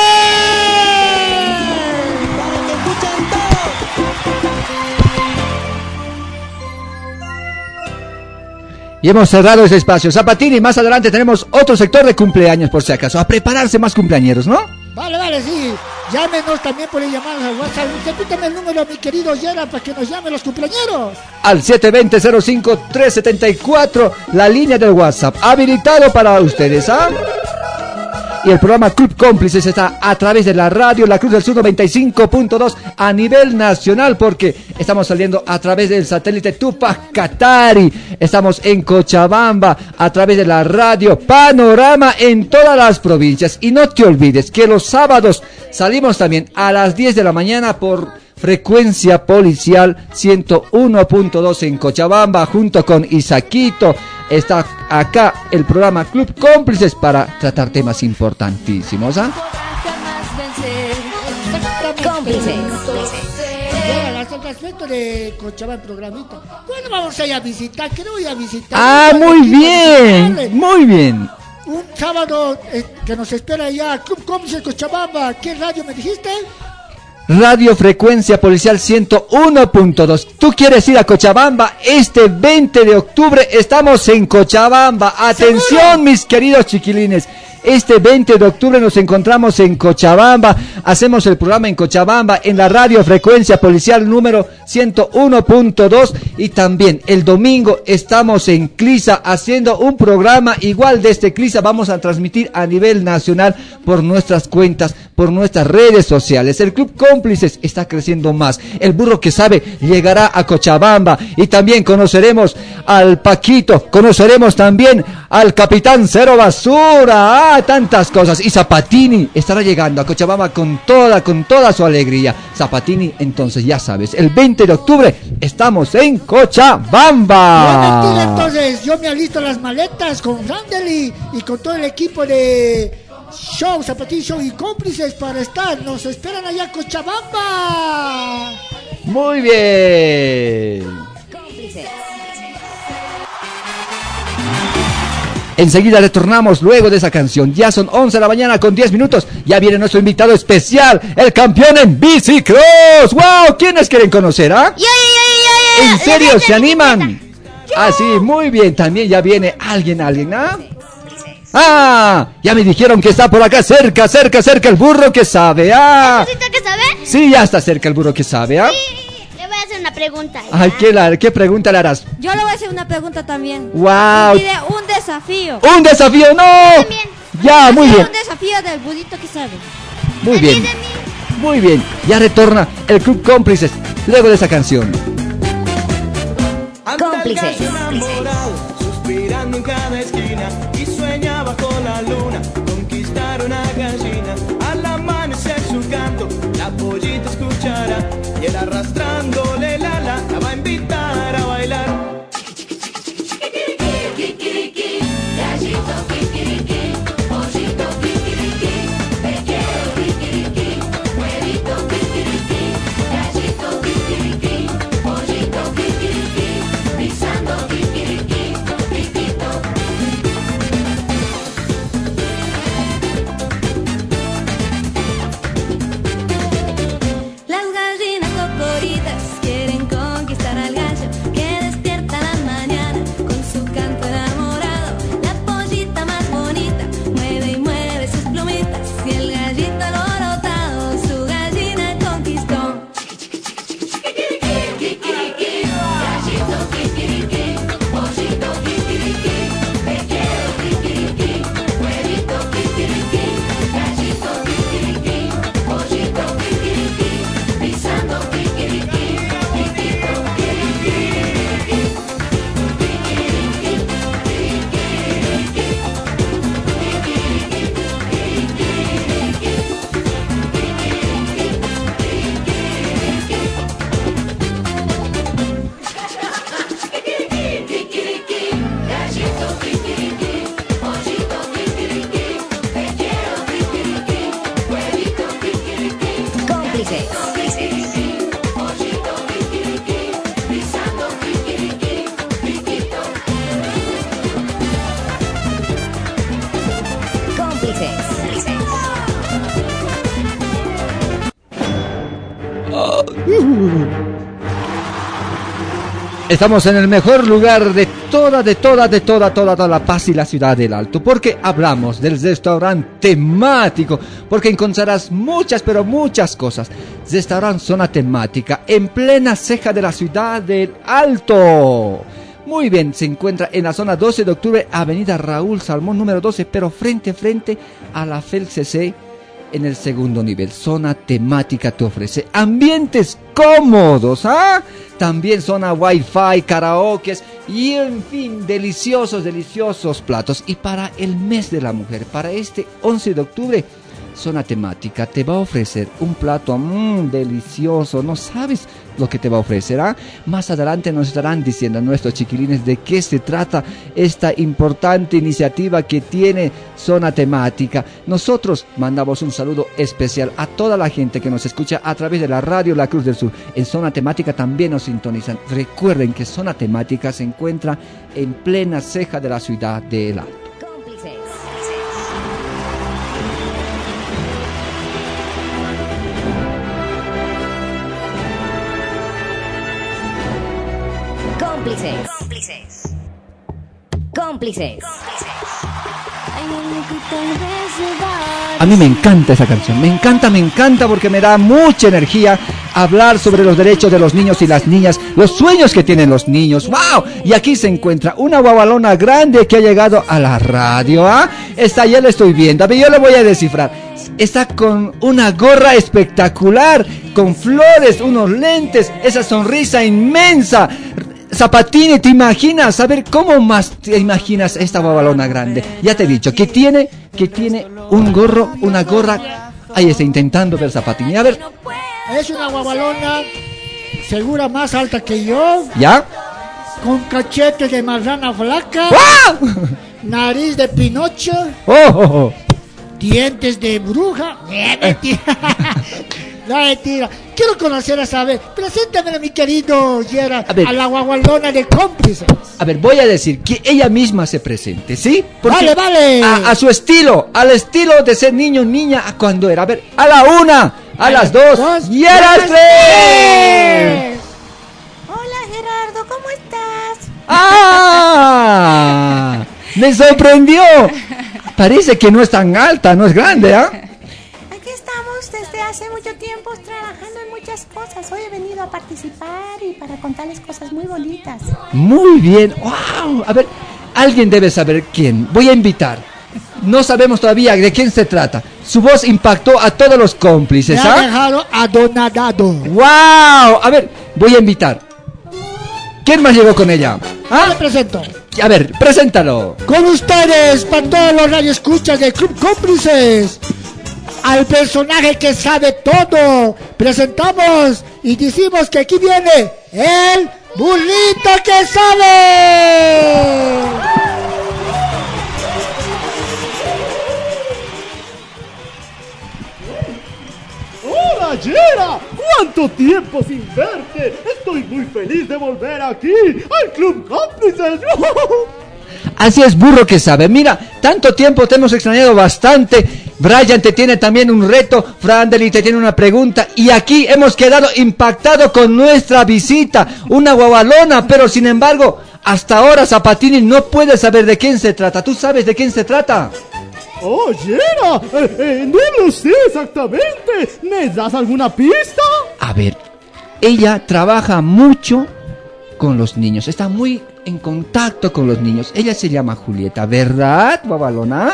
Speaker 8: Y hemos cerrado ese espacio. Zapatini, más adelante tenemos otro sector de cumpleaños, por si acaso. A prepararse más cumpleañeros, ¿no?
Speaker 10: Vale, vale, sí. Llámenos también por el llamado al WhatsApp. Repítame el número, mi querido Yera, para que nos llamen los cumpleañeros.
Speaker 8: Al siete dos cero cero cinco tres siete cuatro, la línea del WhatsApp. Habilitado para ustedes, ¿ah? Y el programa Club Cómplices está a través de la radio La Cruz del Sur noventa y cinco punto dos a nivel nacional, porque estamos saliendo a través del satélite Tupac Katari. Estamos en Cochabamba a través de la radio Panorama en todas las provincias. Y no te olvides que los sábados salimos también a las diez de la mañana por Frecuencia Policial ciento uno punto dos en Cochabamba, junto con Isaquito. Está acá el programa Club Cómplices para tratar temas importantísimos, ¿ah?
Speaker 10: Cómplices. Al respecto de Cochabamba, programita. ¿Cuándo vamos a ir a visitar? ¿Qué no voy a visitar?
Speaker 8: Ah, muy bien, muy bien.
Speaker 10: Un sábado eh, que nos espera ya Club Cómplices Cochabamba. ¿Qué radio me dijiste?
Speaker 8: Radio Frecuencia Policial ciento uno punto dos. ¿Tú quieres ir a Cochabamba? Este veinte de octubre estamos en Cochabamba. Atención, ¿seguro? Mis queridos chiquilines. Este veinte de octubre nos encontramos en Cochabamba. Hacemos el programa en Cochabamba en la Radio Frecuencia Policial número ciento uno punto dos. Y también el domingo estamos en Clisa haciendo un programa igual de este Clisa. Vamos a transmitir a nivel nacional por nuestras cuentas, por nuestras redes sociales. El Club Cómplices Cómplices está creciendo más. El burro que sabe llegará a Cochabamba y también conoceremos al Paquito, conoceremos también al Capitán Cero Basura, ah, tantas cosas. Y Zapatini estará llegando a Cochabamba con toda, con toda su alegría. Zapatini, entonces ya sabes, el veinte de octubre estamos en Cochabamba.
Speaker 10: No, mentira, entonces yo me alisto las maletas con Randeli y con todo el equipo de Show, Zapatini Show y Cómplices para estar. Nos esperan allá en Cochabamba.
Speaker 8: Muy bien.
Speaker 4: Cómplices.
Speaker 8: Enseguida retornamos luego de esa canción. Ya son once de la mañana con diez minutos. Ya viene nuestro invitado especial, el campeón en bicicross. ¡Wow! ¿Quiénes quieren conocer, ah?
Speaker 14: Yo, yo, yo, yo, yo.
Speaker 8: ¿En serio? ¿Se animan? Ah, sí, muy bien. También ya viene alguien, alguien, ¿ah? Ah, ya me dijeron que está por acá cerca, cerca, cerca el burro que sabe, ah.
Speaker 14: ¿Necesita que sabe?
Speaker 8: Sí, ya está cerca el burro que sabe, ah.
Speaker 14: Sí, le voy a hacer una pregunta. ¿ya?
Speaker 8: Ay, ¿qué, la, ¿qué pregunta le harás?
Speaker 11: Yo le voy a hacer una pregunta también.
Speaker 8: Wow.
Speaker 11: Y pide un desafío.
Speaker 8: ¡Un desafío! ¡No! Ya, muy bien.
Speaker 11: Un desafío del burrito que sabe.
Speaker 8: Muy bien. Muy bien. Ya retorna el Club Cómplices luego de esa canción.
Speaker 4: Cómplices.
Speaker 1: Enamorado, suspirando en cada esquina y sueña bajo la luna conquistar una gallina. Al amanecer su canto, la pollita escuchará y él arrastrándole la ala la va a invitar a bailar.
Speaker 3: Gallito kikiriki, pollito kikiriki, te quiero kikiriki, huevito kikiriki, gallito kikiriki, pollito kikiriki, pisando kikiriki, piquito.
Speaker 13: Las gallinas cocoritas quieren conquistar al gallo que despierta la mañana con su canto enamorado. La pollita más bonita mueve y mueve sus plumitas y el gallito alborotado su gallina conquistó.
Speaker 3: Kikiriki, gallito kikiriki, pollito kikiriki, te quiero kikiriki, huevito kikiriki, gallito kikiriki, pollito kikiriki, pisando kikiriki, piquito kikiriki, kikiriki, kikiriki, kikiriki, gallito kikiriki, pollito kikiriki, te quiero kikiriki, huevito kikiriki,
Speaker 4: Cómplices.
Speaker 3: pollito kikiriki, pisando kikiriki, piquito.
Speaker 4: Cómplices.
Speaker 8: Estamos en el mejor lugar de toda, de toda, de toda, toda, toda La Paz y la ciudad del Alto, porque hablamos del restaurante temático, porque encontrarás muchas, pero muchas cosas. Restaurante Zona Temática, en plena ceja de la ciudad del Alto. Muy bien, se encuentra en la zona doce de octubre, avenida Raúl Salmón, número doce, pero frente, frente a la F E L C C, en el segundo nivel. Zona Temática te ofrece ambientes cómodos, ¿ah? También zona wifi, karaokes y en fin, deliciosos, deliciosos platos. Y para el mes de la mujer, para este once de octubre, Zona Temática te va a ofrecer un plato mmm, delicioso. No sabes lo que te va a ofrecer, ¿ah? Más adelante nos estarán diciendo nuestros chiquilines de qué se trata esta importante iniciativa que tiene Zona Temática. Nosotros mandamos un saludo especial a toda la gente que nos escucha a través de la radio La Cruz del Sur. En Zona Temática también nos sintonizan. Recuerden que Zona Temática se encuentra en plena ceja de la ciudad de El Alto.
Speaker 4: Cómplices. Cómplices. Cómplices.
Speaker 13: Hay algo que tal vez se va a
Speaker 8: A mí me encanta esa canción, me encanta, me encanta porque me da mucha energía hablar sobre los derechos de los niños y las niñas, los sueños que tienen los niños. ¡Wow! Y aquí se encuentra una guabalona grande que ha llegado a la radio, ¿ah? Esta ya la estoy viendo, a ver, yo le voy a descifrar. Está con una gorra espectacular, con flores, unos lentes, esa sonrisa inmensa. Zapatini, ¿te imaginas? A ver, ¿cómo más te imaginas esta guabalona grande? Ya te he dicho, que tiene, que tiene un gorro, una gorra. Ahí está intentando ver Zapatini. A ver.
Speaker 10: Es una guabalona segura más alta que yo.
Speaker 8: ¿Ya?
Speaker 10: Con cachete de marrana flaca.
Speaker 8: ¡Wow!
Speaker 10: Nariz de Pinocho.
Speaker 8: ¡Oh, oh, oh!
Speaker 10: Dientes de bruja. Eh, mentira. No, mentira. Quiero conocer a saber. Preséntame a mi querido Yera, a, a la guagualona de Cómplices.
Speaker 8: A ver, voy a decir que ella misma se presente, ¿sí? Porque
Speaker 10: vale, vale.
Speaker 8: A, a su estilo, al estilo de ser niño, niña, a cuando era. A ver, a la una, a, a las dos, dos y a las tres.
Speaker 19: Hola, Gerardo, ¿cómo estás?
Speaker 8: ¡Ah! ¡Me sorprendió! Parece que no es tan alta, no es grande, ¿ah? ¿eh?
Speaker 19: Aquí estamos desde hace mucho tiempo trabajando en muchas cosas. Hoy he venido a participar y para contarles cosas muy bonitas.
Speaker 8: Muy bien, wow. A ver, alguien debe saber quién. Voy a invitar. No sabemos todavía de quién se trata. Su voz impactó a todos los cómplices,
Speaker 10: ¿ah? Me ha
Speaker 8: ¿ah?
Speaker 10: dejado adonadado.
Speaker 8: ¡Wow! A ver, voy a invitar. ¿Quién más llegó con ella?
Speaker 10: ¿Ah? Le presento.
Speaker 8: A ver, preséntalo.
Speaker 10: Con ustedes, para todos los radioescuchas del Club Cómplices, al personaje que sabe todo. Presentamos y decimos que aquí viene el burrito que sabe.
Speaker 12: ¡Hola, Yera! ¿Cuánto tiempo sin verte? Estoy muy feliz de volver aquí, al Club Cómplices.
Speaker 8: Así es, burro que sabe. Mira, tanto tiempo te hemos extrañado bastante. Brian te tiene también un reto, Frandeli te tiene una pregunta y aquí hemos quedado impactados con nuestra visita, una guabalona, pero sin embargo, hasta ahora Zapatini no puede saber de quién se trata. ¿Tú sabes de quién se trata?
Speaker 12: Oh, Yera, eh, eh, no lo sé exactamente. ¿Me das alguna pista?
Speaker 8: A ver, ella trabaja mucho con los niños, está muy en contacto con los niños. Ella se llama Julieta, ¿verdad, guabalona?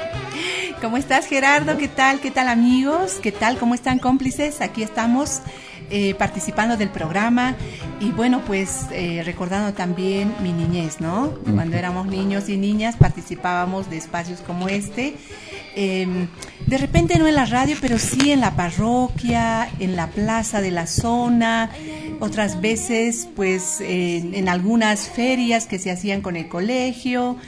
Speaker 21: ¿Cómo estás, Gerardo? ¿Qué tal? ¿Qué tal, amigos? ¿Qué tal? ¿Cómo están, cómplices? Aquí estamos eh, participando del programa y bueno, pues eh, recordando también mi niñez, ¿no? Uh-huh. Cuando éramos niños y niñas participábamos de espacios como este. Eh, de repente no en la radio, pero sí en la parroquia, en la plaza de la zona, otras veces pues eh, en algunas ferias que se hacían con el colegio.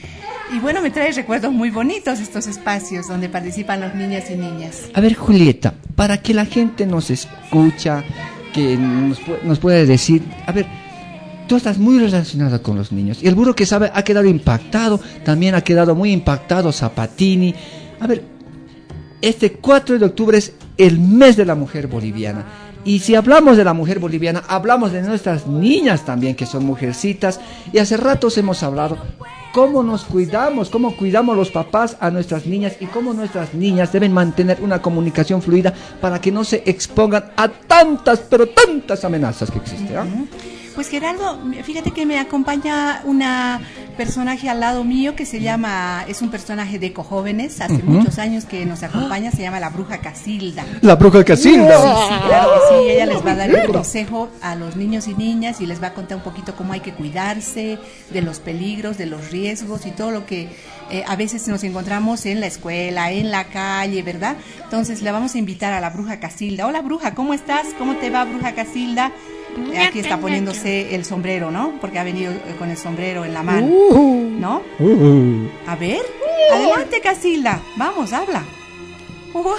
Speaker 21: Y bueno, me trae recuerdos muy bonitos estos espacios donde participan los niños y niñas.
Speaker 8: A ver, Julieta, para que la gente nos escucha, que nos, nos pueda decir, a ver, tú estás muy relacionada con los niños. Y el burro que sabe ha quedado impactado, también ha quedado muy impactado Zapatini. A ver, este cuatro de octubre es el mes de la mujer boliviana. Y si hablamos de la mujer boliviana, hablamos de nuestras niñas también, que son mujercitas. Y hace ratos hemos hablado cómo nos cuidamos, cómo cuidamos los papás a nuestras niñas y cómo nuestras niñas deben mantener una comunicación fluida para que no se expongan a tantas, pero tantas amenazas que existen, ¿eh?
Speaker 21: Pues Gerardo, fíjate que me acompaña una personaje al lado mío que se llama, es un personaje de Ecojóvenes, hace uh-huh. muchos años que nos acompaña, se llama la Bruja Casilda.
Speaker 8: La Bruja Casilda.
Speaker 21: Sí, sí, claro que sí, ella les va a dar un consejo a los niños y niñas y les va a contar un poquito cómo hay que cuidarse de los peligros, de los riesgos y todo lo que eh, a veces nos encontramos en la escuela, en la calle, ¿verdad? Entonces le vamos a invitar a la Bruja Casilda. Hola Bruja, ¿cómo estás? ¿Cómo te va, Bruja Casilda? Aquí está poniéndose el sombrero, ¿no? Porque ha venido con el sombrero en la mano, ¿no? A ver, adelante, Casilda. Vamos, habla. Hola,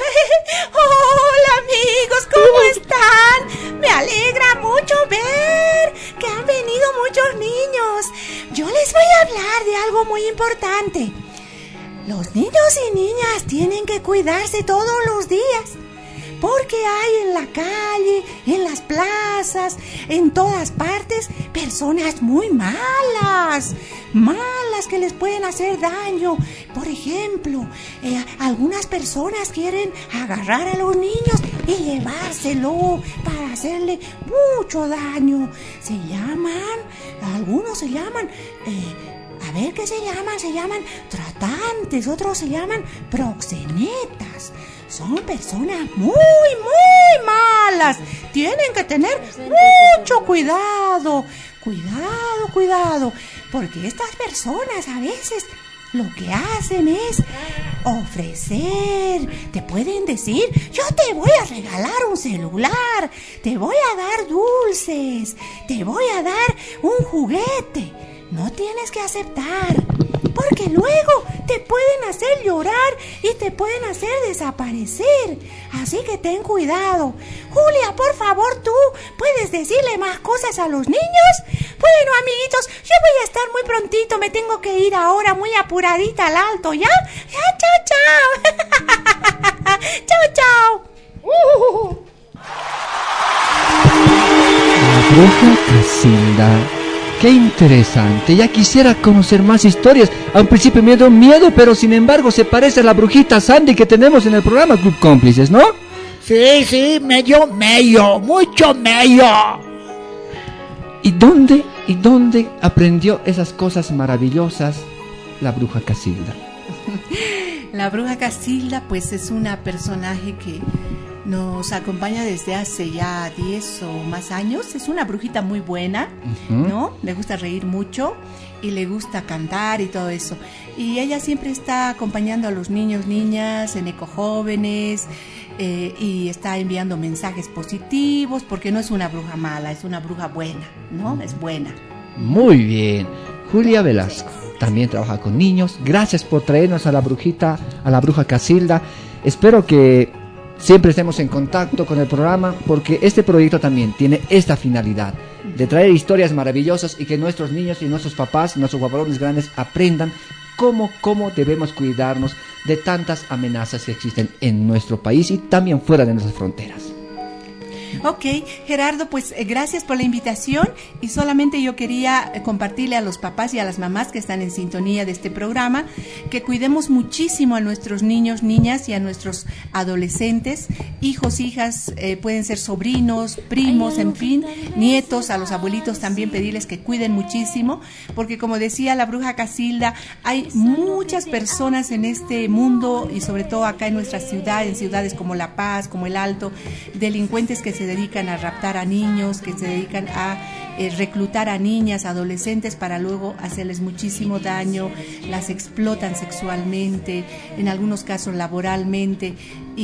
Speaker 21: amigos, ¿cómo están? Me alegra mucho ver que han venido muchos niños. Yo les voy a hablar de algo muy importante. Los niños y niñas tienen que cuidarse todos los días. Porque hay en la calle, en las plazas, en todas partes, personas muy malas,
Speaker 19: malas que les pueden hacer daño. Por ejemplo, eh, algunas personas quieren agarrar a los niños y llevárselo para hacerle mucho daño. Se llaman, algunos se llaman, eh, a ver qué se llaman, se llaman tratantes, otros se llaman proxenetas. Son personas muy, muy malas. Tienen que tener mucho cuidado. Cuidado, cuidado. Porque estas personas a veces lo que hacen es ofrecer. Te pueden decir, yo te voy a regalar un celular, te voy a dar dulces, te voy a dar un juguete. No tienes que aceptar, porque luego te pueden hacer llorar y te pueden hacer desaparecer. Así que ten cuidado. Julia, por favor, ¿tú puedes decirle más cosas a los niños? Bueno, amiguitos, yo voy a estar muy prontito. Me tengo que ir ahora muy apuradita al alto, ¿ya? Ya, chao, chao. Chao, chao. Uh.
Speaker 8: La bruja Casilda. Qué interesante, ya quisiera conocer más historias. A un principio me dio miedo, pero sin embargo se parece a la brujita Sandy que tenemos en el programa Club Cómplices, ¿no?
Speaker 10: Sí, sí, medio, medio, mucho medio.
Speaker 8: ¿Y dónde, y dónde aprendió esas cosas maravillosas la bruja Casilda?
Speaker 21: La bruja Casilda, pues es una personaje que nos acompaña desde hace ya diez o más años. Es una brujita muy buena, uh-huh. ¿no? Le gusta reír mucho y le gusta cantar y todo eso. Y ella siempre está acompañando a los niños, niñas en ecojóvenes eh, y está enviando mensajes positivos, porque no es una bruja mala, es una bruja buena, ¿no? Es buena.
Speaker 8: Muy bien. Julia Velasco también trabaja con niños. Gracias por traernos a la brujita, a la bruja Casilda. Espero que siempre estemos en contacto con el programa, porque este proyecto también tiene esta finalidad de traer historias maravillosas y que nuestros niños y nuestros papás, nuestros guaparones grandes aprendan cómo, cómo debemos cuidarnos de tantas amenazas que existen en nuestro país y también fuera de nuestras fronteras.
Speaker 21: Ok, Gerardo, pues eh, gracias por la invitación, y solamente yo quería eh, compartirle a los papás y a las mamás que están en sintonía de este programa que cuidemos muchísimo a nuestros niños, niñas y a nuestros adolescentes, hijos, hijas, eh, pueden ser sobrinos, primos, en fin, nietos, a los abuelitos también pedirles que cuiden muchísimo, porque como decía la bruja Casilda, hay muchas personas en este mundo y sobre todo acá en nuestra ciudad, en ciudades como La Paz, como El Alto, delincuentes que se dedican a raptar a niños, que se dedican a eh, reclutar a niñas, adolescentes para luego hacerles muchísimo daño, las explotan sexualmente, en algunos casos laboralmente,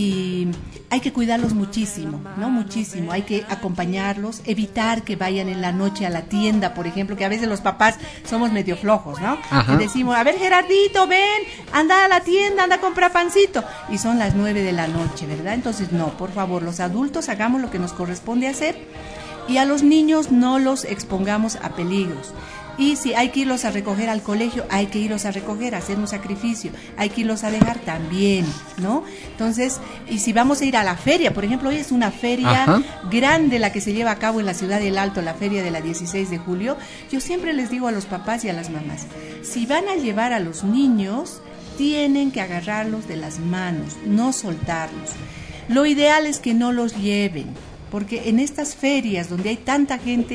Speaker 21: y hay que cuidarlos muchísimo, ¿no? Muchísimo, hay que acompañarlos, evitar que vayan en la noche a la tienda, por ejemplo, que a veces los papás somos medio flojos, ¿no? Ajá. Y decimos, a ver, Gerardito, ven, anda a la tienda, anda a comprar pancito, y son las nueve de la noche, ¿verdad? Entonces, no, por favor, los adultos hagamos lo que nos corresponde hacer, y a los niños no los expongamos a peligros. Y si hay que irlos a recoger al colegio, hay que irlos a recoger, hacer un sacrificio, hay que irlos a dejar también, ¿no? Entonces, y si vamos a ir a la feria, por ejemplo, hoy es una feria Ajá. grande la que se lleva a cabo en la ciudad del Alto, la feria de la dieciséis de julio, yo siempre les digo a los papás y a las mamás, si van a llevar a los niños, tienen que agarrarlos de las manos, no soltarlos. Lo ideal es que no los lleven, porque en estas ferias donde hay tanta gente,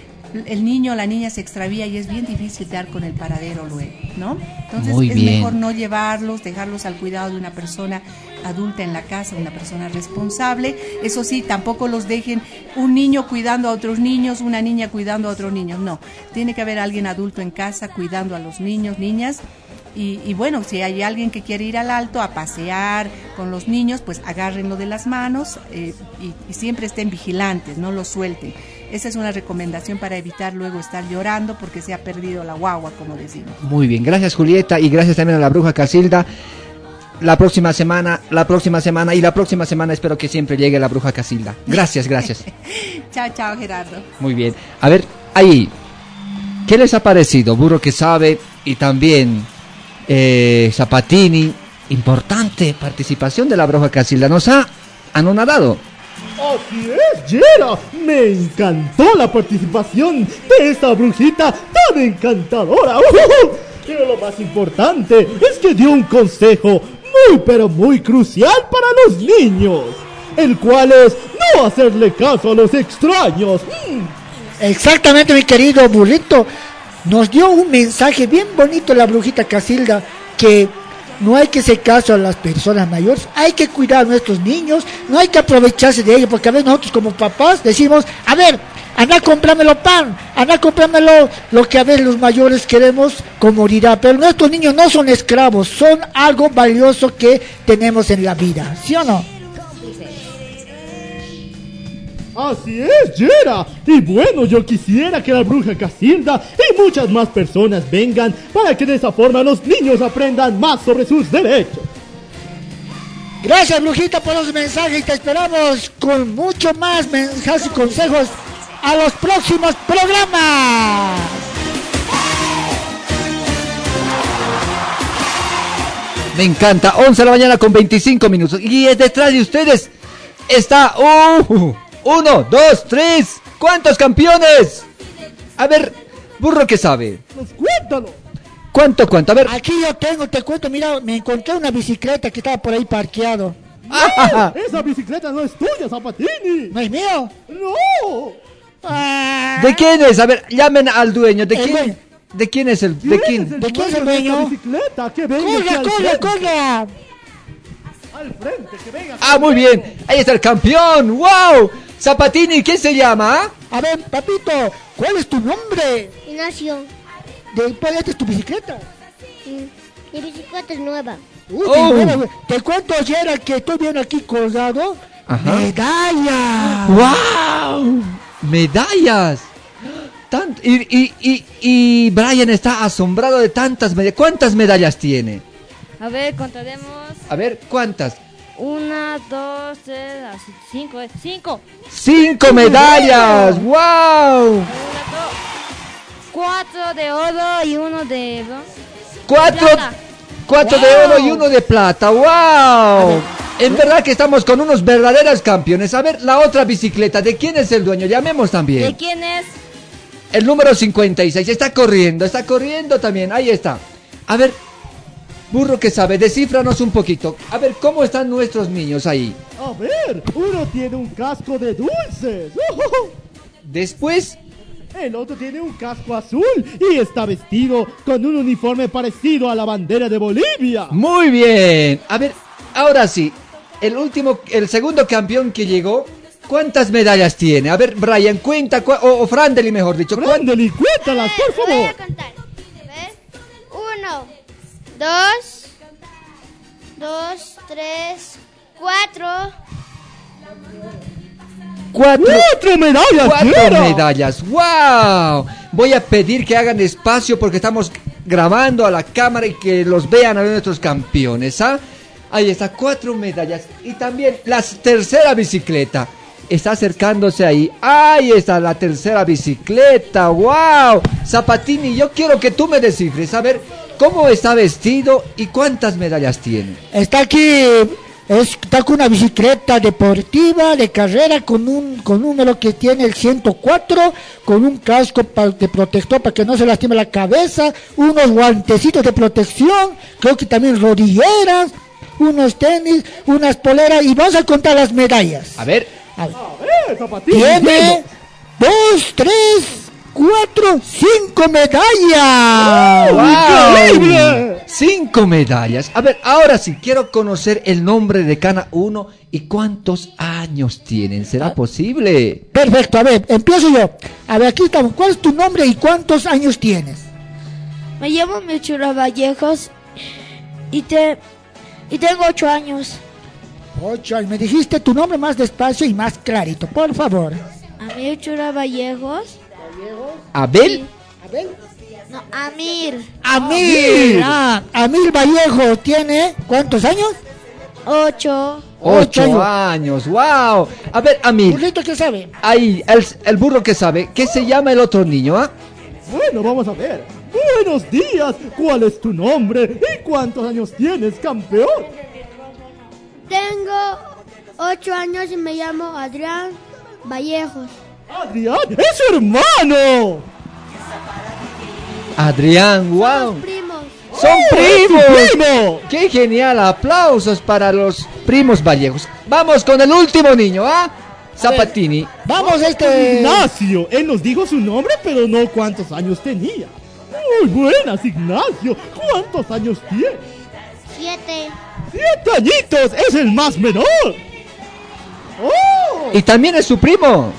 Speaker 21: el niño o la niña se extravía y es bien difícil dar con el paradero luego, ¿no? Entonces Muy es bien. mejor no llevarlos, dejarlos al cuidado de una persona adulta en la casa, una persona responsable. Eso sí, tampoco los dejen un niño cuidando a otros niños, una niña cuidando a otros niños, no. Tiene que haber alguien adulto en casa cuidando a los niños, niñas. Y, y bueno, si hay alguien que quiere ir al Alto a pasear con los niños, pues agárrenlo de las manos eh, y, y siempre estén vigilantes, no lo suelten. Esa es una recomendación para evitar luego estar llorando porque se ha perdido la guagua, como decimos.
Speaker 8: Muy bien, gracias Julieta, y gracias también a la bruja Casilda. La próxima semana, la próxima semana y la próxima semana espero que siempre llegue la bruja Casilda. Gracias, gracias.
Speaker 21: Chao, chao, Gerardo.
Speaker 8: Muy bien. A ver, ahí, ¿qué les ha parecido? Burro que sabe y también eh, Zapatini. Importante participación de la bruja Casilda. Nos ha anonadado.
Speaker 12: Así es, Yera. Me encantó la participación de esta brujita tan encantadora. ¡Uh! Pero lo más importante es que dio un consejo muy pero muy crucial para los niños, el cual es no hacerle caso a los extraños. Mm.
Speaker 10: Exactamente, mi querido burrito. Nos dio un mensaje bien bonito la brujita Casilda, que no hay que hacer caso a las personas mayores, hay que cuidar a nuestros niños, no hay que aprovecharse de ellos, porque a veces nosotros como papás decimos, a ver, anda a comprármelo pan, anda a comprármelo lo que a veces los mayores queremos comodidad, pero nuestros niños no son esclavos, son algo valioso que tenemos en la vida, ¿sí o no?
Speaker 12: Así es, Yera. Y bueno, yo quisiera que la bruja Casilda y muchas más personas vengan para que de esa forma los niños aprendan más sobre sus derechos.
Speaker 10: Gracias, brujita, por los mensajes. Te esperamos con mucho más mensajes y consejos a los próximos programas.
Speaker 8: Me encanta. once de la mañana con veinticinco minutos. Y detrás de ustedes está... Uh, Uno, dos, tres. ¿Cuántos campeones? A ver, burro que sabe.
Speaker 12: Pues cuéntalo.
Speaker 8: ¿Cuánto, cuánto? A ver.
Speaker 10: Aquí yo tengo, te cuento, mira, me encontré una bicicleta que estaba por ahí parqueado.
Speaker 12: ¡Ah! Esa bicicleta no es tuya, Zapatini.
Speaker 10: ¿No es mío?
Speaker 12: No.
Speaker 10: Ah.
Speaker 8: ¿De quién es? A ver, llamen al dueño. ¿De
Speaker 10: El
Speaker 8: quién?
Speaker 10: dueño.
Speaker 8: ¿De quién es el? ¿De quién?
Speaker 12: Es el
Speaker 10: ¿De quién es el
Speaker 12: dueño de esta
Speaker 10: dueño?
Speaker 12: bicicleta? Que venga aquí
Speaker 10: ¡Corre,
Speaker 12: al
Speaker 10: corre,
Speaker 12: frente.
Speaker 10: corre!
Speaker 12: Al frente, que venga.
Speaker 8: Ah, muy bien. Ahí está el campeón. ¡Wow! Zapatini, ¿quién se llama?
Speaker 10: A ver, papito, ¿cuál es tu nombre?
Speaker 14: Ignacio,
Speaker 10: ¿De cuál es tu bicicleta?
Speaker 14: mm, mi bicicleta es nueva.
Speaker 10: Uy,
Speaker 8: Oh.
Speaker 10: bueno, güey. Te cuento, Yera, que estoy viendo aquí colgado.
Speaker 8: Ajá.
Speaker 10: ¡Medalla!
Speaker 8: ¡Wow! ¡Medallas! Tant- y, y, y, y Brian está asombrado de tantas medallas. ¿Cuántas medallas tiene?
Speaker 11: A ver, contaremos.
Speaker 8: A ver, ¿cuántas?
Speaker 11: Una, dos, tres, así, cinco, eh, cinco.
Speaker 8: ¡Cinco medallas! ¡Wow!
Speaker 11: Una, dos, cuatro de oro y uno de bronce.
Speaker 8: Cuatro,
Speaker 11: Plata.
Speaker 8: cuatro de
Speaker 11: Wow.
Speaker 8: oro y uno de plata. ¡Wow! En verdad que estamos con unos verdaderos campeones. A ver, la otra bicicleta, ¿de quién es el dueño? Llamemos
Speaker 11: ¿De
Speaker 8: también.
Speaker 11: quién es?
Speaker 8: El número cincuenta y seis. Está corriendo, está corriendo también. Ahí está. A ver, burro que sabe, descífranos un poquito. A ver, ¿cómo están nuestros niños ahí?
Speaker 12: A ver, uno tiene un casco de dulces.
Speaker 8: Después,
Speaker 12: El otro tiene un casco azul y está vestido con un uniforme parecido a la bandera de Bolivia.
Speaker 8: muy bien. A ver, ahora sí. El último, el segundo campeón que llegó, ¿cuántas medallas tiene? A ver, Brian, cuenta, cua- o, o Frandeli mejor dicho. ¿cuán-
Speaker 12: Frandeli, cuéntalas, por
Speaker 14: Voy
Speaker 12: favor.
Speaker 14: a contar. A ver. Uno, dos, dos, tres, cuatro.
Speaker 8: Cuatro,
Speaker 12: ¡Cuatro medallas!
Speaker 8: cuatro
Speaker 12: Yera!
Speaker 8: medallas. ¡Wow! Voy a pedir que hagan espacio porque estamos grabando a la cámara y que los vean a nuestros campeones, ¿ah? Ahí está, cuatro medallas. Y también la tercera bicicleta. Está acercándose ahí. Ahí está la tercera bicicleta. ¡Wow! Zapatini, yo quiero que tú me descifres. A ver, ¿cómo está vestido y cuántas medallas tiene?
Speaker 10: Está aquí, está con una bicicleta deportiva de carrera con un con un número que tiene el ciento cuatro, con un casco pa- de protector para que no se lastime la cabeza, unos guantecitos de protección, creo que también rodilleras, unos tenis, unas poleras y vamos a contar las medallas.
Speaker 8: A ver.
Speaker 10: A ver.
Speaker 12: A ver, Zapatín,
Speaker 10: Tiene
Speaker 12: dilo.
Speaker 10: dos, tres, cuatro, cinco medallas.
Speaker 8: ¡Wow!
Speaker 12: ¡Increíble!
Speaker 8: Cinco medallas. A ver, ahora sí, quiero conocer el nombre de cada uno y cuántos años tienen. ¿Será posible?
Speaker 10: Perfecto, a ver, empiezo yo. A ver, aquí estamos. ¿Cuál es tu nombre y cuántos años tienes?
Speaker 5: Me llamo Michura Vallejos y, te, y tengo ocho años.
Speaker 10: Ocho años. Me dijiste tu nombre más despacio y más clarito, por favor.
Speaker 5: Amir Chura Vallejos.
Speaker 8: ¿Abel?
Speaker 10: ¿Abel?
Speaker 5: No, Amir.
Speaker 10: Amir. Ah, Amir Vallejo tiene ¿cuántos años?
Speaker 5: Ocho.
Speaker 8: Ocho,
Speaker 10: Ocho
Speaker 8: años. ¡Wow! A ver, Amir.
Speaker 10: ¿Burrito qué sabe?
Speaker 8: Ahí, el, el burro que sabe. ¿Qué se llama el otro niño, ah?
Speaker 12: Bueno, vamos a ver. Buenos días. ¿Cuál es tu nombre y cuántos años tienes, campeón?
Speaker 14: Tengo
Speaker 5: ocho años y me llamo Adrián Vallejos.
Speaker 12: ¡Adrián es su hermano!
Speaker 8: Adrián, wow.
Speaker 5: Primos.
Speaker 8: ¡Son
Speaker 12: ¡Oh,
Speaker 8: primos!
Speaker 12: es tu primo!
Speaker 8: ¡Qué genial! Aplausos para los primos Vallejos. Vamos con el último niño, ¿ah? Zapatini.
Speaker 10: Vamos, este.
Speaker 12: Ignacio. Él nos dijo su nombre, pero no cuántos años tenía. Muy buenas, Ignacio. ¿Cuántos años tiene?
Speaker 14: Siete.
Speaker 12: ¡Siete añitos! ¡Es el más menor! ¡Oh!
Speaker 8: Y también es su primo.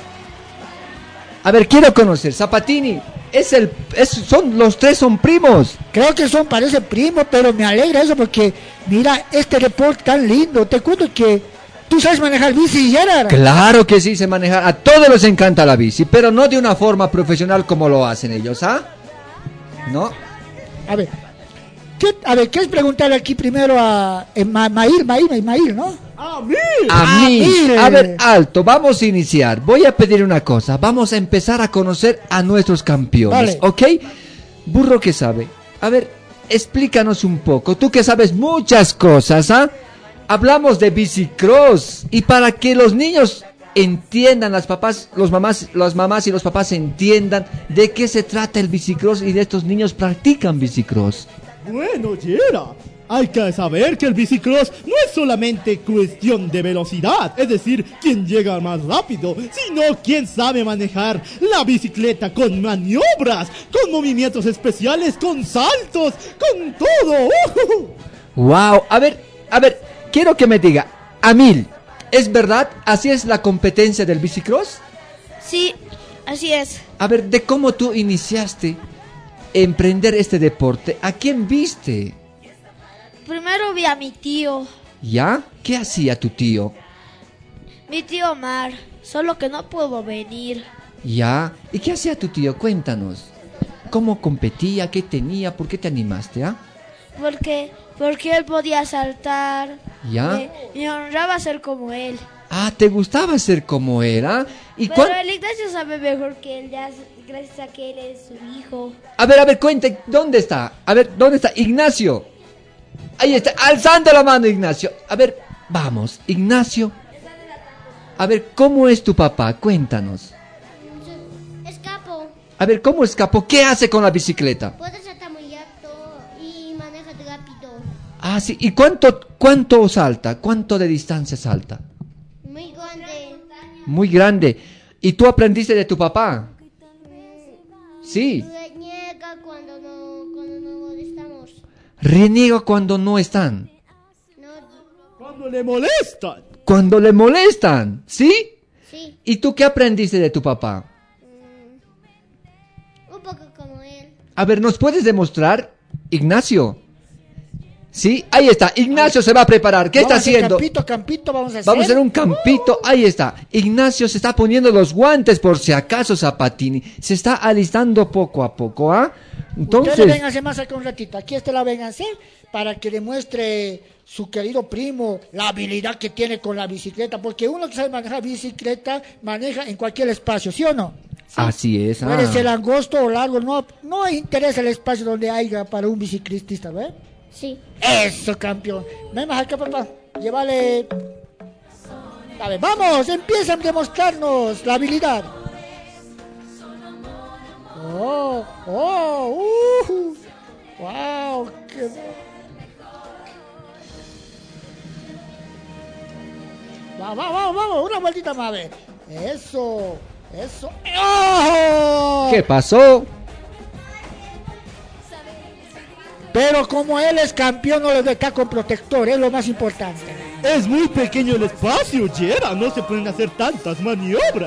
Speaker 8: A ver, quiero conocer. Zapatini. Es el, es, son, los tres son primos.
Speaker 10: Creo que son, parece primo, pero me alegra eso porque, mira, este deporte tan lindo. Te cuento que tú sabes manejar bici, Gerard.
Speaker 8: Claro que sí, se maneja. A todos les encanta la bici, pero no de una forma profesional como lo hacen ellos, ¿ah? ¿No?
Speaker 10: A ver, ¿qué, a ver, ¿quieres preguntarle aquí primero a eh, Ma- Mail, Mail, Mail, ¿no?
Speaker 12: ¡A mí!
Speaker 8: A mí.
Speaker 10: Amil.
Speaker 8: A ver, alto, vamos a iniciar. Voy a pedir una cosa. Vamos a empezar a conocer a nuestros campeones,
Speaker 10: Vale.
Speaker 8: ¿ok? Burro que sabe. A ver, explícanos un poco. Tú que sabes muchas cosas, ¿ah? Hablamos de bicicross. Y para que los niños entiendan, las papás, los mamás, las mamás y los papás entiendan de qué se trata el bicicross y de estos niños practican bicicross.
Speaker 12: Bueno, Yera, hay que saber que el bicicross no es solamente cuestión de velocidad, es decir, quién llega más rápido, sino quién sabe manejar la bicicleta con maniobras, con movimientos especiales, con saltos, con todo.
Speaker 8: Wow, a ver, a ver, quiero que me diga, Amil, ¿es verdad? ¿Así es la competencia del bicicross?
Speaker 5: Sí, así es.
Speaker 8: A ver, de cómo tú iniciaste a emprender este deporte, ¿a quién viste?
Speaker 5: Primero vi a mi tío,
Speaker 8: ¿Ya? ¿Qué hacía tu tío?
Speaker 5: mi tío Omar, solo que no pudo venir.
Speaker 8: ¿Ya? ¿Y qué hacía tu tío? Cuéntanos. ¿Cómo competía? ¿Qué tenía? ¿Por qué te animaste, ah?
Speaker 5: Porque, porque él podía saltar.
Speaker 8: ¿Ya?
Speaker 5: Me, me honraba ser como él.
Speaker 8: Ah, ¿te gustaba ser como él, ah? ¿Y
Speaker 5: Pero
Speaker 8: cuán-
Speaker 5: el Ignacio sabe mejor que él, ya, gracias a que él es su hijo.
Speaker 8: A ver, a ver, cuente, ¿dónde está? A ver, ¿dónde está? Ignacio. Ahí está, alzando la mano, Ignacio. A ver, vamos, Ignacio. A ver, ¿cómo es tu papá? Cuéntanos.
Speaker 14: Escapo.
Speaker 8: A ver, ¿cómo escapó? ¿Qué hace con la bicicleta?
Speaker 14: Puede saltar muy alto y maneja rápido.
Speaker 8: Ah, sí. ¿Y cuánto, cuánto salta? ¿Cuánto de distancia salta?
Speaker 14: Muy grande.
Speaker 8: Muy grande. ¿Y tú aprendiste de tu papá? Sí.
Speaker 14: Reniega cuando no, cuando no estamos.
Speaker 8: Reniega cuando no están.
Speaker 12: Cuando le molestan.
Speaker 8: Cuando le molestan, ¿sí?
Speaker 14: Sí.
Speaker 8: ¿Y tú qué aprendiste de tu papá?
Speaker 14: Un poco como él.
Speaker 8: A ver, ¿nos puedes demostrar, Ignacio? Sí, ahí está. Ignacio se va a preparar. ¿Qué está
Speaker 10: Vamos a hacer
Speaker 8: haciendo?
Speaker 10: Campito, campito, vamos a hacer.
Speaker 8: Vamos a hacer un campito. Ahí está. Ignacio se está poniendo los guantes por si acaso Zapatini. Se está alistando poco a poco, ¿ah?
Speaker 10: Entonces.
Speaker 8: Entonces,
Speaker 10: Vénganse más acá un ratito. Aquí está la vénganse para que demuestre su querido primo la habilidad que tiene con la bicicleta. Porque uno que sabe manejar bicicleta maneja en cualquier espacio, ¿sí o no?
Speaker 8: así es.
Speaker 10: Puede
Speaker 8: ah.
Speaker 10: ser angosto o largo, no, no interesa el espacio donde haya para un biciclista, ¿ves?
Speaker 14: Sí.
Speaker 10: Eso, campeón. Ven más acá, papá. Llévale. A ver, vamos, empiezan a demostrarnos la habilidad. Oh, oh, uh, wow, qué... Va, va, vamos, vamos, una vueltita más, a ver. Eso, eso. ¡Oh!
Speaker 8: ¿Qué pasó?
Speaker 10: Pero como él es campeón, no le doy acá con protector, es lo más importante.
Speaker 12: Es muy pequeño el espacio, Yera. No se pueden hacer tantas maniobras.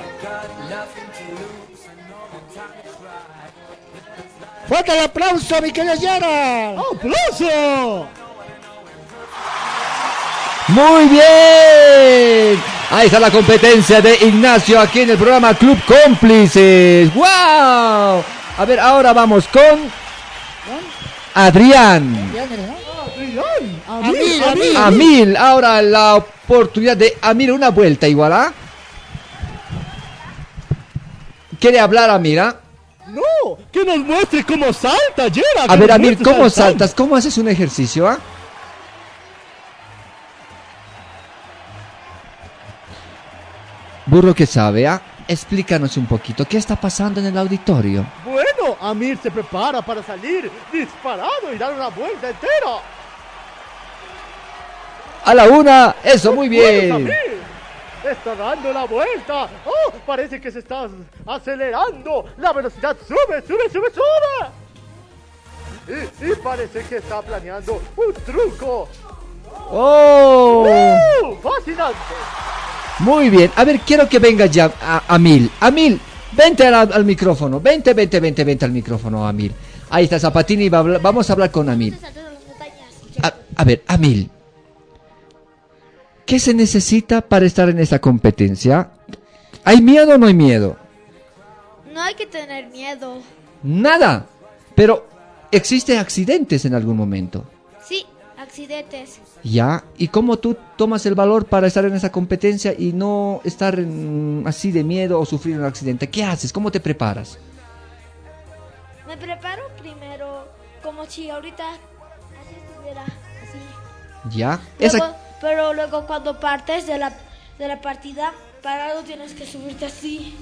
Speaker 10: ¡Fuerte el aplauso, mi querido Gerard!
Speaker 12: ¡Aplauso!
Speaker 8: Muy bien. Ahí está la competencia de Ignacio aquí en el programa Club Cómplices. ¡Wow! A ver, ahora vamos con Adrián.
Speaker 12: Adrián,
Speaker 10: Amil, Amil.
Speaker 8: Amil, ahora la oportunidad de Amil, una vuelta igual, ¿ah? ¿Quiere hablar Amil, ah?
Speaker 12: No, que nos muestre cómo salta, Yera.
Speaker 8: A ver, Amil, ¿cómo saltas? ¿Cómo haces un ejercicio, ah? Burro que sabe, ¿ah? Explícanos un poquito, ¿qué está pasando en el auditorio?
Speaker 12: Bueno, Amir se prepara para salir disparado y dar una vuelta entera.
Speaker 8: A la una, eso, muy
Speaker 12: Bueno,
Speaker 8: bien.
Speaker 12: Amir está dando la vuelta. Oh, parece que se está acelerando. La velocidad sube, sube, sube, sube. Y, y parece que está planeando un truco.
Speaker 8: ¡Oh!
Speaker 12: ¡Uh! ¡Fascinante!
Speaker 8: Muy bien, a ver, quiero que venga ya a, Amil. Amil, vente al, al micrófono, vente, vente, vente, vente al micrófono, Amil. Ahí está Zapatini, va a hablar- vamos a hablar con Amil. A, a ver, Amil, ¿qué se necesita para estar en esta competencia? ¿Hay miedo o no hay miedo?
Speaker 5: No hay que tener miedo.
Speaker 8: Nada, pero ¿existen accidentes en algún momento?
Speaker 5: Sí, accidentes.
Speaker 8: Ya, ¿y cómo tú tomas el valor para estar en esa competencia y no estar en- así de miedo o sufrir un accidente? ¿Qué haces? ¿Cómo te preparas?
Speaker 5: Me preparo primero como si ahorita así estuviera, así.
Speaker 8: Ya,
Speaker 5: Luego,
Speaker 8: esa...
Speaker 5: pero luego cuando partes de la, de la partida, parado tienes que subirte así.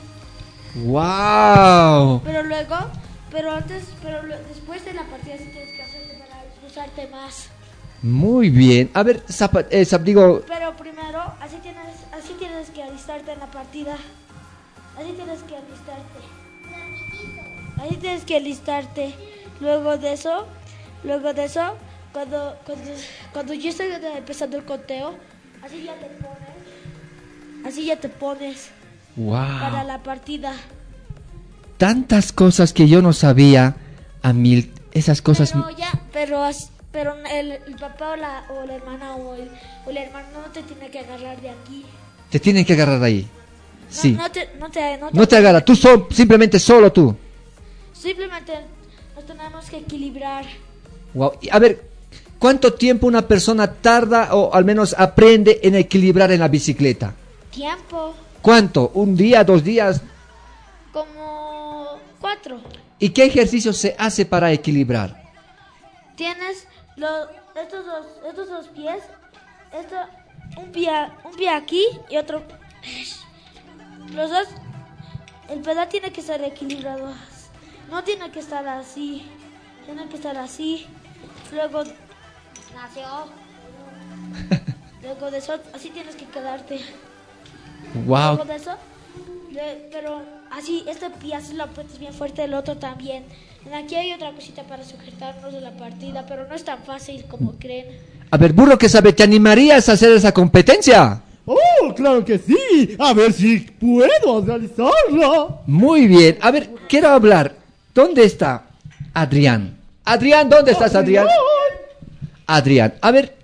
Speaker 8: ¡Wow!
Speaker 5: Pero luego, pero antes, pero lo- después de la partida sí tienes que hacerte para esforzarte más.
Speaker 8: Muy bien. A ver, Zapa- eh, Zap- digo,
Speaker 5: Pero primero, así tienes, así tienes que alistarte en la partida. Así tienes que alistarte. Así tienes que alistarte. Luego de eso, luego de eso, cuando, cuando, cuando yo estoy empezando el conteo, así ya te pones. Así ya te pones para
Speaker 8: wow.
Speaker 5: la partida.
Speaker 8: Tantas cosas que yo no sabía, Amil, esas cosas...
Speaker 5: Pero ya, pero, as- pero el, el papá o la, o la hermana o el, o el hermano no te tiene que agarrar de aquí.
Speaker 8: Te tienen que agarrar ahí. Sí.
Speaker 5: No, no te, no te, no te,
Speaker 8: No te agarra, tú so- simplemente solo tú.
Speaker 5: Simplemente nos tenemos que equilibrar.
Speaker 8: Wow. Y a ver, ¿cuánto tiempo una persona tarda o al menos aprende en equilibrar en la bicicleta?
Speaker 5: Tiempo,
Speaker 8: ¿Cuánto? ¿Un día, dos días?
Speaker 5: como cuatro.
Speaker 8: ¿Y qué ejercicio se hace para equilibrar?
Speaker 5: Tienes los, estos dos, estos dos pies, esto, un pie, un pie aquí y otro. Los dos, el pedal tiene que estar equilibrado. No tiene que estar así, tiene que estar así. Luego nació. Luego de eso, así tienes que quedarte.
Speaker 8: Wow.
Speaker 5: Luego de eso, le- pero así, este pie así lo apretas bien fuerte, el otro también. Aquí hay otra cosita para sujetarnos de la partida, pero no es tan fácil como creen.
Speaker 8: A ver, burro que sabe, ¿te animarías a hacer esa competencia?
Speaker 12: ¡Oh, claro que sí! A ver si puedo realizarla.
Speaker 8: Muy bien. A ver, quiero hablar. ¿Dónde está Adrián? Adrián, ¿dónde estás, Adrián? Adrián, a ver.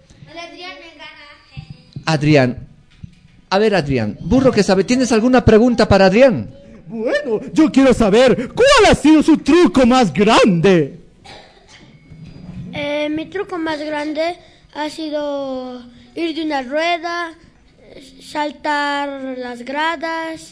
Speaker 8: Adrián. A ver, Adrián. Burro que sabe, ¿tienes alguna pregunta para Adrián?
Speaker 12: Bueno, yo quiero saber cuál ha sido su truco más grande.
Speaker 14: Eh, mi truco más grande ha sido ir de una rueda, saltar las gradas.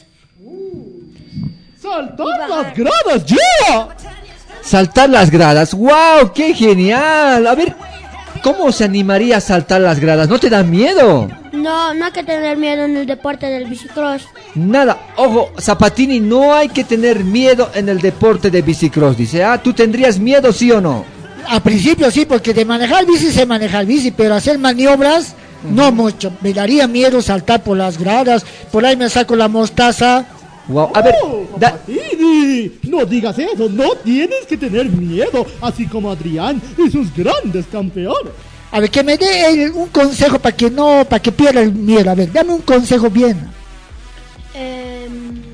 Speaker 12: ¡Saltar las gradas, ya!
Speaker 8: Saltar las gradas. ¡Wow! ¡Qué genial! A ver, ¿cómo se animaría a saltar las gradas? ¿No te da miedo?
Speaker 14: No, no hay que tener miedo en el deporte del bicicross.
Speaker 8: Nada. Ojo, Zapatini, no hay que tener miedo en el deporte de bicicross. Dice, ah, ¿tú tendrías miedo, sí o no?
Speaker 10: A principio sí, porque de manejar bici sé manejar bici, pero hacer maniobras no mucho. Me daría miedo saltar por las gradas, por ahí me saco la mostaza.
Speaker 8: Wow, a ver, da-
Speaker 12: Zapatini, no digas eso, no tienes que tener miedo, así como Adrián y sus grandes campeones.
Speaker 10: A ver, que me dé el- un consejo para que no, para que pierda el miedo. A ver, dame un consejo bien.
Speaker 14: Eh,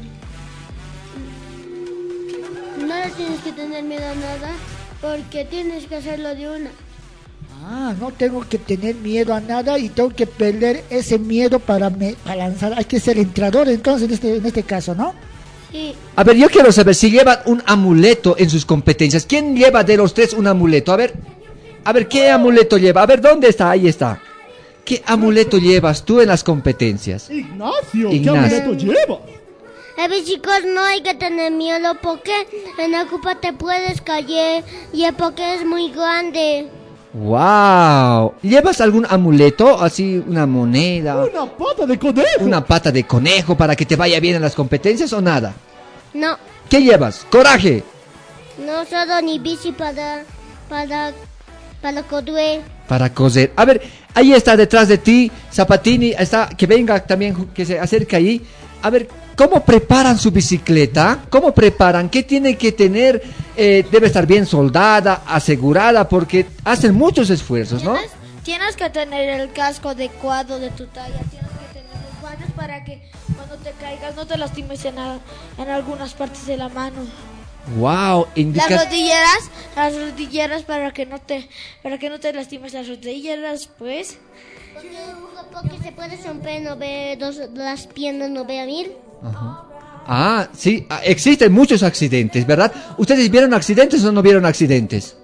Speaker 14: no le tienes que tener miedo a nada porque tienes que hacerlo de una.
Speaker 10: Ah, no tengo que tener miedo a nada y tengo que perder ese miedo para, me, para lanzar. Hay que ser entrenador entonces en este, en este caso, ¿no?
Speaker 14: Sí.
Speaker 8: a ver, yo quiero saber si llevan un amuleto en sus competencias. ¿Quién lleva de los tres un amuleto? A ver, a ver, ¿qué amuleto lleva? A ver, ¿dónde está? Ahí está. ¿Qué amuleto llevas tú en las competencias?
Speaker 12: Ignacio, ¿qué
Speaker 8: Ignacio.
Speaker 12: amuleto lleva?
Speaker 14: A ver, chicos, no hay que tener miedo porque en la copa te puedes caer y el porque es muy grande.
Speaker 8: Wow. ¿Llevas algún amuleto? Así, una moneda.
Speaker 12: Una pata de conejo.
Speaker 8: Una pata de conejo para que te vaya bien en las competencias o nada.
Speaker 14: No,
Speaker 8: ¿Qué llevas? Coraje.
Speaker 14: no solo ni bici para, para, para correr.
Speaker 8: Para coser. A ver, ahí está detrás de ti, Zapatini, está, que venga también, que se acerque ahí. A ver, ¿cómo preparan su bicicleta? ¿Cómo preparan? ¿Qué tiene que tener? Eh, debe estar bien soldada, asegurada, porque hacen muchos esfuerzos, ¿no?
Speaker 5: Tienes, tienes que tener el casco adecuado de tu talla, tienes que tener los guantes para que cuando te caigas no te lastimes en, a- en algunas partes de la mano.
Speaker 8: Wow, indica...
Speaker 5: Las rodilleras, las rodilleras para que no te, para que no te lastimes las rodilleras, pues.
Speaker 14: Porque, porque se puede romper, no ve dos, las piernas, no ve a mí.
Speaker 8: Ajá. Ah, sí, ah, existen muchos accidentes, ¿verdad? ¿Ustedes vieron accidentes o no vieron accidentes?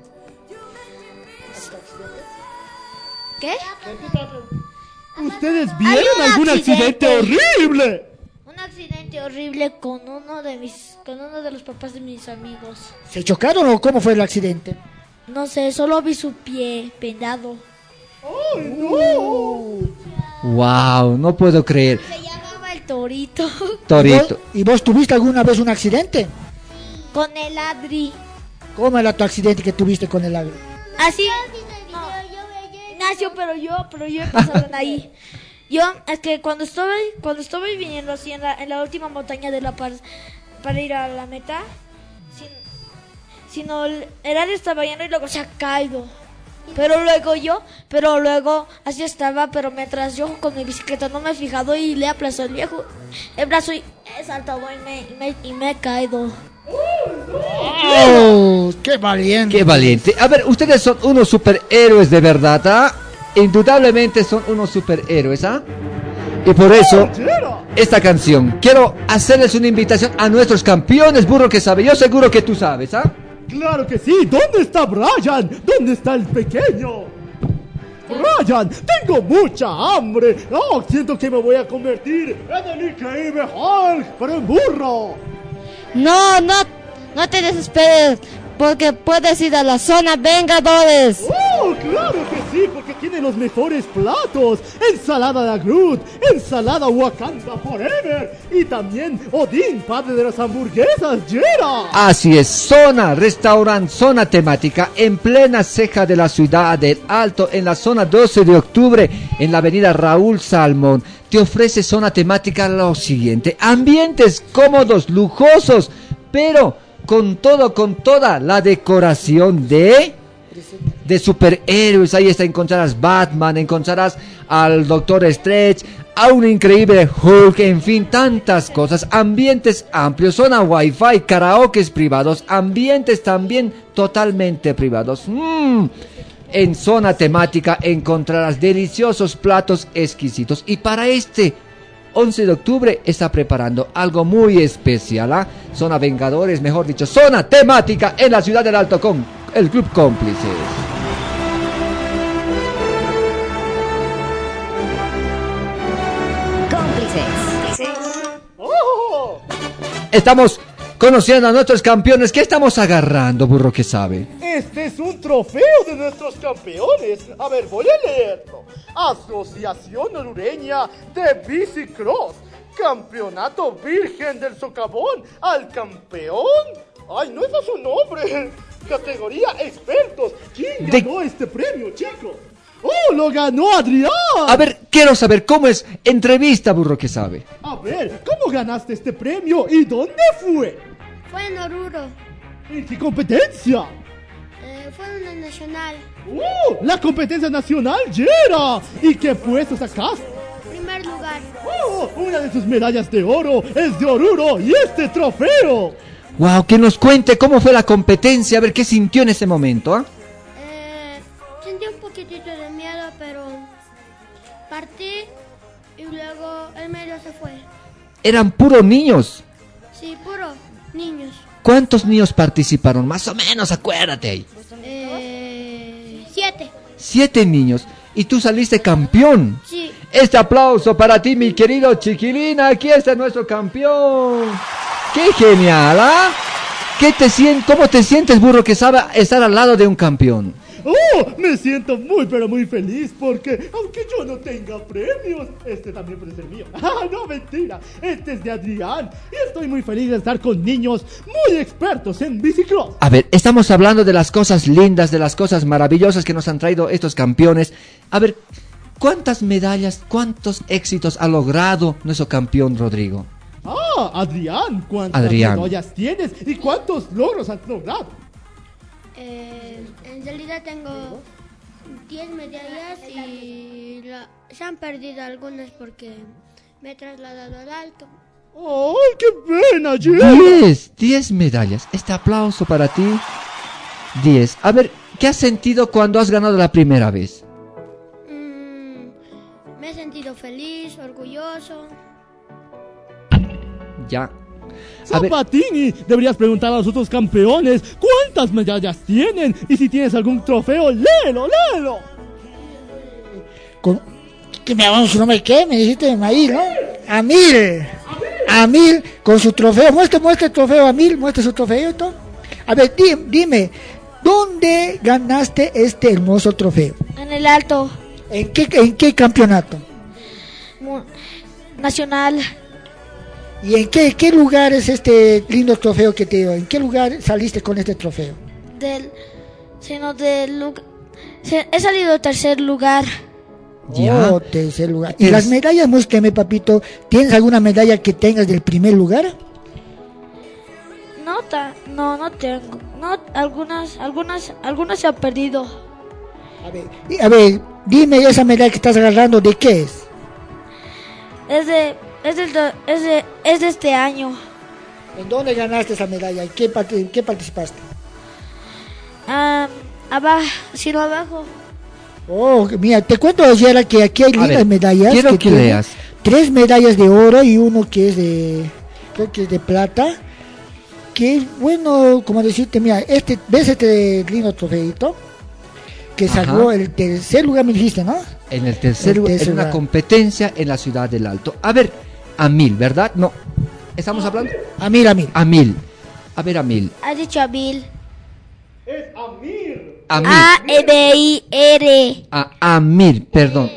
Speaker 5: ¿Qué?
Speaker 12: ¿Ustedes
Speaker 5: Hay
Speaker 12: vieron
Speaker 5: un
Speaker 12: algún accidente,
Speaker 5: accidente.
Speaker 12: horrible?
Speaker 5: Un accidente horrible con uno de mis, con uno de los papás de mis amigos.
Speaker 10: ¿Se chocaron o cómo fue el accidente?
Speaker 5: No sé, solo vi su pie pendado.
Speaker 12: ¡Ay, no!
Speaker 8: Wow, no puedo creer.
Speaker 5: Se llamaba el Torito.
Speaker 8: Torito.
Speaker 10: ¿Y vos tuviste alguna vez un accidente?
Speaker 5: Con el Adri.
Speaker 10: ¿Cómo era tu accidente que tuviste con el agro?
Speaker 5: Así. No, Ignacio, pero yo, pero yo empezaron ahí. Yo, es que cuando estuve, cuando estuve viniendo así en la, en la última montaña de La Paz para ir a la meta, sin, sino el Adri estaba yendo y luego se ha caído. Pero luego yo, pero luego así estaba, pero mientras yo con mi bicicleta no me he fijado y le aplazó el viejo el brazo y he saltado y me, y me, y me he caído.
Speaker 10: ¡Oh! ¡Qué valiente!
Speaker 8: Qué valiente. A ver, ustedes son unos superhéroes de verdad, ¿ah? Indudablemente son unos superhéroes, ¿ah? Y por eso, esta canción, quiero hacerles una invitación a nuestros campeones, burro que sabe. Yo seguro que tú sabes, ¿ah?
Speaker 12: Claro que sí. ¿Dónde está Brian? ¿Dónde está el pequeño? Brian, tengo mucha hambre. Oh, siento que me voy a convertir en el increíble Hulk, pero en burro.
Speaker 6: No, no, no te desesperes, porque puedes ir a la zona Vengadores.
Speaker 12: Oh, claro que sí, porque tiene los mejores platos. Ensalada de Groot, ensalada Wakanda Forever y también Odín, padre de las hamburguesas, Jera.
Speaker 8: Así es, zona, restaurante, zona temática, en plena ceja de la ciudad del Alto, en la zona doce de octubre, en la avenida Raúl Salmón. Te ofrece zona temática lo siguiente: ambientes cómodos, lujosos, pero con todo, con toda la decoración de... de superhéroes. Ahí está, encontrarás Batman, encontrarás al Doctor Strange, a un increíble Hulk, en fin, tantas cosas. Ambientes amplios, zona wifi, karaokes privados, ambientes también totalmente privados. Mm. En zona temática encontrarás deliciosos platos exquisitos. Y para este once de octubre está preparando algo muy especial, ¿ah? Zona Vengadores, mejor dicho, zona temática en la ciudad del Alto con el Club Cómplices.
Speaker 4: Cómplices.
Speaker 12: Oh,
Speaker 8: Estamos conociendo a nuestros campeones. ¿Qué estamos agarrando, burro que sabe?
Speaker 12: este es un trofeo de nuestros campeones. A ver, voy a leerlo. Asociación Orureña de Bicicross. Campeonato Virgen del Socavón. Al campeón. Ay, no es su nombre. Categoría expertos. ¿Quién
Speaker 8: De-
Speaker 12: ganó este premio, chicos? ¡Oh, lo ganó Adrián!
Speaker 8: A ver, quiero saber cómo es entrevista, burro que sabe.
Speaker 12: A ver, ¿cómo ganaste este premio y dónde fue?
Speaker 14: Fue en Oruro,
Speaker 12: ¿En qué competencia?
Speaker 14: eh, fue en el Nacional,
Speaker 12: ¡Uh! ¡La competencia nacional, Jera! ¿Y qué puesto sacaste?
Speaker 14: primer lugar.
Speaker 12: ¡Oh! Una de sus medallas de oro es de Oruro y este trofeo.
Speaker 8: Wow, que nos cuente cómo fue la competencia, a ver qué sintió en ese momento, ¿ah?
Speaker 14: Eh, sentí un poquitito de miedo, pero partí y luego el medio se fue.
Speaker 8: Eran puros niños.
Speaker 14: Sí, puro niños.
Speaker 8: ¿Cuántos niños participaron? Más o menos, acuérdate ahí.
Speaker 14: Eh, siete.
Speaker 8: Siete niños. Y tú saliste campeón.
Speaker 14: Sí.
Speaker 8: Este aplauso para ti, mi querido Chiquilina. Aquí está nuestro campeón. ¡Qué genial! ¿Ah? ¿Qué te sien- ¿Cómo te sientes, burro, que sabe estar al lado de un campeón?
Speaker 12: Oh, me siento muy pero muy feliz porque aunque yo no tenga premios, este también puede ser mío. Ah, no, mentira, este es de Adrián y estoy muy feliz de estar con niños muy expertos en bicicross.
Speaker 8: A ver, estamos hablando de las cosas lindas, de las cosas maravillosas que nos han traído estos campeones. A ver, ¿cuántas medallas, cuántos éxitos ha logrado nuestro campeón Rodrigo?
Speaker 12: Ah, Adrián, ¿cuántas
Speaker 8: Adrián.
Speaker 12: medallas tienes y cuántos logros has logrado?
Speaker 5: Eh, en realidad tengo diez medallas y la- se han perdido algunas porque me he trasladado al alto.
Speaker 12: ¡Ay, qué pena, Gina!
Speaker 8: Diez, diez medallas. Este aplauso para ti. Diez. A ver, ¿qué has sentido cuando has ganado la primera vez?
Speaker 5: Mm, me he sentido feliz, orgulloso.
Speaker 8: Ya. A ver,
Speaker 12: Zapatini, deberías preguntar a los otros campeones cuántas medallas tienen y si tienes algún trofeo, léelo, léelo.
Speaker 10: Con- que me hagan su nombre, ¿qué? Me dijiste Maíl, ¿no? Amil. Amil, con su trofeo. Muestre, muestre el trofeo, Amil, muestre su trofeo. ¿no? A ver, di- dime, ¿dónde ganaste este hermoso trofeo?
Speaker 5: En el alto.
Speaker 10: ¿En qué, en qué campeonato?
Speaker 5: Mu- Nacional.
Speaker 10: ¿Y en qué, qué lugar es este lindo trofeo que te dio? ¿En qué lugar saliste con este trofeo?
Speaker 5: Del, sino del lugar. He salido de tercer lugar.
Speaker 8: Ya.
Speaker 10: Oh, tercer lugar. ¿Y las medallas, muéstrame, papito? ¿Tienes alguna medalla que tengas del primer lugar?
Speaker 5: No, ta- no, no tengo. No, algunas, algunas, algunas se han perdido.
Speaker 10: Y, a ver, dime esa medalla que estás agarrando, ¿de qué es?
Speaker 5: Es de, es del do- es de, es de este año.
Speaker 10: ¿En dónde ganaste esa medalla? ¿En qué, part- en qué participaste?
Speaker 5: Ah, abajo, sino abajo.
Speaker 10: Oh, mira, te cuento, Yara, que aquí hay lindas
Speaker 8: ver,
Speaker 10: medallas.
Speaker 8: quiero que
Speaker 10: tienen
Speaker 8: leas.
Speaker 10: Tres medallas de oro y uno que es de, creo que es de plata. Que es bueno, como decirte, mira, este, ¿ves este lindo trofeito? Que
Speaker 8: Ajá.
Speaker 10: sacó el tercer lugar, me dijiste, ¿no?
Speaker 8: En el tercer
Speaker 10: El
Speaker 8: lugar,
Speaker 10: tercer
Speaker 8: en una
Speaker 10: lugar.
Speaker 8: competencia en la ciudad del Alto. A ver, Amil, ¿verdad? No. ¿Estamos hablando?
Speaker 10: Amil, Amil.
Speaker 8: Amil. A ver, Amil.
Speaker 5: Has dicho Abil.
Speaker 12: Es Amir.
Speaker 8: Amil.
Speaker 5: A M I R.
Speaker 8: A Amir, perdón.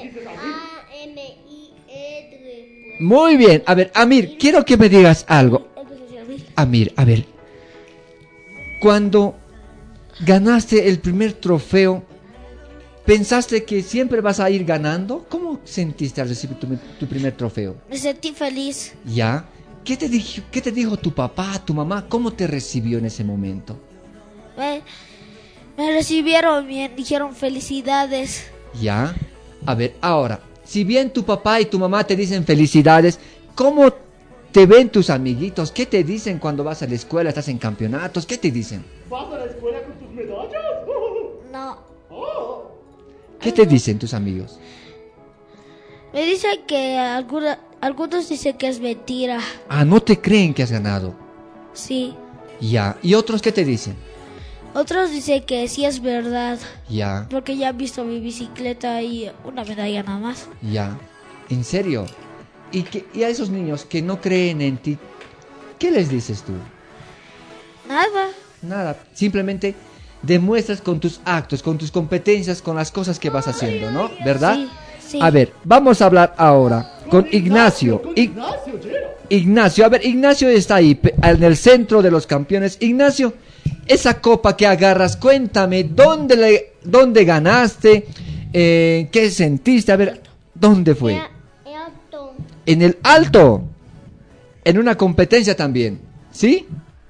Speaker 8: Muy bien. A ver, Amir, quiero que me digas algo. Amir, a ver. Cuando ganaste el primer trofeo, ¿pensaste que siempre vas a ir ganando? ¿Cómo sentiste al recibir tu, tu primer trofeo?
Speaker 5: Me sentí feliz.
Speaker 8: ¿Ya? ¿Qué te, dijo, ¿Qué te dijo tu papá, tu mamá? ¿Cómo te recibió en ese momento?
Speaker 5: Me, me recibieron bien, dijeron felicidades.
Speaker 8: ¿Ya? A ver, ahora, si bien tu papá y tu mamá te dicen felicidades, ¿cómo te ven tus amiguitos? ¿Qué te dicen cuando vas a la escuela, estás en campeonatos? ¿Qué te dicen?
Speaker 12: ¿Vas a la escuela con tus medallas?
Speaker 5: No.
Speaker 8: ¿Qué te dicen tus amigos?
Speaker 5: Me dicen que alguna, algunos dicen que es mentira.
Speaker 8: Ah, no te creen que has ganado.
Speaker 5: Sí.
Speaker 8: Ya. ¿Y otros qué te dicen?
Speaker 5: Otros dicen que sí es verdad.
Speaker 8: Ya,
Speaker 5: Porque ya han visto mi bicicleta y una medalla nada más.
Speaker 8: ya. ¿En serio? ¿Y, que, y a esos niños que no creen en ti, ¿qué les dices tú?
Speaker 5: Nada.
Speaker 8: Nada. Simplemente demuestras con tus actos, con tus competencias, con las cosas que vas haciendo, ¿no? ¿Verdad?
Speaker 5: Sí, sí.
Speaker 8: A ver, vamos a hablar ahora con Ignacio. Ig-
Speaker 12: Ignacio, Gino.
Speaker 8: Ignacio, a ver, Ignacio está ahí, pe- en el centro de los campeones. Ignacio, esa copa que agarras, cuéntame, ¿dónde, le, dónde ganaste? Eh, ¿Qué sentiste? A ver, ¿dónde fue? En el alto. En una competencia también, ¿sí?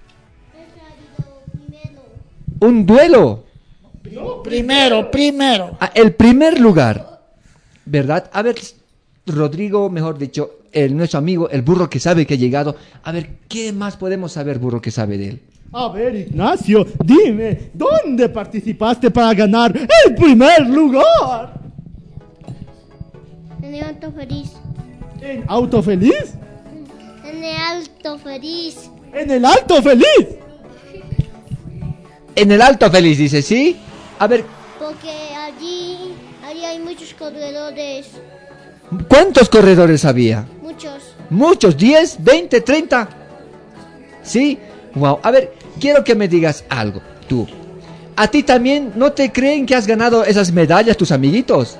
Speaker 8: Un duelo.
Speaker 10: Primero, primero.
Speaker 8: Ah, el primer lugar, ¿verdad? A ver, Rodrigo, mejor dicho, el, nuestro amigo, el burro que sabe que ha llegado. A ver, ¿qué más podemos saber, burro que sabe de él?
Speaker 12: A ver, Ignacio, dime, ¿dónde participaste para ganar el primer lugar?
Speaker 14: En el Alto Feliz.
Speaker 12: ¿En Auto Feliz?
Speaker 14: En el Alto Feliz.
Speaker 12: ¡En el Alto Feliz!
Speaker 8: En el Alto Feliz, dice, ¿sí? A ver,
Speaker 14: Porque allí, allí hay muchos corredores.
Speaker 8: ¿cuántos corredores había?
Speaker 14: Muchos.
Speaker 8: Muchos, diez, veinte, treinta. ¿Sí? Wow. A ver, quiero que me digas algo, tú. ¿A ti también no te creen que has ganado esas medallas tus amiguitos?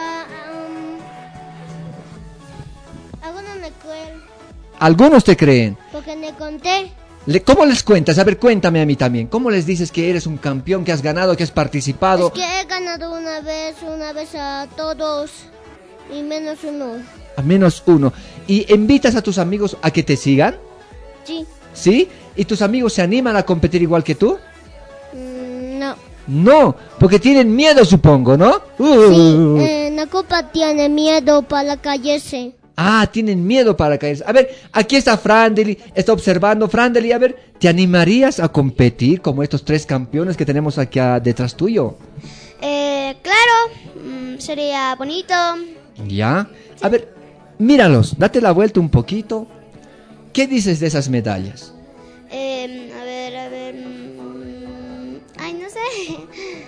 Speaker 14: Algunos me creen.
Speaker 8: Algunos te creen.
Speaker 14: Porque me conté.
Speaker 8: Le- ¿Cómo les cuentas? A ver, cuéntame a mí también. ¿Cómo les dices que eres un campeón, que has ganado, que has participado?
Speaker 14: Es que he ganado una vez, una vez a todos. Y menos uno.
Speaker 8: A menos uno. ¿Y invitas a tus amigos a que te sigan?
Speaker 14: Sí.
Speaker 8: ¿Sí? ¿Y tus amigos se animan a competir igual que tú?
Speaker 14: Mm, no.
Speaker 8: No, porque tienen miedo, supongo, ¿no? Uh.
Speaker 14: Sí, eh, la copa tiene miedo para caerse.
Speaker 8: Ah, tienen miedo para caerse. A ver, aquí está Frandeli, está observando. Frandeli, a ver, ¿te animarías a competir como estos tres campeones que tenemos aquí ah, detrás tuyo?
Speaker 14: Eh, claro, mm, sería bonito.
Speaker 8: ¿Ya? A ver, míralos, date la vuelta un poquito. ¿Qué dices de esas medallas?
Speaker 14: Eh, a ver, a ver. mm, ay, no sé.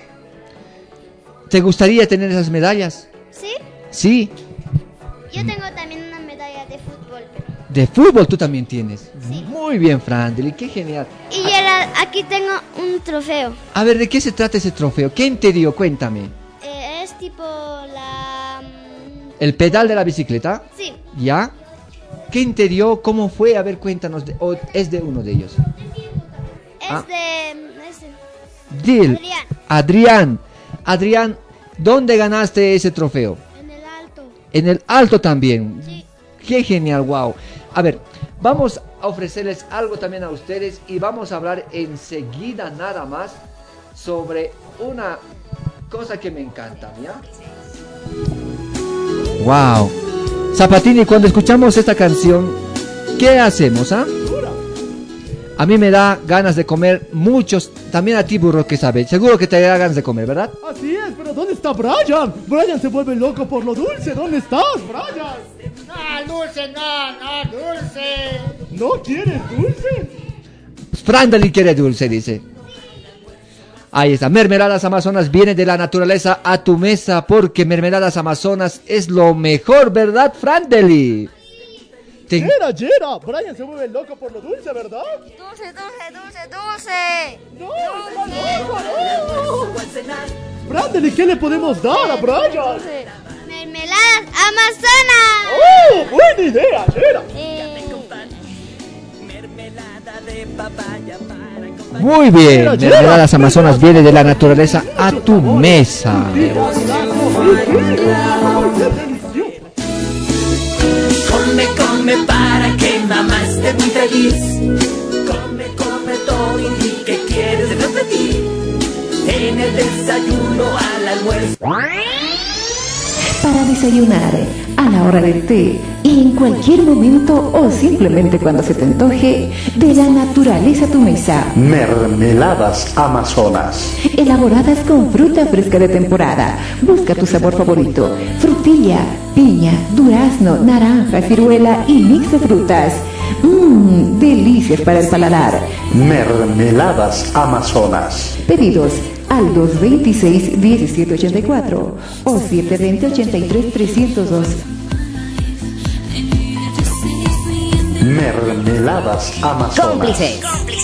Speaker 8: ¿Te gustaría tener esas medallas?
Speaker 14: ¿Sí?
Speaker 8: Sí.
Speaker 14: Yo tengo también una medalla de fútbol.
Speaker 8: De fútbol tú también tienes. Sí. Muy bien, Frandeli, qué genial.
Speaker 14: Y era, aquí tengo un trofeo.
Speaker 8: A ver, ¿de qué se trata ese trofeo? ¿Quién te dio? Cuéntame.
Speaker 14: Eh, es tipo la... mm,
Speaker 8: ¿El pedal de la bicicleta?
Speaker 14: Sí.
Speaker 8: ¿Ya? ¿Quién te dio? ¿Cómo fue? A ver, cuéntanos. De, o ¿es de uno de ellos?
Speaker 14: Es
Speaker 8: Ah.
Speaker 14: de... es de-
Speaker 8: Dil.
Speaker 14: Adrián.
Speaker 8: Adrián. Adrián, ¿dónde ganaste ese trofeo?
Speaker 14: En el alto.
Speaker 8: En el alto también.
Speaker 14: Sí.
Speaker 8: Qué genial, wow. A ver, vamos a ofrecerles algo también a ustedes y vamos a hablar enseguida nada más sobre una cosa que me encanta, ¿ya? Wow. Zapatini, cuando escuchamos esta canción, ¿qué hacemos, ah? A mí me da ganas de comer muchos, también a ti, burro, que sabes. Seguro que te da ganas de comer, ¿verdad?
Speaker 12: Así es, pero ¿dónde está Brian? Brian se vuelve loco por lo dulce. ¿Dónde estás, Brian?
Speaker 10: No, dulce, no, no, dulce.
Speaker 12: ¿No quieres dulce?
Speaker 8: Frandeli quiere dulce, dice. Ahí está. Mermeladas Amazonas viene de la naturaleza a tu mesa porque Mermeladas Amazonas es lo mejor, ¿verdad, Frandeli? Te-
Speaker 12: Yera, Yera, Brian se vuelve loco por lo dulce, ¿verdad?
Speaker 11: Dulce, dulce, dulce, dulce.
Speaker 12: No, no, no. Brandely, ¿qué le podemos dar a Brian?
Speaker 14: Mermeladas Amazonas.
Speaker 12: ¡Oh, buena idea, Yera!
Speaker 8: Muy bien. Mermeladas Amazonas viene de la naturaleza a tu mesa.
Speaker 1: Come, come para que mamá esté muy feliz. Come, come todo y que quieres repetir. En el desayuno, al almuerzo.
Speaker 2: Para desayunar, a la hora del té y en cualquier momento o simplemente cuando se te antoje, de la naturaleza a tu mesa.
Speaker 20: Mermeladas Amazonas.
Speaker 2: Elaboradas con fruta fresca de temporada. Busca tu sabor favorito. Frutilla, piña, durazno, naranja, ciruela y mix de frutas. Mmm, delicias para el paladar.
Speaker 20: Mermeladas Amazonas.
Speaker 2: Pedidos al dos dos seis, diecisiete ochenta y cuatro o siete dos cero, ochenta y tres, trescientos dos.
Speaker 20: Mermeladas Amazonas.
Speaker 4: Cómplices.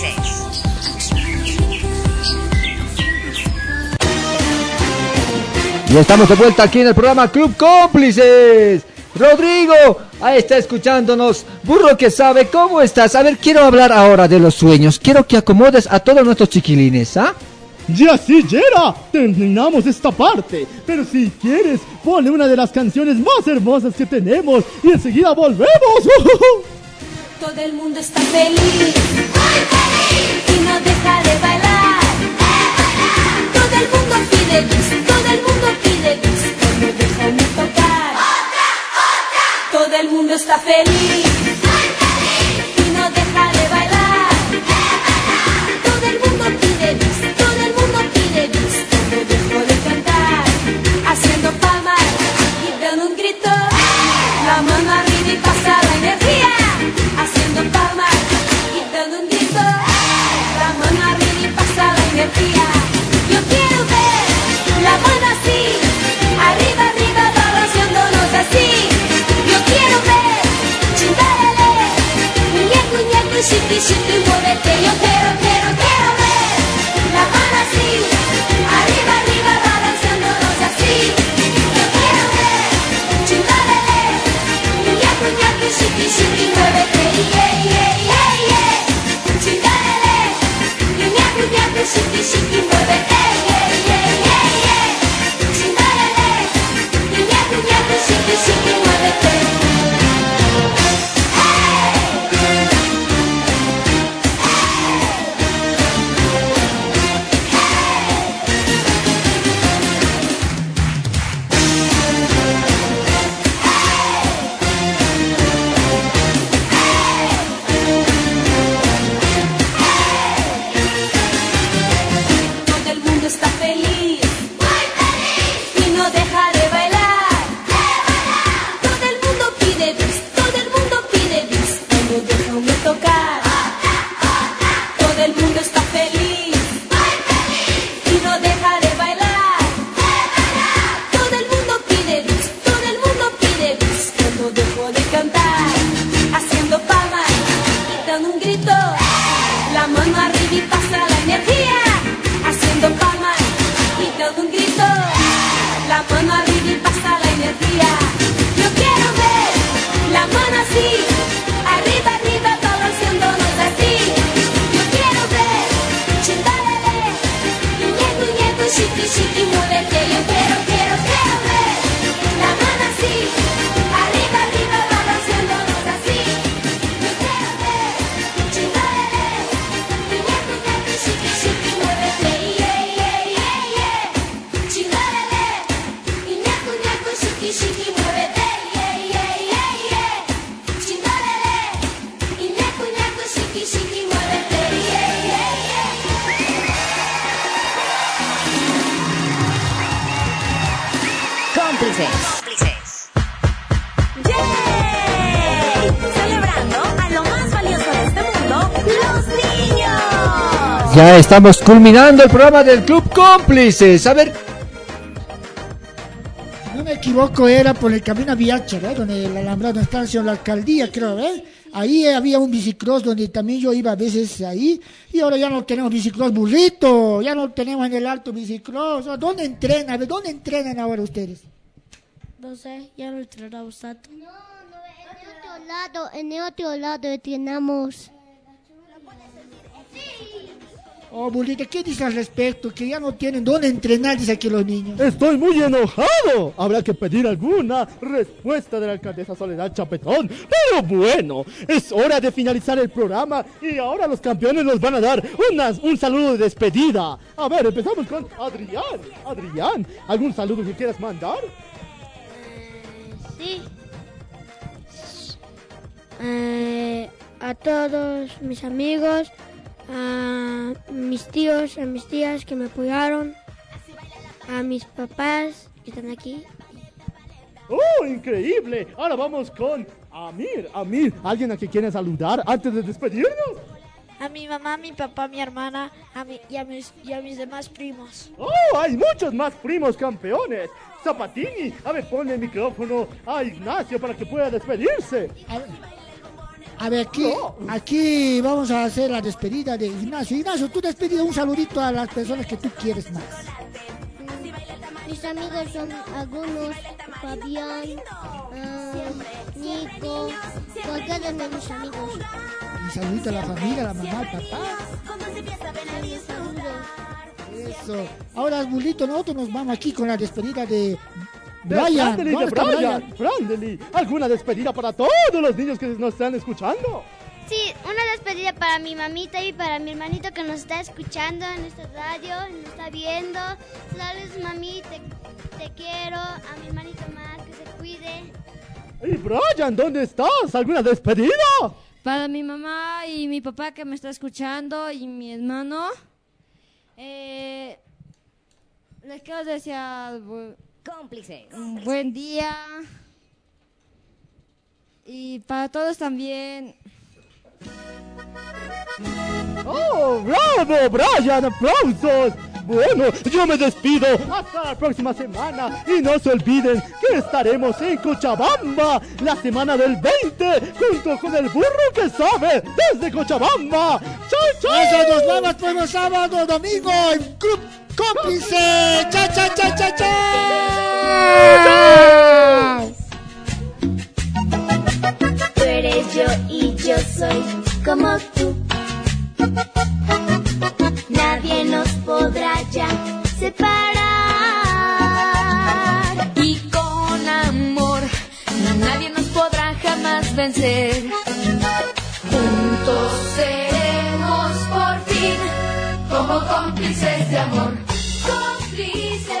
Speaker 8: Y estamos de vuelta aquí en el programa Club Cómplices. Rodrigo, ahí está escuchándonos. Burro que sabe, ¿cómo estás? A ver, quiero hablar ahora de los sueños. Quiero que acomodes a todos nuestros chiquilines, ¿ah?
Speaker 12: Ya sí, Yera, terminamos esta parte. Pero si quieres, ponle una de las canciones más hermosas que tenemos y enseguida volvemos.
Speaker 7: Todo el mundo está feliz, muy feliz, y no deja de bailar. Todo el mundo pide bis, todo el mundo pide bis, no dejan de tocar. Otra, otra. Todo el mundo está feliz, muy feliz, y no deja de bailar. Todo el mundo pide bis, todo el mundo pide bis, no dejo de cantar. Haciendo palmas y dando un grito, la mano arriba y pasa la energía. Haciendo palmas y dando un grito, la mano arriba y pasa la energía. Yo quiero ver la mano así, arriba, arriba, balanceándonos así. Yo quiero ver, chindalele, muñeco, muñeco, shiki, shiki, muévete. Yo quiero, quiero, quiero ver la mano así,
Speaker 8: Ya estamos culminando el programa del Club Cómplices. A ver.
Speaker 10: Si no me equivoco, era por el camino a Viacha, ¿verdad? Donde el alambrado está en la alcaldía, creo, ¿verdad? Ahí había un bicicross donde también yo iba a veces ahí. Y ahora ya no tenemos bicicross burrito. Ya no tenemos en el alto bicicross. ¿Dónde entrenan? ¿De dónde entrenan ahora ustedes?
Speaker 5: No sé, ya no entrenamos tanto.
Speaker 14: No, no, en otro lado, en otro lado entrenamos.
Speaker 10: Oh, burrito, ¿qué dices al respecto? Que ya no tienen dónde entrenar, dice aquí los niños.
Speaker 12: Estoy muy enojado. Habrá que pedir alguna respuesta de la alcaldesa Soledad Chapetón. Pero bueno, es hora de finalizar el programa y ahora los campeones nos van a dar unas, un saludo de despedida. A ver, empezamos con Adrián. Adrián, ¿algún saludo que quieras mandar?
Speaker 5: Sí. Eh, a todos mis amigos, a mis tíos, a mis tías que me apoyaron, a mis papás que están aquí.
Speaker 12: ¡Oh, increíble! Ahora vamos con Amir. Amir, ¿alguien a quien quieres saludar antes de despedirnos?
Speaker 5: A mi mamá, a mi papá, a mi hermana a mi, y, a mis, y a mis demás primos.
Speaker 12: ¡Oh, hay muchos más primos campeones! Zapatini, a ver, ponle el micrófono a Ignacio para que pueda despedirse.
Speaker 10: A ver, a ver aquí, no. aquí vamos a hacer la despedida de Ignacio. Ignacio, tú despedida, un saludito a las personas que tú quieres más.
Speaker 14: Mis amigos son algunos, Fabián, uh, Nico, cualquiera de mis amigos.
Speaker 10: Y saludito a la familia, a la mamá, al papá. Eso. Ahora, Bulito, nosotros nos vamos aquí con la despedida de Brian.
Speaker 12: De Brian, Brian? Brandely, ¿alguna despedida para todos los niños que nos están escuchando?
Speaker 14: Sí, una despedida para mi mamita y para mi hermanito que nos está escuchando en esta radio, nos está viendo. Saludos, mami, te, te quiero. A mi hermanito más, que se cuide.
Speaker 12: Y Brian, ¿dónde estás? ¿Alguna despedida?
Speaker 6: Para mi mamá y mi papá que me está escuchando y mi hermano. Eh, les quiero desear bu-
Speaker 4: Cómplices.
Speaker 6: un buen día. Y para todos también.
Speaker 12: ¡Oh, bravo, Brian! ¡Aplausos! Bueno, yo me despido hasta la próxima semana y no se olviden que estaremos en Cochabamba la semana del veinte junto con el burro que sabe desde Cochabamba. ¡Chao, chao!
Speaker 10: Eso, nos vemos el próximo sábado, domingo en Club Cómplice. ¡Chao, chao, chao, chao, chao!
Speaker 3: Tú eres yo y yo soy como tú. Nadie nos podrá ya separar.
Speaker 7: Y con amor nadie nos podrá jamás vencer. Juntos seremos por fin como cómplices de amor. Cómplices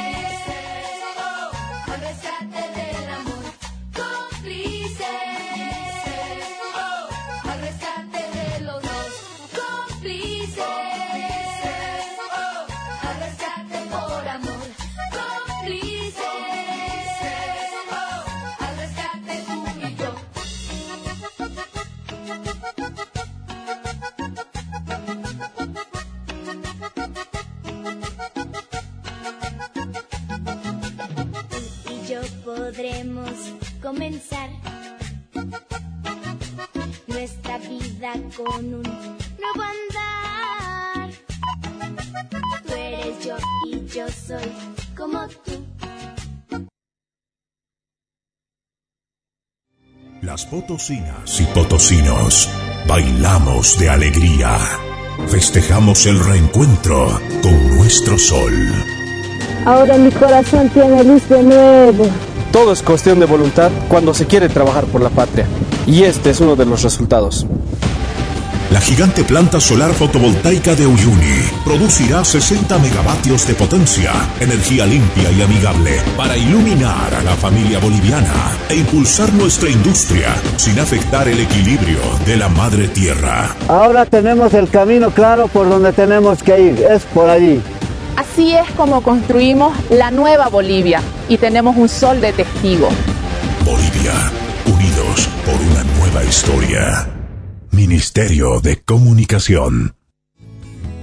Speaker 7: al rescate del amor. Cómplices al rescate de los dos. Cómplices al rescate por amor. Cómplices al rescate tú y yo.
Speaker 3: Y yo podremos comenzar nuestra vida con un nuevo andar. Tú eres yo y yo soy como tú.
Speaker 16: Las potosinas y potosinos bailamos de alegría. Festejamos el reencuentro con nuestro sol.
Speaker 22: Ahora mi corazón tiene luz de nuevo.
Speaker 23: Todo es cuestión de voluntad cuando se quiere trabajar por la patria. Y este es uno de los resultados.
Speaker 16: La gigante planta solar fotovoltaica de Uyuni producirá sesenta megavatios de potencia, energía limpia y amigable para iluminar a la familia boliviana e impulsar nuestra industria sin afectar el equilibrio de la madre tierra.
Speaker 24: Ahora tenemos el camino claro por donde tenemos que ir, es por allí.
Speaker 25: Así es como construimos la nueva Bolivia y tenemos un sol de testigo.
Speaker 16: Bolivia, unidos por una nueva historia. Ministerio de Comunicación.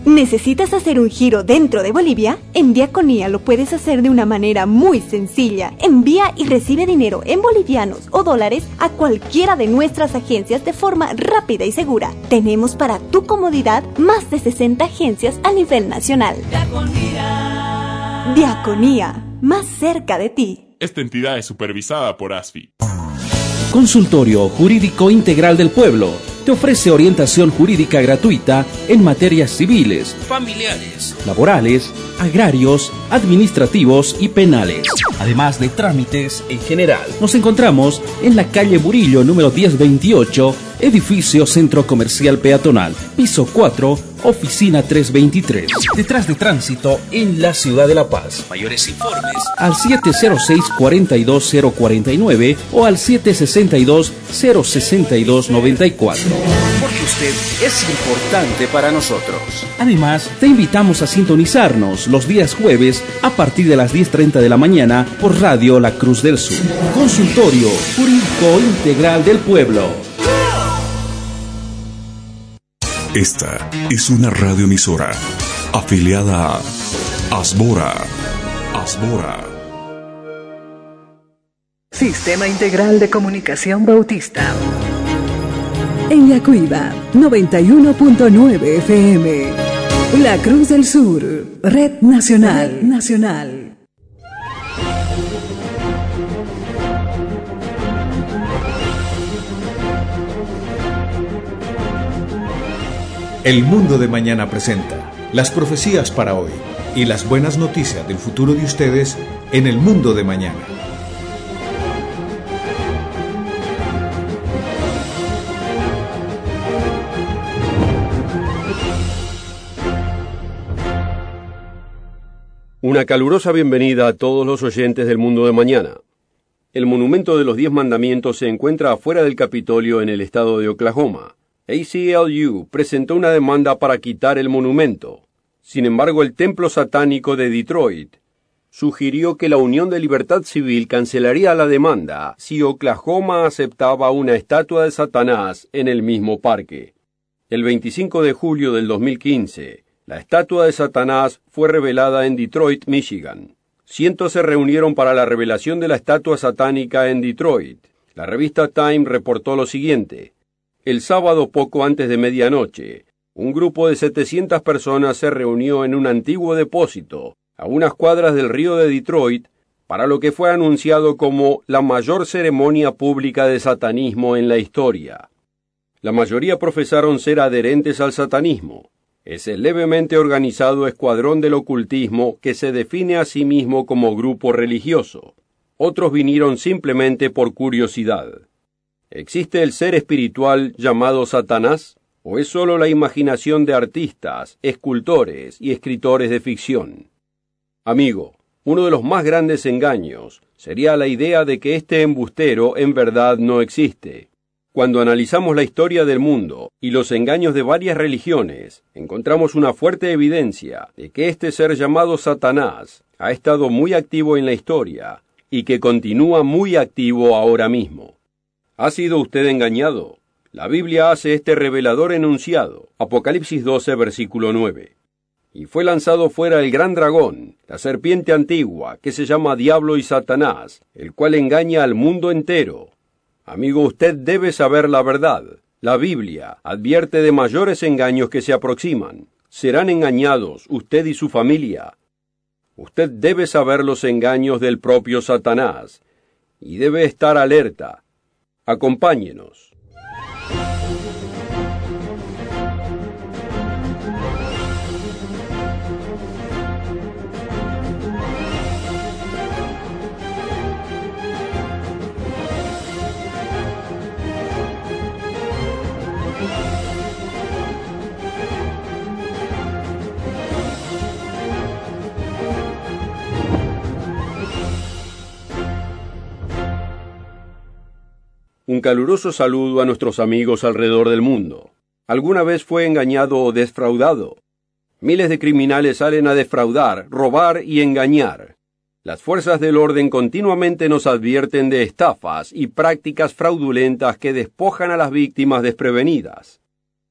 Speaker 9: ¿Necesitas hacer un giro dentro de Bolivia? En Diaconía lo puedes hacer de una manera muy sencilla. Envía y recibe dinero en bolivianos o dólares a cualquiera de nuestras agencias de forma rápida y segura. Tenemos para tu comodidad más de sesenta agencias a nivel nacional. Diaconía. Diaconía, más cerca de ti.
Speaker 13: Esta entidad es supervisada por A S F I.
Speaker 15: Consultorio Jurídico Integral del Pueblo te ofrece orientación jurídica gratuita en materias civiles, familiares, laborales, agrarios, administrativos y penales, además de trámites en general. Nos encontramos en la calle Burillo número diez veintiocho, edificio Centro Comercial Peatonal, piso cuatro, oficina trescientos veintitrés, detrás de tránsito en la ciudad de La Paz. Mayores informes al siete cero seis, cuatro dos cero cuatro nueve o al siete seis dos, cero seis dos nueve cuatro. Porque usted es importante para nosotros. Además, te invitamos a sintonizarnos los días jueves a partir de las diez treinta de la mañana por Radio La Cruz del Sur. Consultorio Jurídico Integral del Pueblo.
Speaker 16: Esta es una radioemisora afiliada a Asbora. Asbora.
Speaker 17: Sistema Integral de Comunicación Bautista. En Yacuiba, noventa y uno punto nueve F M. La Cruz del Sur, Red Nacional. Nacional.
Speaker 18: El Mundo de Mañana presenta las profecías para hoy y las buenas noticias del futuro de ustedes en El Mundo de Mañana.
Speaker 26: Una calurosa bienvenida a todos los oyentes del Mundo de Mañana. El monumento de los Diez Mandamientos se encuentra afuera del Capitolio en el estado de Oklahoma. A C L U presentó una demanda para quitar el monumento. Sin embargo, el templo satánico de Detroit sugirió que la Unión de Libertad Civil cancelaría la demanda si Oklahoma aceptaba una estatua de Satanás en el mismo parque. El veinticinco de julio del dos mil quince, la estatua de Satanás fue revelada en Detroit, Michigan. Cientos se reunieron para la revelación de la estatua satánica en Detroit. La revista Time reportó lo siguiente. El sábado poco antes de medianoche, un grupo de setecientas personas se reunió en un antiguo depósito, a unas cuadras del río de Detroit, para lo que fue anunciado como la mayor ceremonia pública de satanismo en la historia. La mayoría profesaron ser adherentes al satanismo, ese levemente organizado escuadrón del ocultismo que se define a sí mismo como grupo religioso. Otros vinieron simplemente por curiosidad. ¿Existe el ser espiritual llamado Satanás? ¿O es solo la imaginación de artistas, escultores y escritores de ficción? Amigo, uno de los más grandes engaños sería la idea de que este embustero en verdad no existe. Cuando analizamos la historia del mundo y los engaños de varias religiones, encontramos una fuerte evidencia de que este ser llamado Satanás ha estado muy activo en la historia y que continúa muy activo ahora mismo. ¿Ha sido usted engañado? La Biblia hace este revelador enunciado, Apocalipsis doce, versículo nueve. Y fue lanzado fuera el gran dragón, la serpiente antigua, que se llama Diablo y Satanás, el cual engaña al mundo entero. Amigo, usted debe saber la verdad. La Biblia advierte de mayores engaños que se aproximan. Serán engañados usted y su familia. Usted debe saber los engaños del propio Satanás, y debe estar alerta. Acompáñenos. Un caluroso saludo a nuestros amigos alrededor del mundo. ¿Alguna vez fue engañado o defraudado? Miles de criminales salen a defraudar, robar y engañar. Las fuerzas del orden continuamente nos advierten de estafas y prácticas fraudulentas que despojan a las víctimas desprevenidas.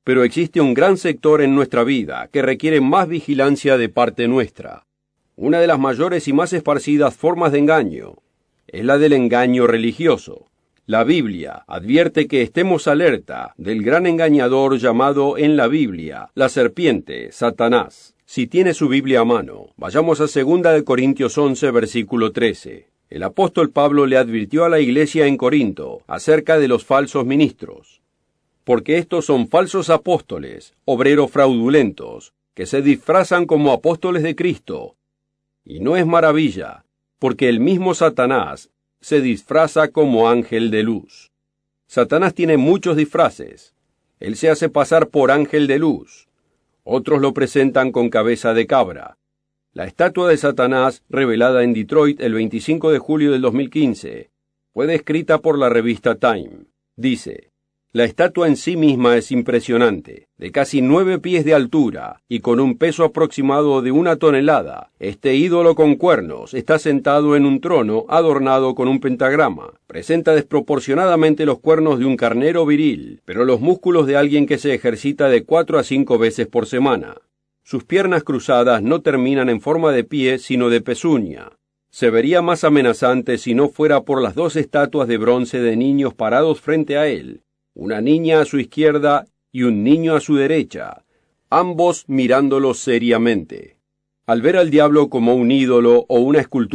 Speaker 26: pero existe un gran sector en nuestra vida que requiere más vigilancia de parte nuestra. Una de las mayores y más esparcidas formas de engaño es la del engaño religioso. La Biblia advierte que estemos alerta del gran engañador llamado en la Biblia la serpiente, Satanás. Si tiene su Biblia a mano, vayamos a segunda de Corintios once, versículo trece. El apóstol Pablo le advirtió a la iglesia en Corinto acerca de los falsos ministros, porque estos son falsos apóstoles, obreros fraudulentos, que se disfrazan como apóstoles de Cristo. Y no es maravilla, porque el mismo Satanás se disfraza como ángel de luz. Satanás tiene muchos disfraces. Él se hace pasar por ángel de luz. Otros lo presentan con cabeza de cabra. La estatua de Satanás, revelada en Detroit el veinticinco de julio del dos mil quince, fue descrita por la revista Time. Dice: la estatua en sí misma es impresionante, de casi nueve pies de altura y con un peso aproximado de una tonelada. Este ídolo con cuernos está sentado en un trono adornado con un pentagrama. Presenta desproporcionadamente los cuernos de un carnero viril, pero los músculos de alguien que se ejercita de cuatro a cinco veces por semana. Sus piernas cruzadas no terminan en forma de pie, sino de pezuña. Se vería más amenazante si no fuera por las dos estatuas de bronce de niños parados frente a él, una niña a su izquierda y un niño a su derecha, ambos mirándolo seriamente. Al ver al diablo como un ídolo o una escultura